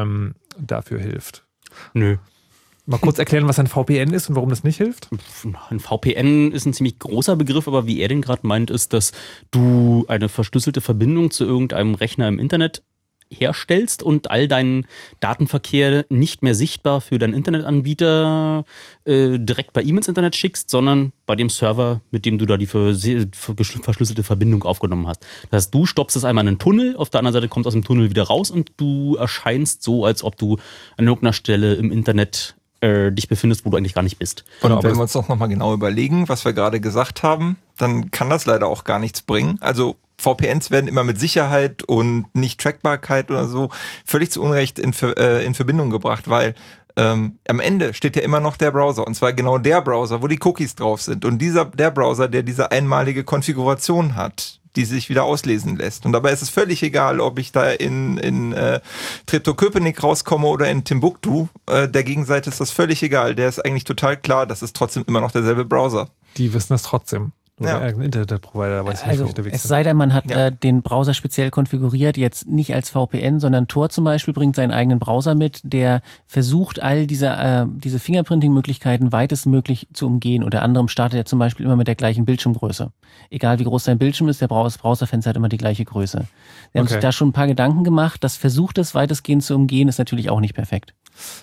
dafür hilft. Nö. Mal kurz erklären, was ein VPN ist und warum das nicht hilft? Ein VPN ist ein ziemlich großer Begriff, aber wie er den gerade meint, ist, dass du eine verschlüsselte Verbindung zu irgendeinem Rechner im Internet herstellst und all deinen Datenverkehr nicht mehr sichtbar für deinen Internetanbieter direkt bei ihm ins Internet schickst, sondern bei dem Server, mit dem du da die verschlüsselte Verbindung aufgenommen hast. Das heißt, du stoppst es einmal in einen Tunnel, auf der anderen Seite kommt aus dem Tunnel wieder raus und du erscheinst so, als ob du an irgendeiner Stelle im Internet dich befindest, wo du eigentlich gar nicht bist. Und wenn wir uns doch nochmal genau überlegen, was wir gerade gesagt haben, dann kann das leider auch gar nichts bringen. Also VPNs werden immer mit Sicherheit und Nicht-Trackbarkeit oder so völlig zu Unrecht in Verbindung gebracht, weil am Ende steht ja immer noch der Browser, und zwar genau der Browser, wo die Cookies drauf sind, und der Browser, der diese einmalige Konfiguration hat, die sich wieder auslesen lässt. Und dabei ist es völlig egal, ob ich da in Treptow-Köpenick rauskomme oder in Timbuktu. Der Gegenseite ist das völlig egal. Der ist eigentlich total klar, das ist trotzdem immer noch derselbe Browser. Die wissen das trotzdem. Ja. Oder irgendein Internetprovider, weiß also nicht, es sei denn, man hat den Browser speziell konfiguriert, jetzt nicht als VPN, sondern Tor zum Beispiel bringt seinen eigenen Browser mit, der versucht, all diese Fingerprinting-Möglichkeiten weitestmöglich zu umgehen. Unter anderem startet er zum Beispiel immer mit der gleichen Bildschirmgröße. Egal wie groß sein Bildschirm ist, das Browserfenster hat immer die gleiche Größe. Wir haben sich da schon ein paar Gedanken gemacht. Das versucht es weitestgehend zu umgehen, ist natürlich auch nicht perfekt.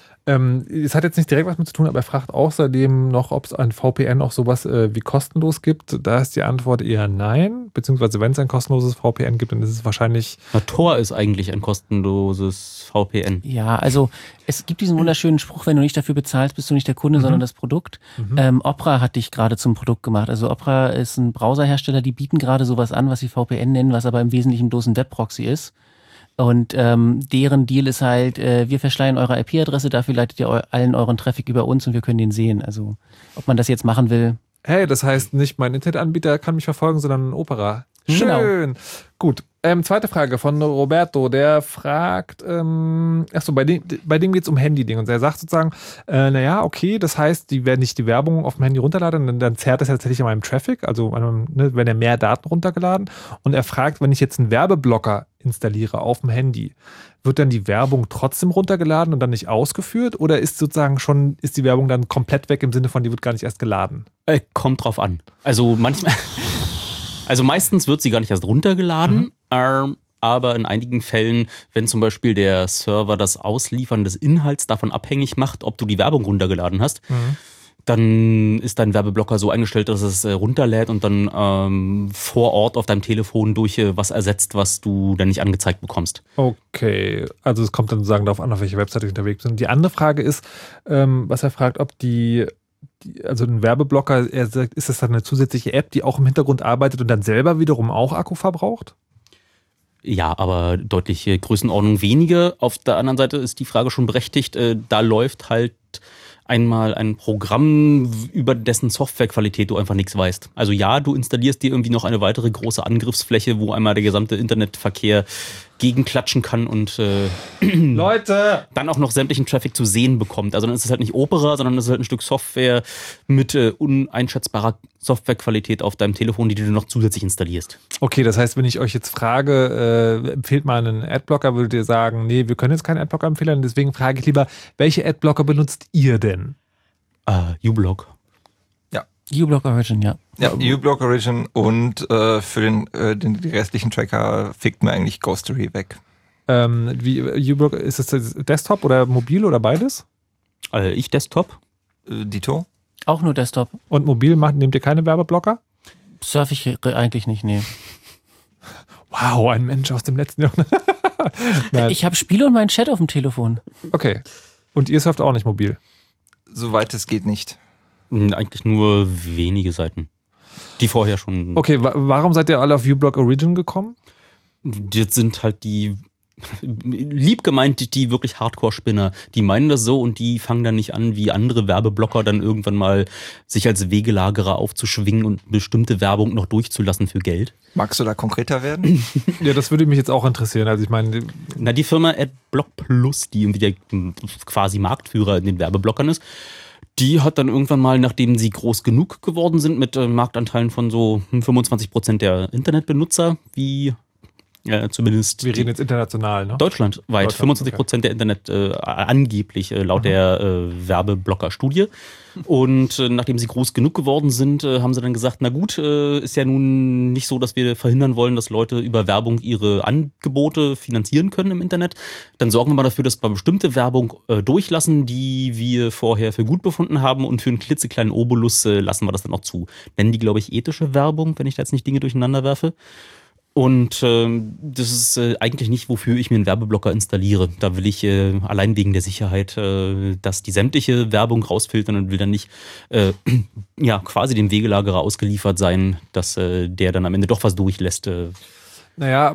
Es hat jetzt nicht direkt was mit zu tun, aber er fragt außerdem noch, ob es ein VPN auch sowas wie kostenlos gibt. Da ist die Antwort eher nein, beziehungsweise wenn es ein kostenloses VPN gibt, dann ist es wahrscheinlich... Tor ist eigentlich ein kostenloses VPN. Ja, also es gibt diesen wunderschönen Spruch, wenn du nicht dafür bezahlst, bist du nicht der Kunde, sondern das Produkt. Opera hat dich gerade zum Produkt gemacht. Also Opera ist ein Browserhersteller, die bieten gerade sowas an, was sie VPN nennen, was aber im Wesentlichen bloß ein Webproxy ist. Und deren Deal ist halt, wir verschleiern eure IP-Adresse, dafür leitet ihr allen euren Traffic über uns und wir können den sehen. Also ob man das jetzt machen will. Hey, das heißt nicht mein Internetanbieter kann mich verfolgen, sondern Opera. Schön. Genau. Gut. Zweite Frage von Roberto, der fragt, bei dem geht es um Handy-Ding und er sagt sozusagen, okay, das heißt, wenn ich die Werbung auf dem Handy runterlade, dann zerrt das ja tatsächlich an meinem Traffic, also wenn er mehr Daten runtergeladen, und er fragt, wenn ich jetzt einen Werbeblocker installiere auf dem Handy, wird dann die Werbung trotzdem runtergeladen und dann nicht ausgeführt, oder ist die Werbung dann komplett weg im Sinne von, die wird gar nicht erst geladen? Kommt drauf an. Also meistens wird sie gar nicht erst runtergeladen, aber in einigen Fällen, wenn zum Beispiel der Server das Ausliefern des Inhalts davon abhängig macht, ob du die Werbung runtergeladen hast, dann ist dein Werbeblocker so eingestellt, dass es runterlädt und dann vor Ort auf deinem Telefon durch was ersetzt, was du dann nicht angezeigt bekommst. Okay, also es kommt dann sozusagen darauf an, auf welche Webseite ich unterwegs bin. Die andere Frage ist, was er fragt, ob also ein Werbeblocker, er sagt, ist das dann eine zusätzliche App, die auch im Hintergrund arbeitet und dann selber wiederum auch Akku verbraucht? Ja, aber deutlich Größenordnung weniger. Auf der anderen Seite ist die Frage schon berechtigt, da läuft halt einmal ein Programm, über dessen Softwarequalität du einfach nichts weißt. Also ja, du installierst dir irgendwie noch eine weitere große Angriffsfläche, wo einmal der gesamte Internetverkehr gegenklatschen kann und Leute! Dann auch noch sämtlichen Traffic zu sehen bekommt. Also dann ist es halt nicht Opera, sondern es ist halt ein Stück Software mit uneinschätzbarer Softwarequalität auf deinem Telefon, die du noch zusätzlich installierst. Okay, das heißt, wenn ich euch jetzt frage, empfehlt mal einen Adblocker, würdet ihr sagen, nee, wir können jetzt keinen Adblocker empfehlen, deswegen frage ich lieber, welche Adblocker benutzt ihr denn? uBlock. Ja. uBlock Origin, ja. Ja, uBlock Origin und für die restlichen Tracker fickt mir eigentlich Ghostery weg. Wie uBlock, ist es Desktop oder mobil oder beides? Ich Desktop. Dito? Auch nur Desktop. Und mobil nehmt ihr keine Werbeblocker? Surfe ich eigentlich nicht, nee. Wow, ein Mensch aus dem letzten Jahrhundert. Ich habe Spiele und meinen Chat auf dem Telefon. Okay. Und ihr surft auch nicht mobil? soweit es geht nicht? Eigentlich nur wenige Seiten, die vorher schon... Okay, warum seid ihr alle auf uBlock Origin gekommen? Jetzt sind halt die... lieb gemeint, die wirklich Hardcore-Spinner, die meinen das so und die fangen dann nicht an, wie andere Werbeblocker dann irgendwann mal sich als Wegelagerer aufzuschwingen und bestimmte Werbung noch durchzulassen für Geld. Magst du da konkreter werden? Ja, das würde mich jetzt auch interessieren. Also ich meine... Na, die Firma AdBlock Plus, die irgendwie der quasi Marktführer in den Werbeblockern ist, die hat dann irgendwann mal, nachdem sie groß genug geworden sind, mit Marktanteilen von so 25% der Internetbenutzer, wie... Ja, zumindest. Wir reden jetzt international, ne? Deutschlandweit. 25% der Internet angeblich laut der Werbeblocker-Studie. Und nachdem sie groß genug geworden sind, haben sie dann gesagt, na gut, ist ja nun nicht so, dass wir verhindern wollen, dass Leute über Werbung ihre Angebote finanzieren können im Internet. Dann sorgen wir mal dafür, dass wir bestimmte Werbung durchlassen, die wir vorher für gut befunden haben, und für einen klitzekleinen Obolus lassen wir das dann auch zu. Nennen die, glaube ich, ethische Werbung, wenn ich da jetzt nicht Dinge durcheinander werfe. Und das ist eigentlich nicht, wofür ich mir einen Werbeblocker installiere. Da will ich allein wegen der Sicherheit, dass die sämtliche Werbung rausfiltern und will dann nicht quasi dem Wegelagerer ausgeliefert sein, dass der dann am Ende doch was durchlässt. Naja,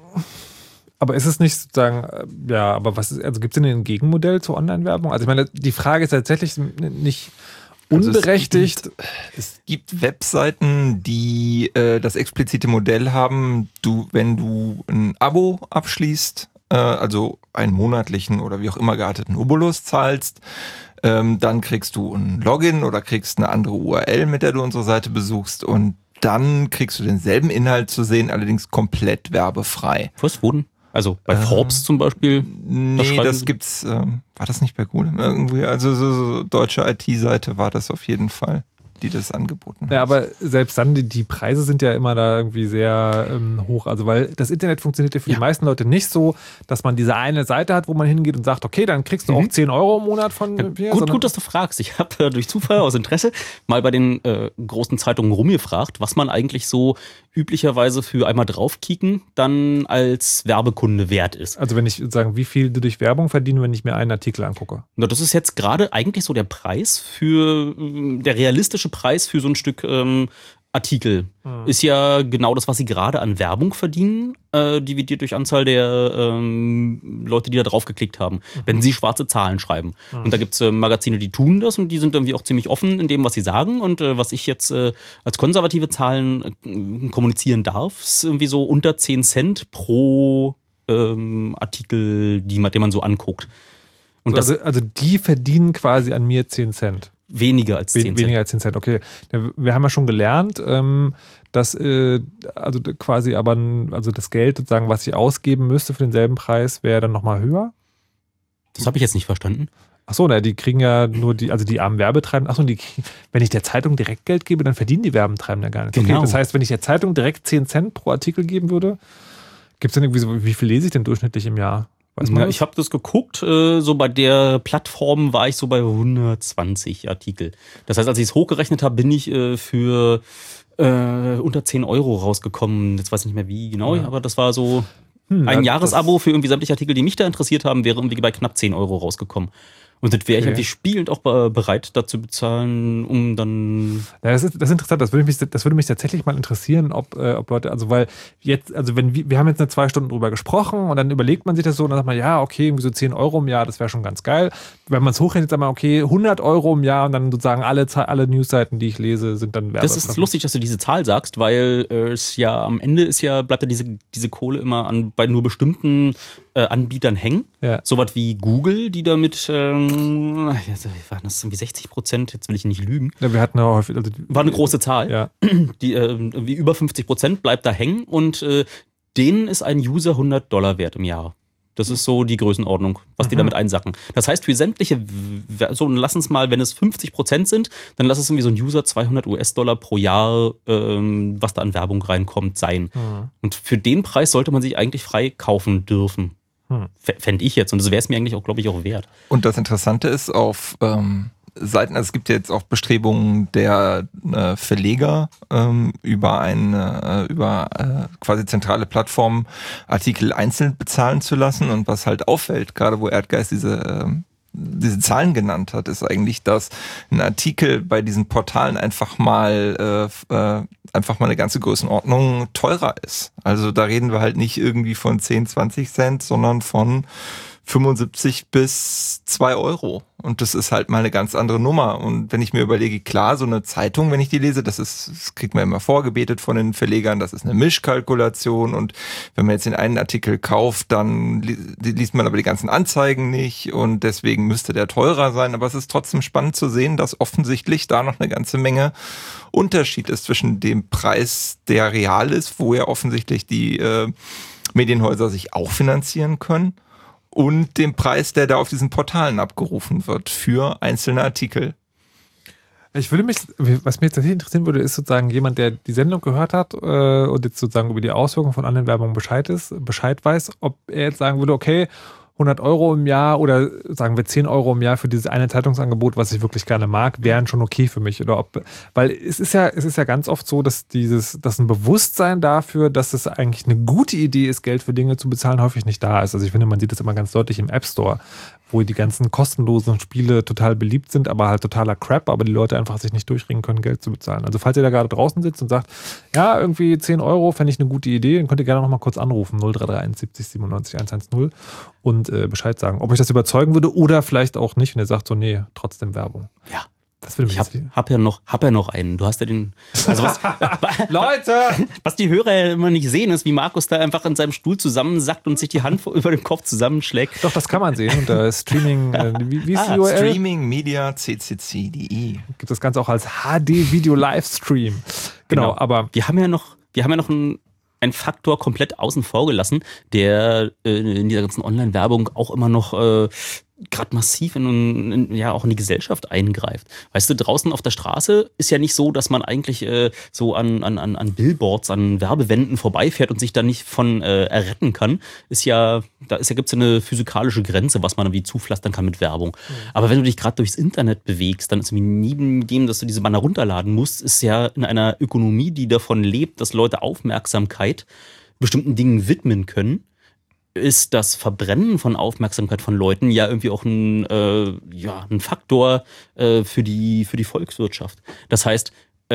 aber ist es nicht sozusagen, aber was ist, also gibt es denn ein Gegenmodell zur Online-Werbung? Also ich meine, die Frage ist tatsächlich nicht... unberechtigt. Also es gibt Webseiten, die das explizite Modell haben, wenn du ein Abo abschließt, also einen monatlichen oder wie auch immer gearteten Obolus zahlst, dann kriegst du ein Login oder kriegst eine andere URL, mit der du unsere Seite besuchst, und dann kriegst du denselben Inhalt zu sehen, allerdings komplett werbefrei. Was wurden? Also bei Forbes zum Beispiel? Nee, das gibt's, war das nicht bei Golem irgendwie? Also so deutsche IT-Seite war das auf jeden Fall, die das angeboten hat. Ja, aber selbst dann, die Preise sind ja immer da irgendwie sehr hoch. Also weil das Internet funktioniert ja für die meisten Leute nicht so, dass man diese eine Seite hat, wo man hingeht und sagt, okay, dann kriegst du auch 10 Euro im Monat von mir. Gut, dass du fragst. Ich habe durch Zufall aus Interesse mal bei den großen Zeitungen rumgefragt, was man eigentlich so üblicherweise für einmal draufkicken dann als Werbekunde wert ist. Also wenn ich sagen, wie viel du durch Werbung verdienen, wenn ich mir einen Artikel angucke? Na, das ist jetzt gerade eigentlich so der Preis der realistische Preis für so ein Stück Artikel. Ist ja genau das, was sie gerade an Werbung verdienen, dividiert durch Anzahl der Leute, die da drauf geklickt haben, wenn sie schwarze Zahlen schreiben. Und da gibt es Magazine, die tun das, und die sind irgendwie auch ziemlich offen in dem, was sie sagen. Und was ich jetzt als konservative Zahlen kommunizieren darf, ist irgendwie so unter 10 Cent pro Artikel, den man so anguckt. Und also die verdienen quasi an mir 10 Cent. Weniger als 10 Cent. Weniger als 10 Cent, okay. Wir haben ja schon gelernt, dass also quasi aber das Geld, sozusagen, was ich ausgeben müsste für denselben Preis, wäre dann nochmal höher. Das habe ich jetzt nicht verstanden. Achso, die kriegen ja nur die armen Werbetreibenden. Achso, wenn ich der Zeitung direkt Geld gebe, dann verdienen die Werbetreibenden ja gar nichts. Genau. Okay, das heißt, wenn ich der Zeitung direkt 10 Cent pro Artikel geben würde, gibt es dann irgendwie so, wie viel lese ich denn durchschnittlich im Jahr? Ich habe das geguckt, so bei der Plattform war ich so bei 120 Artikel. Das heißt, als ich es hochgerechnet habe, bin ich für unter 10 Euro rausgekommen. Jetzt weiß ich nicht mehr wie genau, aber das war so ein Jahresabo für irgendwie sämtliche Artikel, die mich da interessiert haben, wäre irgendwie bei knapp 10 Euro rausgekommen. Und das wäre ich irgendwie spielend auch bereit, dazu bezahlen, um dann... Ja, das ist interessant, das würde mich tatsächlich mal interessieren, ob Leute, also weil jetzt, also wenn wir haben jetzt 2 Stunden drüber gesprochen und dann überlegt man sich das so und dann sagt man, ja, okay, irgendwie so 10 Euro im Jahr, das wäre schon ganz geil. Wenn man es hochrechnet, sagt man, okay, 100 Euro im Jahr und dann sozusagen alle Newsseiten, die ich lese, sind dann werbefrei. Das ist lustig, dass du diese Zahl sagst, weil es ja am Ende bleibt ja diese Kohle immer bei nur bestimmten Anbietern hängen. Ja. Sowas wie Google, die damit waren das irgendwie 60%, jetzt will ich nicht lügen. Ja, wir hatten ja häufig, war eine große Zahl. Ja. Die wie über 50% bleibt da hängen, und denen ist ein User $100 wert im Jahr. Das ist so die Größenordnung, was die damit einsacken. Das heißt, für sämtliche, so lass uns mal, wenn es 50% sind, dann lass es irgendwie so ein User $200 pro Jahr, was da an Werbung reinkommt, sein. Und für den Preis sollte man sich eigentlich frei kaufen dürfen. Fände ich jetzt. Und das wäre es mir eigentlich auch, glaube ich, auch wert. Und das Interessante ist, auf Seiten, also es gibt ja jetzt auch Bestrebungen der Verleger, über quasi zentrale Plattformen Artikel einzeln bezahlen zu lassen. Und was halt auffällt, gerade wo Erdgeist diese diese Zahlen genannt hat, ist eigentlich, dass ein Artikel bei diesen Portalen einfach mal eine ganze Größenordnung teurer ist. Also da reden wir halt nicht irgendwie von 10, 20 Cent, sondern von 75 bis 2 Euro. Und das ist halt mal eine ganz andere Nummer. Und wenn ich mir überlege, klar, so eine Zeitung, wenn ich die lese, das kriegt man immer vorgebetet von den Verlegern, das ist eine Mischkalkulation. Und wenn man jetzt den einen Artikel kauft, dann liest man aber die ganzen Anzeigen nicht und deswegen müsste der teurer sein. Aber es ist trotzdem spannend zu sehen, dass offensichtlich da noch eine ganze Menge Unterschied ist zwischen dem Preis, der real ist, wo ja offensichtlich die Medienhäuser sich auch finanzieren können, und dem Preis, der da auf diesen Portalen abgerufen wird für einzelne Artikel. Was mich jetzt tatsächlich interessieren würde, ist sozusagen jemand, der die Sendung gehört hat und jetzt sozusagen über die Auswirkungen von Online-Werbung Bescheid weiß, ob er jetzt sagen würde, okay, 100 Euro im Jahr oder sagen wir 10 Euro im Jahr für dieses eine Zeitungsangebot, was ich wirklich gerne mag, wären schon okay für mich. Weil es ist ja ganz oft so, dass ein Bewusstsein dafür, dass es eigentlich eine gute Idee ist, Geld für Dinge zu bezahlen, häufig nicht da ist. Also ich finde, man sieht das immer ganz deutlich im App Store, wo die ganzen kostenlosen Spiele total beliebt sind, aber halt totaler Crap, aber die Leute einfach sich nicht durchringen können, Geld zu bezahlen. Also falls ihr da gerade draußen sitzt und sagt, ja, irgendwie 10 Euro fände ich eine gute Idee, dann könnt ihr gerne nochmal kurz anrufen, 0331 70 97 110 und Bescheid sagen, ob euch das überzeugen würde oder vielleicht auch nicht. Und ihr sagt so, nee, trotzdem Werbung. Ja. Das will ich hab ja noch einen. Du hast ja den. Also Leute! Was die Hörer ja immer nicht sehen, ist, wie Markus da einfach in seinem Stuhl zusammensackt und sich die Hand über dem Kopf zusammenschlägt. Doch, das kann man sehen. Und Streaming, wie ist die URL? Streaming Media CCC.de. Gibt das Ganze auch als HD-Video-Livestream. Genau, aber. Wir haben ja noch einen Faktor komplett außen vor gelassen, der in dieser ganzen Online-Werbung auch immer noch gerade massiv auch in die Gesellschaft eingreift. Weißt du, draußen auf der Straße ist ja nicht so, dass man eigentlich so an Billboards, an Werbewänden vorbeifährt und sich da nicht von erretten kann. Gibt's ja eine physikalische Grenze, was man irgendwie zupflastern kann mit Werbung. Aber wenn du dich gerade durchs Internet bewegst, dann ist neben dem, dass du diese Banner runterladen musst, ist ja in einer Ökonomie, die davon lebt, dass Leute Aufmerksamkeit bestimmten Dingen widmen können, ist das Verbrennen von Aufmerksamkeit von Leuten ja irgendwie auch ein Faktor für die Volkswirtschaft. Das heißt,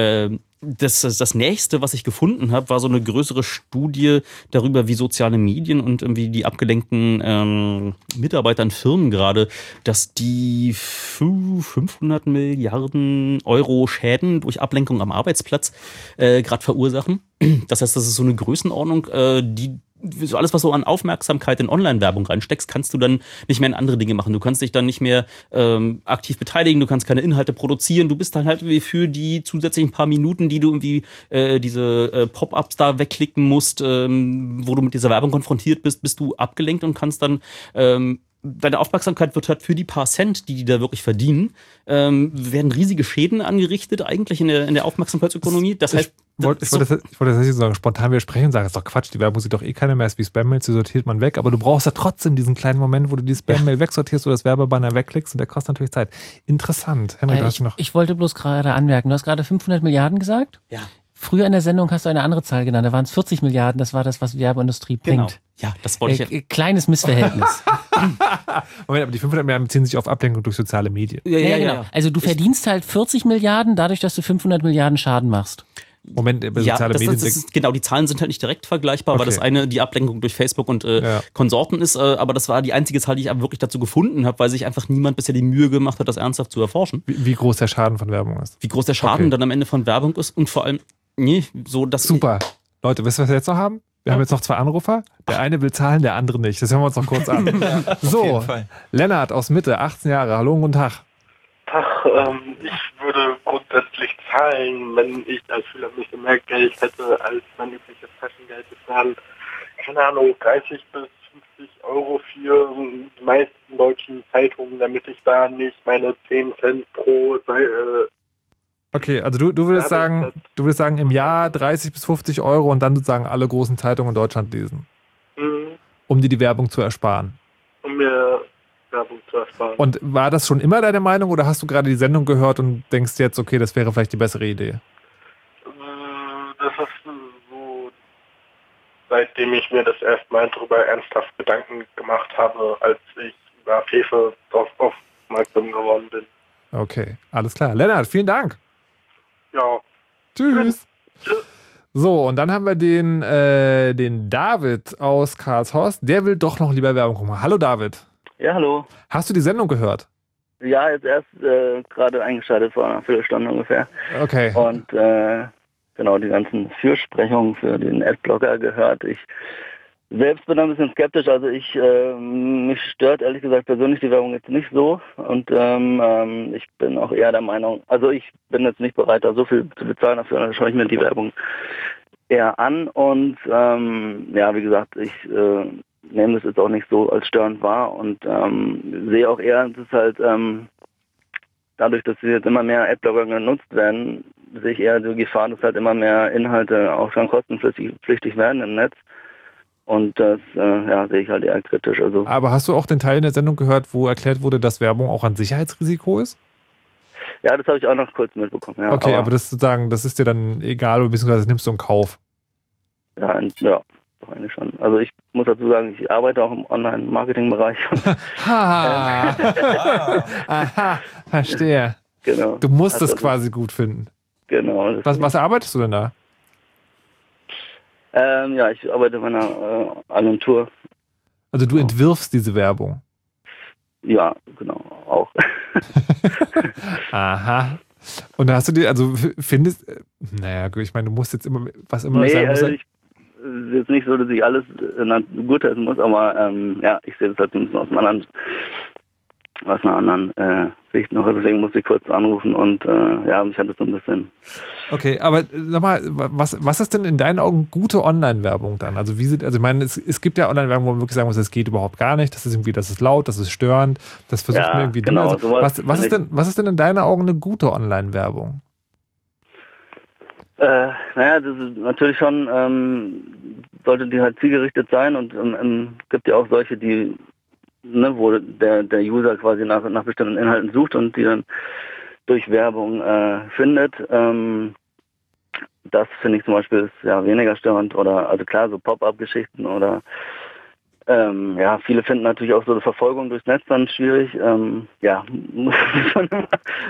das Nächste, was ich gefunden habe, war so eine größere Studie darüber, wie soziale Medien und irgendwie die abgelenkten Mitarbeiter in Firmen gerade, dass die 500 Milliarden Euro Schäden durch Ablenkung am Arbeitsplatz gerade verursachen. Das heißt, das ist so eine Größenordnung, so alles, was so an Aufmerksamkeit in Online-Werbung reinsteckst, kannst du dann nicht mehr in andere Dinge machen. Du kannst dich dann nicht mehr aktiv beteiligen, du kannst keine Inhalte produzieren. Du bist dann halt wie für die zusätzlichen paar Minuten, die du irgendwie diese Pop-ups da wegklicken musst, wo du mit dieser Werbung konfrontiert bist du abgelenkt und kannst dann deine Aufmerksamkeit wird halt für die paar Cent, die da wirklich verdienen, werden riesige Schäden angerichtet eigentlich in der Aufmerksamkeitsökonomie. Das heißt, ich wollte tatsächlich sagen, spontan widersprechen und sagen, das ist doch Quatsch, die Werbung sieht doch eh keiner mehr, ist wie Spam-Mails, die sortiert man weg, aber du brauchst ja trotzdem diesen kleinen Moment, wo du die Spam-Mail wegsortierst oder das Werbebanner wegklickst und der kostet natürlich Zeit. Interessant. Henrik, hast du noch? Ich wollte bloß gerade anmerken, du hast gerade 500 Milliarden gesagt? Ja. Früher in der Sendung hast du eine andere Zahl genannt, da waren es 40 Milliarden, das war das, was die Werbeindustrie bringt. Ja, das wollte ich. Kleines Missverhältnis. Moment, aber die 500 Milliarden beziehen sich auf Ablenkung durch soziale Medien. Ja, genau. Also du verdienst halt 40 Milliarden dadurch, dass du 500 Milliarden Schaden machst. Moment, soziale Medien. Genau, die Zahlen sind halt nicht direkt vergleichbar, weil das eine die Ablenkung durch Facebook und Konsorten ist, aber das war die einzige Zahl, die ich wirklich dazu gefunden habe, weil sich einfach niemand bisher die Mühe gemacht hat, das ernsthaft zu erforschen. Wie groß der Schaden von Werbung ist. Wie groß der Schaden dann am Ende von Werbung ist und vor allem, Super. Leute, wisst ihr, was wir jetzt noch haben? Wir haben jetzt noch 2 Anrufer. Der eine will zahlen, der andere nicht. Das hören wir uns noch kurz an. So, Lennart aus Mitte, 18 Jahre. Hallo und guten Tag. Ich würde grundsätzlich zahlen, wenn ich als Schüler nicht mehr Geld hätte als mein übliches Taschengeld. Das waren, keine Ahnung, 30 bis 50 Euro für die meisten deutschen Zeitungen, damit ich da nicht meine 10 Cent pro Okay, also du würdest sagen, im Jahr 30 bis 50 Euro und dann sozusagen alle großen Zeitungen in Deutschland lesen. Um dir die Werbung zu ersparen. Um mir Werbung zu ersparen. Und war das schon immer deine Meinung oder hast du gerade die Sendung gehört und denkst jetzt, okay, das wäre vielleicht die bessere Idee? Das ist so, seitdem ich mir das erstmal darüber ernsthaft Gedanken gemacht habe, als ich über Fefe auf aufmerksam geworden bin. Okay, alles klar. Lennart, vielen Dank. Ja. Tschüss. So, und dann haben wir den David aus Karlshorst. Der will doch noch lieber Werbung gucken. Hallo David. Ja, hallo. Hast du die Sendung gehört? Ja, jetzt erst gerade eingeschaltet, vor einer Viertelstunde ungefähr. Okay. Und genau, die ganzen Fürsprechungen für den Adblocker gehört. Ich selbst bin ein bisschen skeptisch, also mich stört ehrlich gesagt persönlich die Werbung jetzt nicht so und ich bin auch eher der Meinung, also ich bin jetzt nicht bereit, da so viel zu bezahlen dafür, dann schaue ich mir die Werbung eher an und ja, wie gesagt, ich nehme das jetzt auch nicht so als störend wahr und sehe auch eher, es ist halt dadurch, dass jetzt immer mehr Adblocker genutzt werden, sehe ich eher die Gefahr, dass halt immer mehr Inhalte auch schon kostenpflichtig werden im Netz. Und das ja, sehe ich halt eher kritisch. Also. Aber hast du auch den Teil in der Sendung gehört, wo erklärt wurde, dass Werbung auch ein Sicherheitsrisiko ist? Ja, das habe ich auch noch kurz mitbekommen. Ja, okay, aber das sozusagen, das ist dir dann egal, beziehungsweise das nimmst du in Kauf? Ja, doch eigentlich schon. Also ich muss dazu sagen, ich arbeite auch im Online-Marketing-Bereich. Aha, verstehe. Genau. Du musst es quasi gut finden. Genau. Was arbeitest du denn da? Ja, ich arbeite in einer Agentur. Also du entwirfst diese Werbung? Ja, genau, auch. Aha. Und da hast du dir, also findest, naja, ich meine, du musst jetzt immer, was immer nee, sein muss. Also ist jetzt nicht so, dass ich alles gut heißen muss, aber ja, ich sehe das halt ein bisschen aus einer anderen Sicht noch, deswegen musste ich kurz anrufen und ja, mich hat das so ein bisschen. Okay, aber sag mal, was ist denn in deinen Augen gute Online-Werbung dann? Also ich meine, es gibt ja Online-Werbung, wo man wirklich sagen muss, das geht überhaupt gar nicht, das ist laut, das ist störend, das versucht ja, mir irgendwie genau, also, was ist denn in deinen Augen eine gute Online-Werbung? Naja, das ist natürlich schon, sollte die halt zielgerichtet sein und gibt ja auch solche, die wo der User quasi nach bestimmten Inhalten sucht und die dann durch Werbung findet. Das finde ich zum Beispiel ist ja weniger störend oder also klar so Pop-up-Geschichten oder ja, viele finden natürlich auch so eine Verfolgung durchs Netz dann schwierig. Ja, muss schon immer.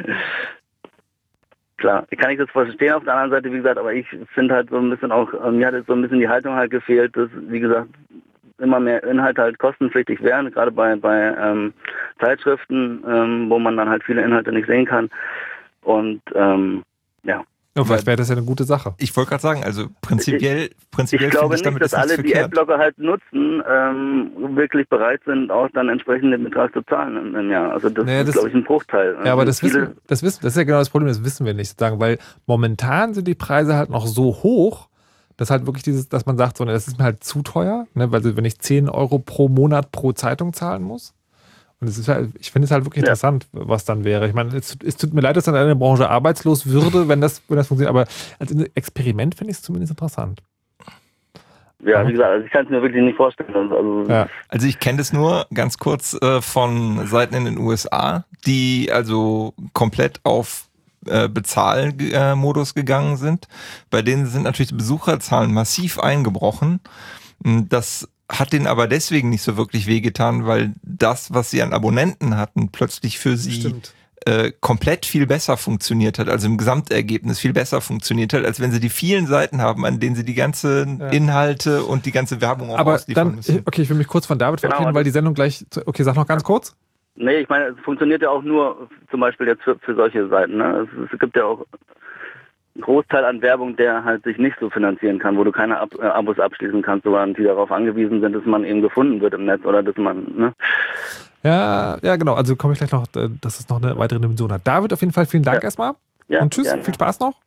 Klar, ich kann das verstehen auf der anderen Seite, wie gesagt, aber ich finde halt so ein bisschen auch, mir hat jetzt so ein bisschen die Haltung halt gefehlt, dass, wie gesagt, immer mehr Inhalte halt kostenpflichtig werden, gerade bei Zeitschriften, wo man dann halt viele Inhalte nicht sehen kann. Und ja. Und vielleicht wäre das ja eine gute Sache. Ich wollte gerade sagen, also prinzipiell ich glaube nicht, dass alle, die Adblocker halt nutzen, wirklich bereit sind, auch dann entsprechend den Betrag zu zahlen im Jahr. Also das ist, glaube ich, ein Bruchteil. Ja, aber das ist ja genau das Problem, das wissen wir nicht sozusagen, weil momentan sind die Preise halt noch so hoch, dass halt wirklich dass man sagt, so, das ist mir halt zu teuer, ne, weil wenn ich 10 € pro Monat pro Zeitung zahlen muss. Und es ist halt, ich finde es halt wirklich interessant, was dann wäre. Ich meine, es tut mir leid, dass dann eine Branche arbeitslos würde, wenn das funktioniert, aber als Experiment finde ich es zumindest interessant. Ja, wie gesagt, also ich kann es mir wirklich nicht vorstellen. Also ich kenne das nur ganz kurz von Seiten in den USA, die also komplett auf Bezahlmodus gegangen sind. Bei denen sind natürlich die Besucherzahlen massiv eingebrochen. Das hat denen aber deswegen nicht so wirklich wehgetan, weil das, was sie an Abonnenten hatten, plötzlich für sie komplett viel besser funktioniert hat, also im Gesamtergebnis viel besser funktioniert hat, als wenn sie die vielen Seiten haben, an denen sie die ganzen Inhalte und die ganze Werbung auch ausliefern müssen. Okay, ich will mich kurz von David verabschieden, weil die Sendung gleich... Okay, sag noch ganz kurz. Nee, ich meine, es funktioniert ja auch nur zum Beispiel jetzt für solche Seiten. Ne? Es gibt ja auch einen Großteil an Werbung, der halt sich nicht so finanzieren kann, wo du keine Abos abschließen kannst, sondern die darauf angewiesen sind, dass man eben gefunden wird im Netz oder dass man... Ne? Ja, genau. Also komme ich gleich noch, dass es noch eine weitere Dimension hat. David, auf jeden Fall vielen Dank erstmal. Ja, und tschüss, gerne. Viel Spaß noch.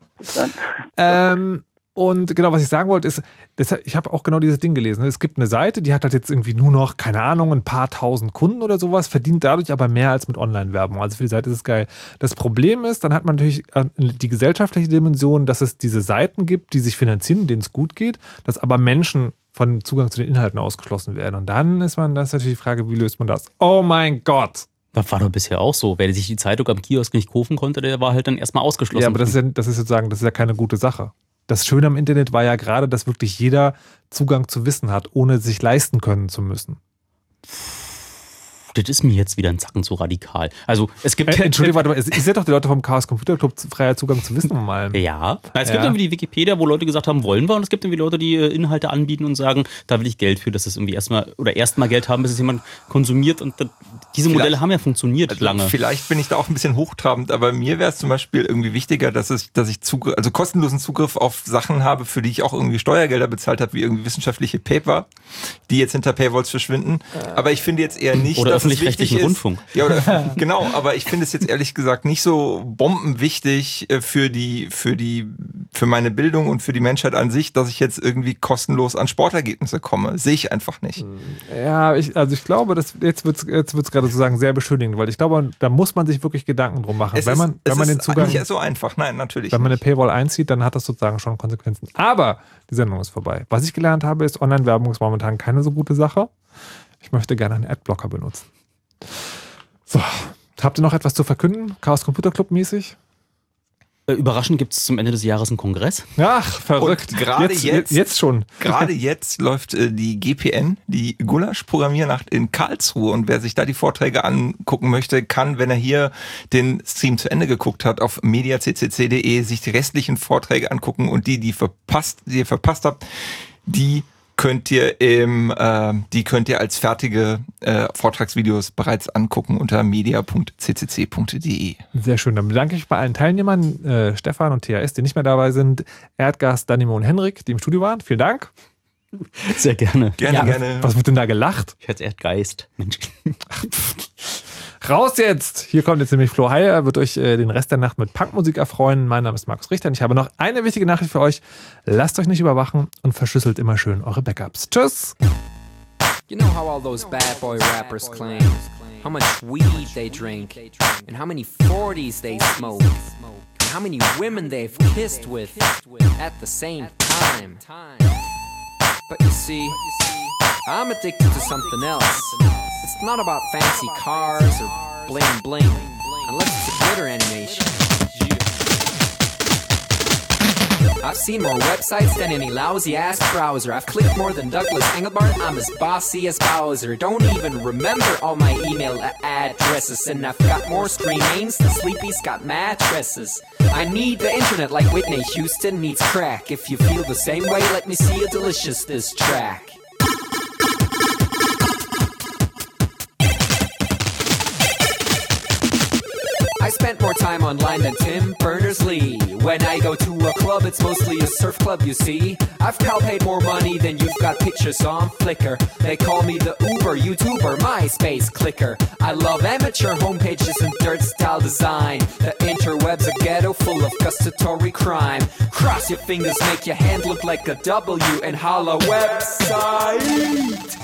Und genau, was ich sagen wollte, ist, ich habe auch genau dieses Ding gelesen. Es gibt eine Seite, die hat halt jetzt irgendwie nur noch, keine Ahnung, ein paar tausend Kunden oder sowas, verdient dadurch aber mehr als mit Online-Werbung. Also für die Seite ist es geil. Das Problem ist, dann hat man natürlich die gesellschaftliche Dimension, dass es diese Seiten gibt, die sich finanzieren, denen es gut geht, dass aber Menschen von Zugang zu den Inhalten ausgeschlossen werden. Und dann ist natürlich die Frage, wie löst man das? Oh mein Gott! Das war doch bisher auch so. Wer sich die Zeitung am Kiosk nicht kaufen konnte, der war halt dann erstmal ausgeschlossen. Ja, aber das ist ja keine gute Sache. Das Schöne am Internet war ja gerade, dass wirklich jeder Zugang zu Wissen hat, ohne sich leisten können zu müssen. Das ist mir jetzt wieder ein Zacken zu radikal. Also es gibt... Entschuldigung, warte mal, ihr seid doch die Leute vom Chaos Computer Club, freier Zugang zu Wissen mal. Ja, es gibt irgendwie die Wikipedia, wo Leute gesagt haben, wollen wir, und es gibt irgendwie Leute, die Inhalte anbieten und sagen, da will ich Geld für, dass es irgendwie erstmal Geld haben, bis es jemand konsumiert, und diese Modelle haben ja funktioniert lange. Vielleicht bin ich da auch ein bisschen hochtrabend, aber mir wäre es zum Beispiel irgendwie wichtiger, dass ich kostenlosen Zugriff auf Sachen habe, für die ich auch irgendwie Steuergelder bezahlt habe, wie irgendwie wissenschaftliche Paper, die jetzt hinter Paywalls verschwinden. Aber ich finde jetzt eher nicht, oder öffentlich-rechtlichen Rundfunk. Ja, oder, genau, aber ich finde es jetzt ehrlich gesagt nicht so bombenwichtig für meine Bildung und für die Menschheit an sich, dass ich jetzt irgendwie kostenlos an Sportergebnisse komme. Sehe ich einfach nicht. Ja, ich glaube, jetzt wird's gerade sozusagen sehr beschönigend, weil ich glaube, da muss man sich wirklich Gedanken drum machen. Wenn man den Zugang, nicht so einfach, nein, natürlich. Wenn man eine Paywall einzieht, dann hat das sozusagen schon Konsequenzen. Aber die Sendung ist vorbei. Was ich gelernt habe, ist, Online-Werbung ist momentan keine so gute Sache. Ich möchte gerne einen Adblocker benutzen. So, habt ihr noch etwas zu verkünden? Chaos Computer Club mäßig? Überraschend gibt es zum Ende des Jahres einen Kongress. Ach, verrückt. Und gerade jetzt schon. Gerade jetzt läuft die GPN, die Gulasch-Programmiernacht in Karlsruhe. Und wer sich da die Vorträge angucken möchte, kann, wenn er hier den Stream zu Ende geguckt hat, auf mediaccc.de sich die restlichen Vorträge angucken. Und die ihr verpasst habt, die könnt ihr als fertige Vortragsvideos bereits angucken unter media.ccc.de. Sehr schön. Dann bedanke ich mich bei allen Teilnehmern, Stefan und THS, die nicht mehr dabei sind, Erdgas, Danimo und Henrik, die im Studio waren. Vielen Dank. Sehr gerne. Gerne. Was wird denn da gelacht? Ich hätte Erdgeist. Mensch. Raus jetzt! Hier kommt jetzt nämlich Flo Heyer, er wird euch den Rest der Nacht mit Punkmusik erfreuen. Mein Name ist Markus Richter und ich habe noch eine wichtige Nachricht für euch. Lasst euch nicht überwachen und verschlüsselt immer schön eure Backups. Tschüss! You know how all those bad boy rappers claim how much weed they drink and how many 40s they smoke and how many women they've kissed with at the same time. But you see, I'm addicted to something else. It's not about fancy cars or bling bling, unless it's a glitter animation. I've seen more websites than any lousy ass browser. I've clicked more than Douglas Engelbart. I'm as bossy as Bowser. Don't even remember all my email addresses. And I've got more screen names than Sleepy's got mattresses. I need the internet like Whitney Houston needs crack. If you feel the same way, let me see a delicious diss track. I spent more time online than Tim Berners-Lee. When I go to a club, it's mostly a surf club, you see. I've paid more money than you've got pictures on Flickr. They call me the Uber YouTuber, MySpace clicker. I love amateur homepages and dirt style design. The interweb's a ghetto full of gustatory crime. Cross your fingers, make your hand look like a W and holla website.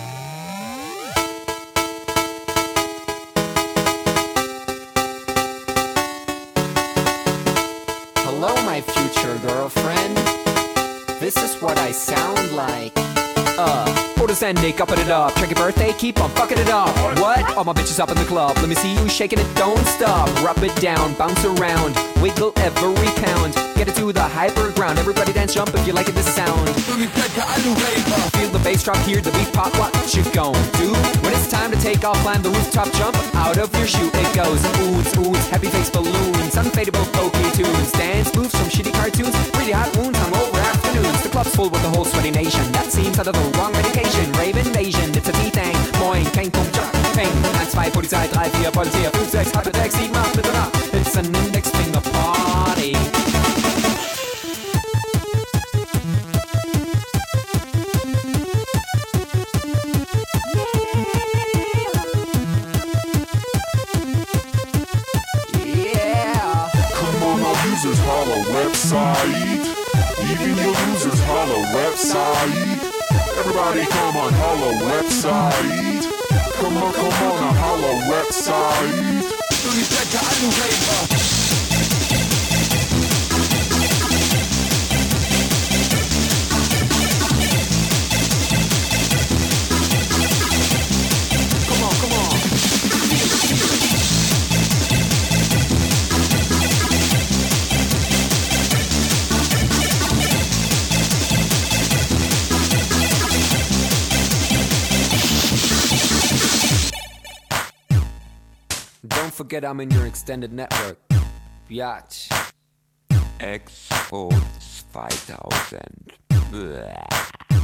Hello, my future girlfriend. This is what I sound like. Orders ending, upping it up. Check your birthday, keep on fucking it up. What? All my bitches up in the club. Let me see you shaking it, don't stop. Rub it down, bounce around, wiggle every pound. Get it to the hyper ground. Everybody dance, jump if you like it, this sound. Feel the bass drop, hear the beat pop. What you gon' do? When it's time to take off, climb the rooftop, jump out of your shoe. It goes oohs, oohs, happy face balloons, unfadable pokey tunes, dance moves from shitty cartoons, really hot wounds, hungover afternoons. The club's full with the whole sweaty nation. That seems out of the wrong medication. Rave invasion, it's a D-Thing. Moin, kein Punkt, Peng. 1, 2, Polizei, 3, 4, Polizei, 5, 6, halbe 6, 7, 8, bitte nach. It's an Index Finger Party. Yeah. Come on, our users, holla website. Even your users, holla website. Everybody come on, holla website. Come on, holla website. Du die Strecke anreden. forget I'm in your extended network. Biatch. Expo 2000. Bäh.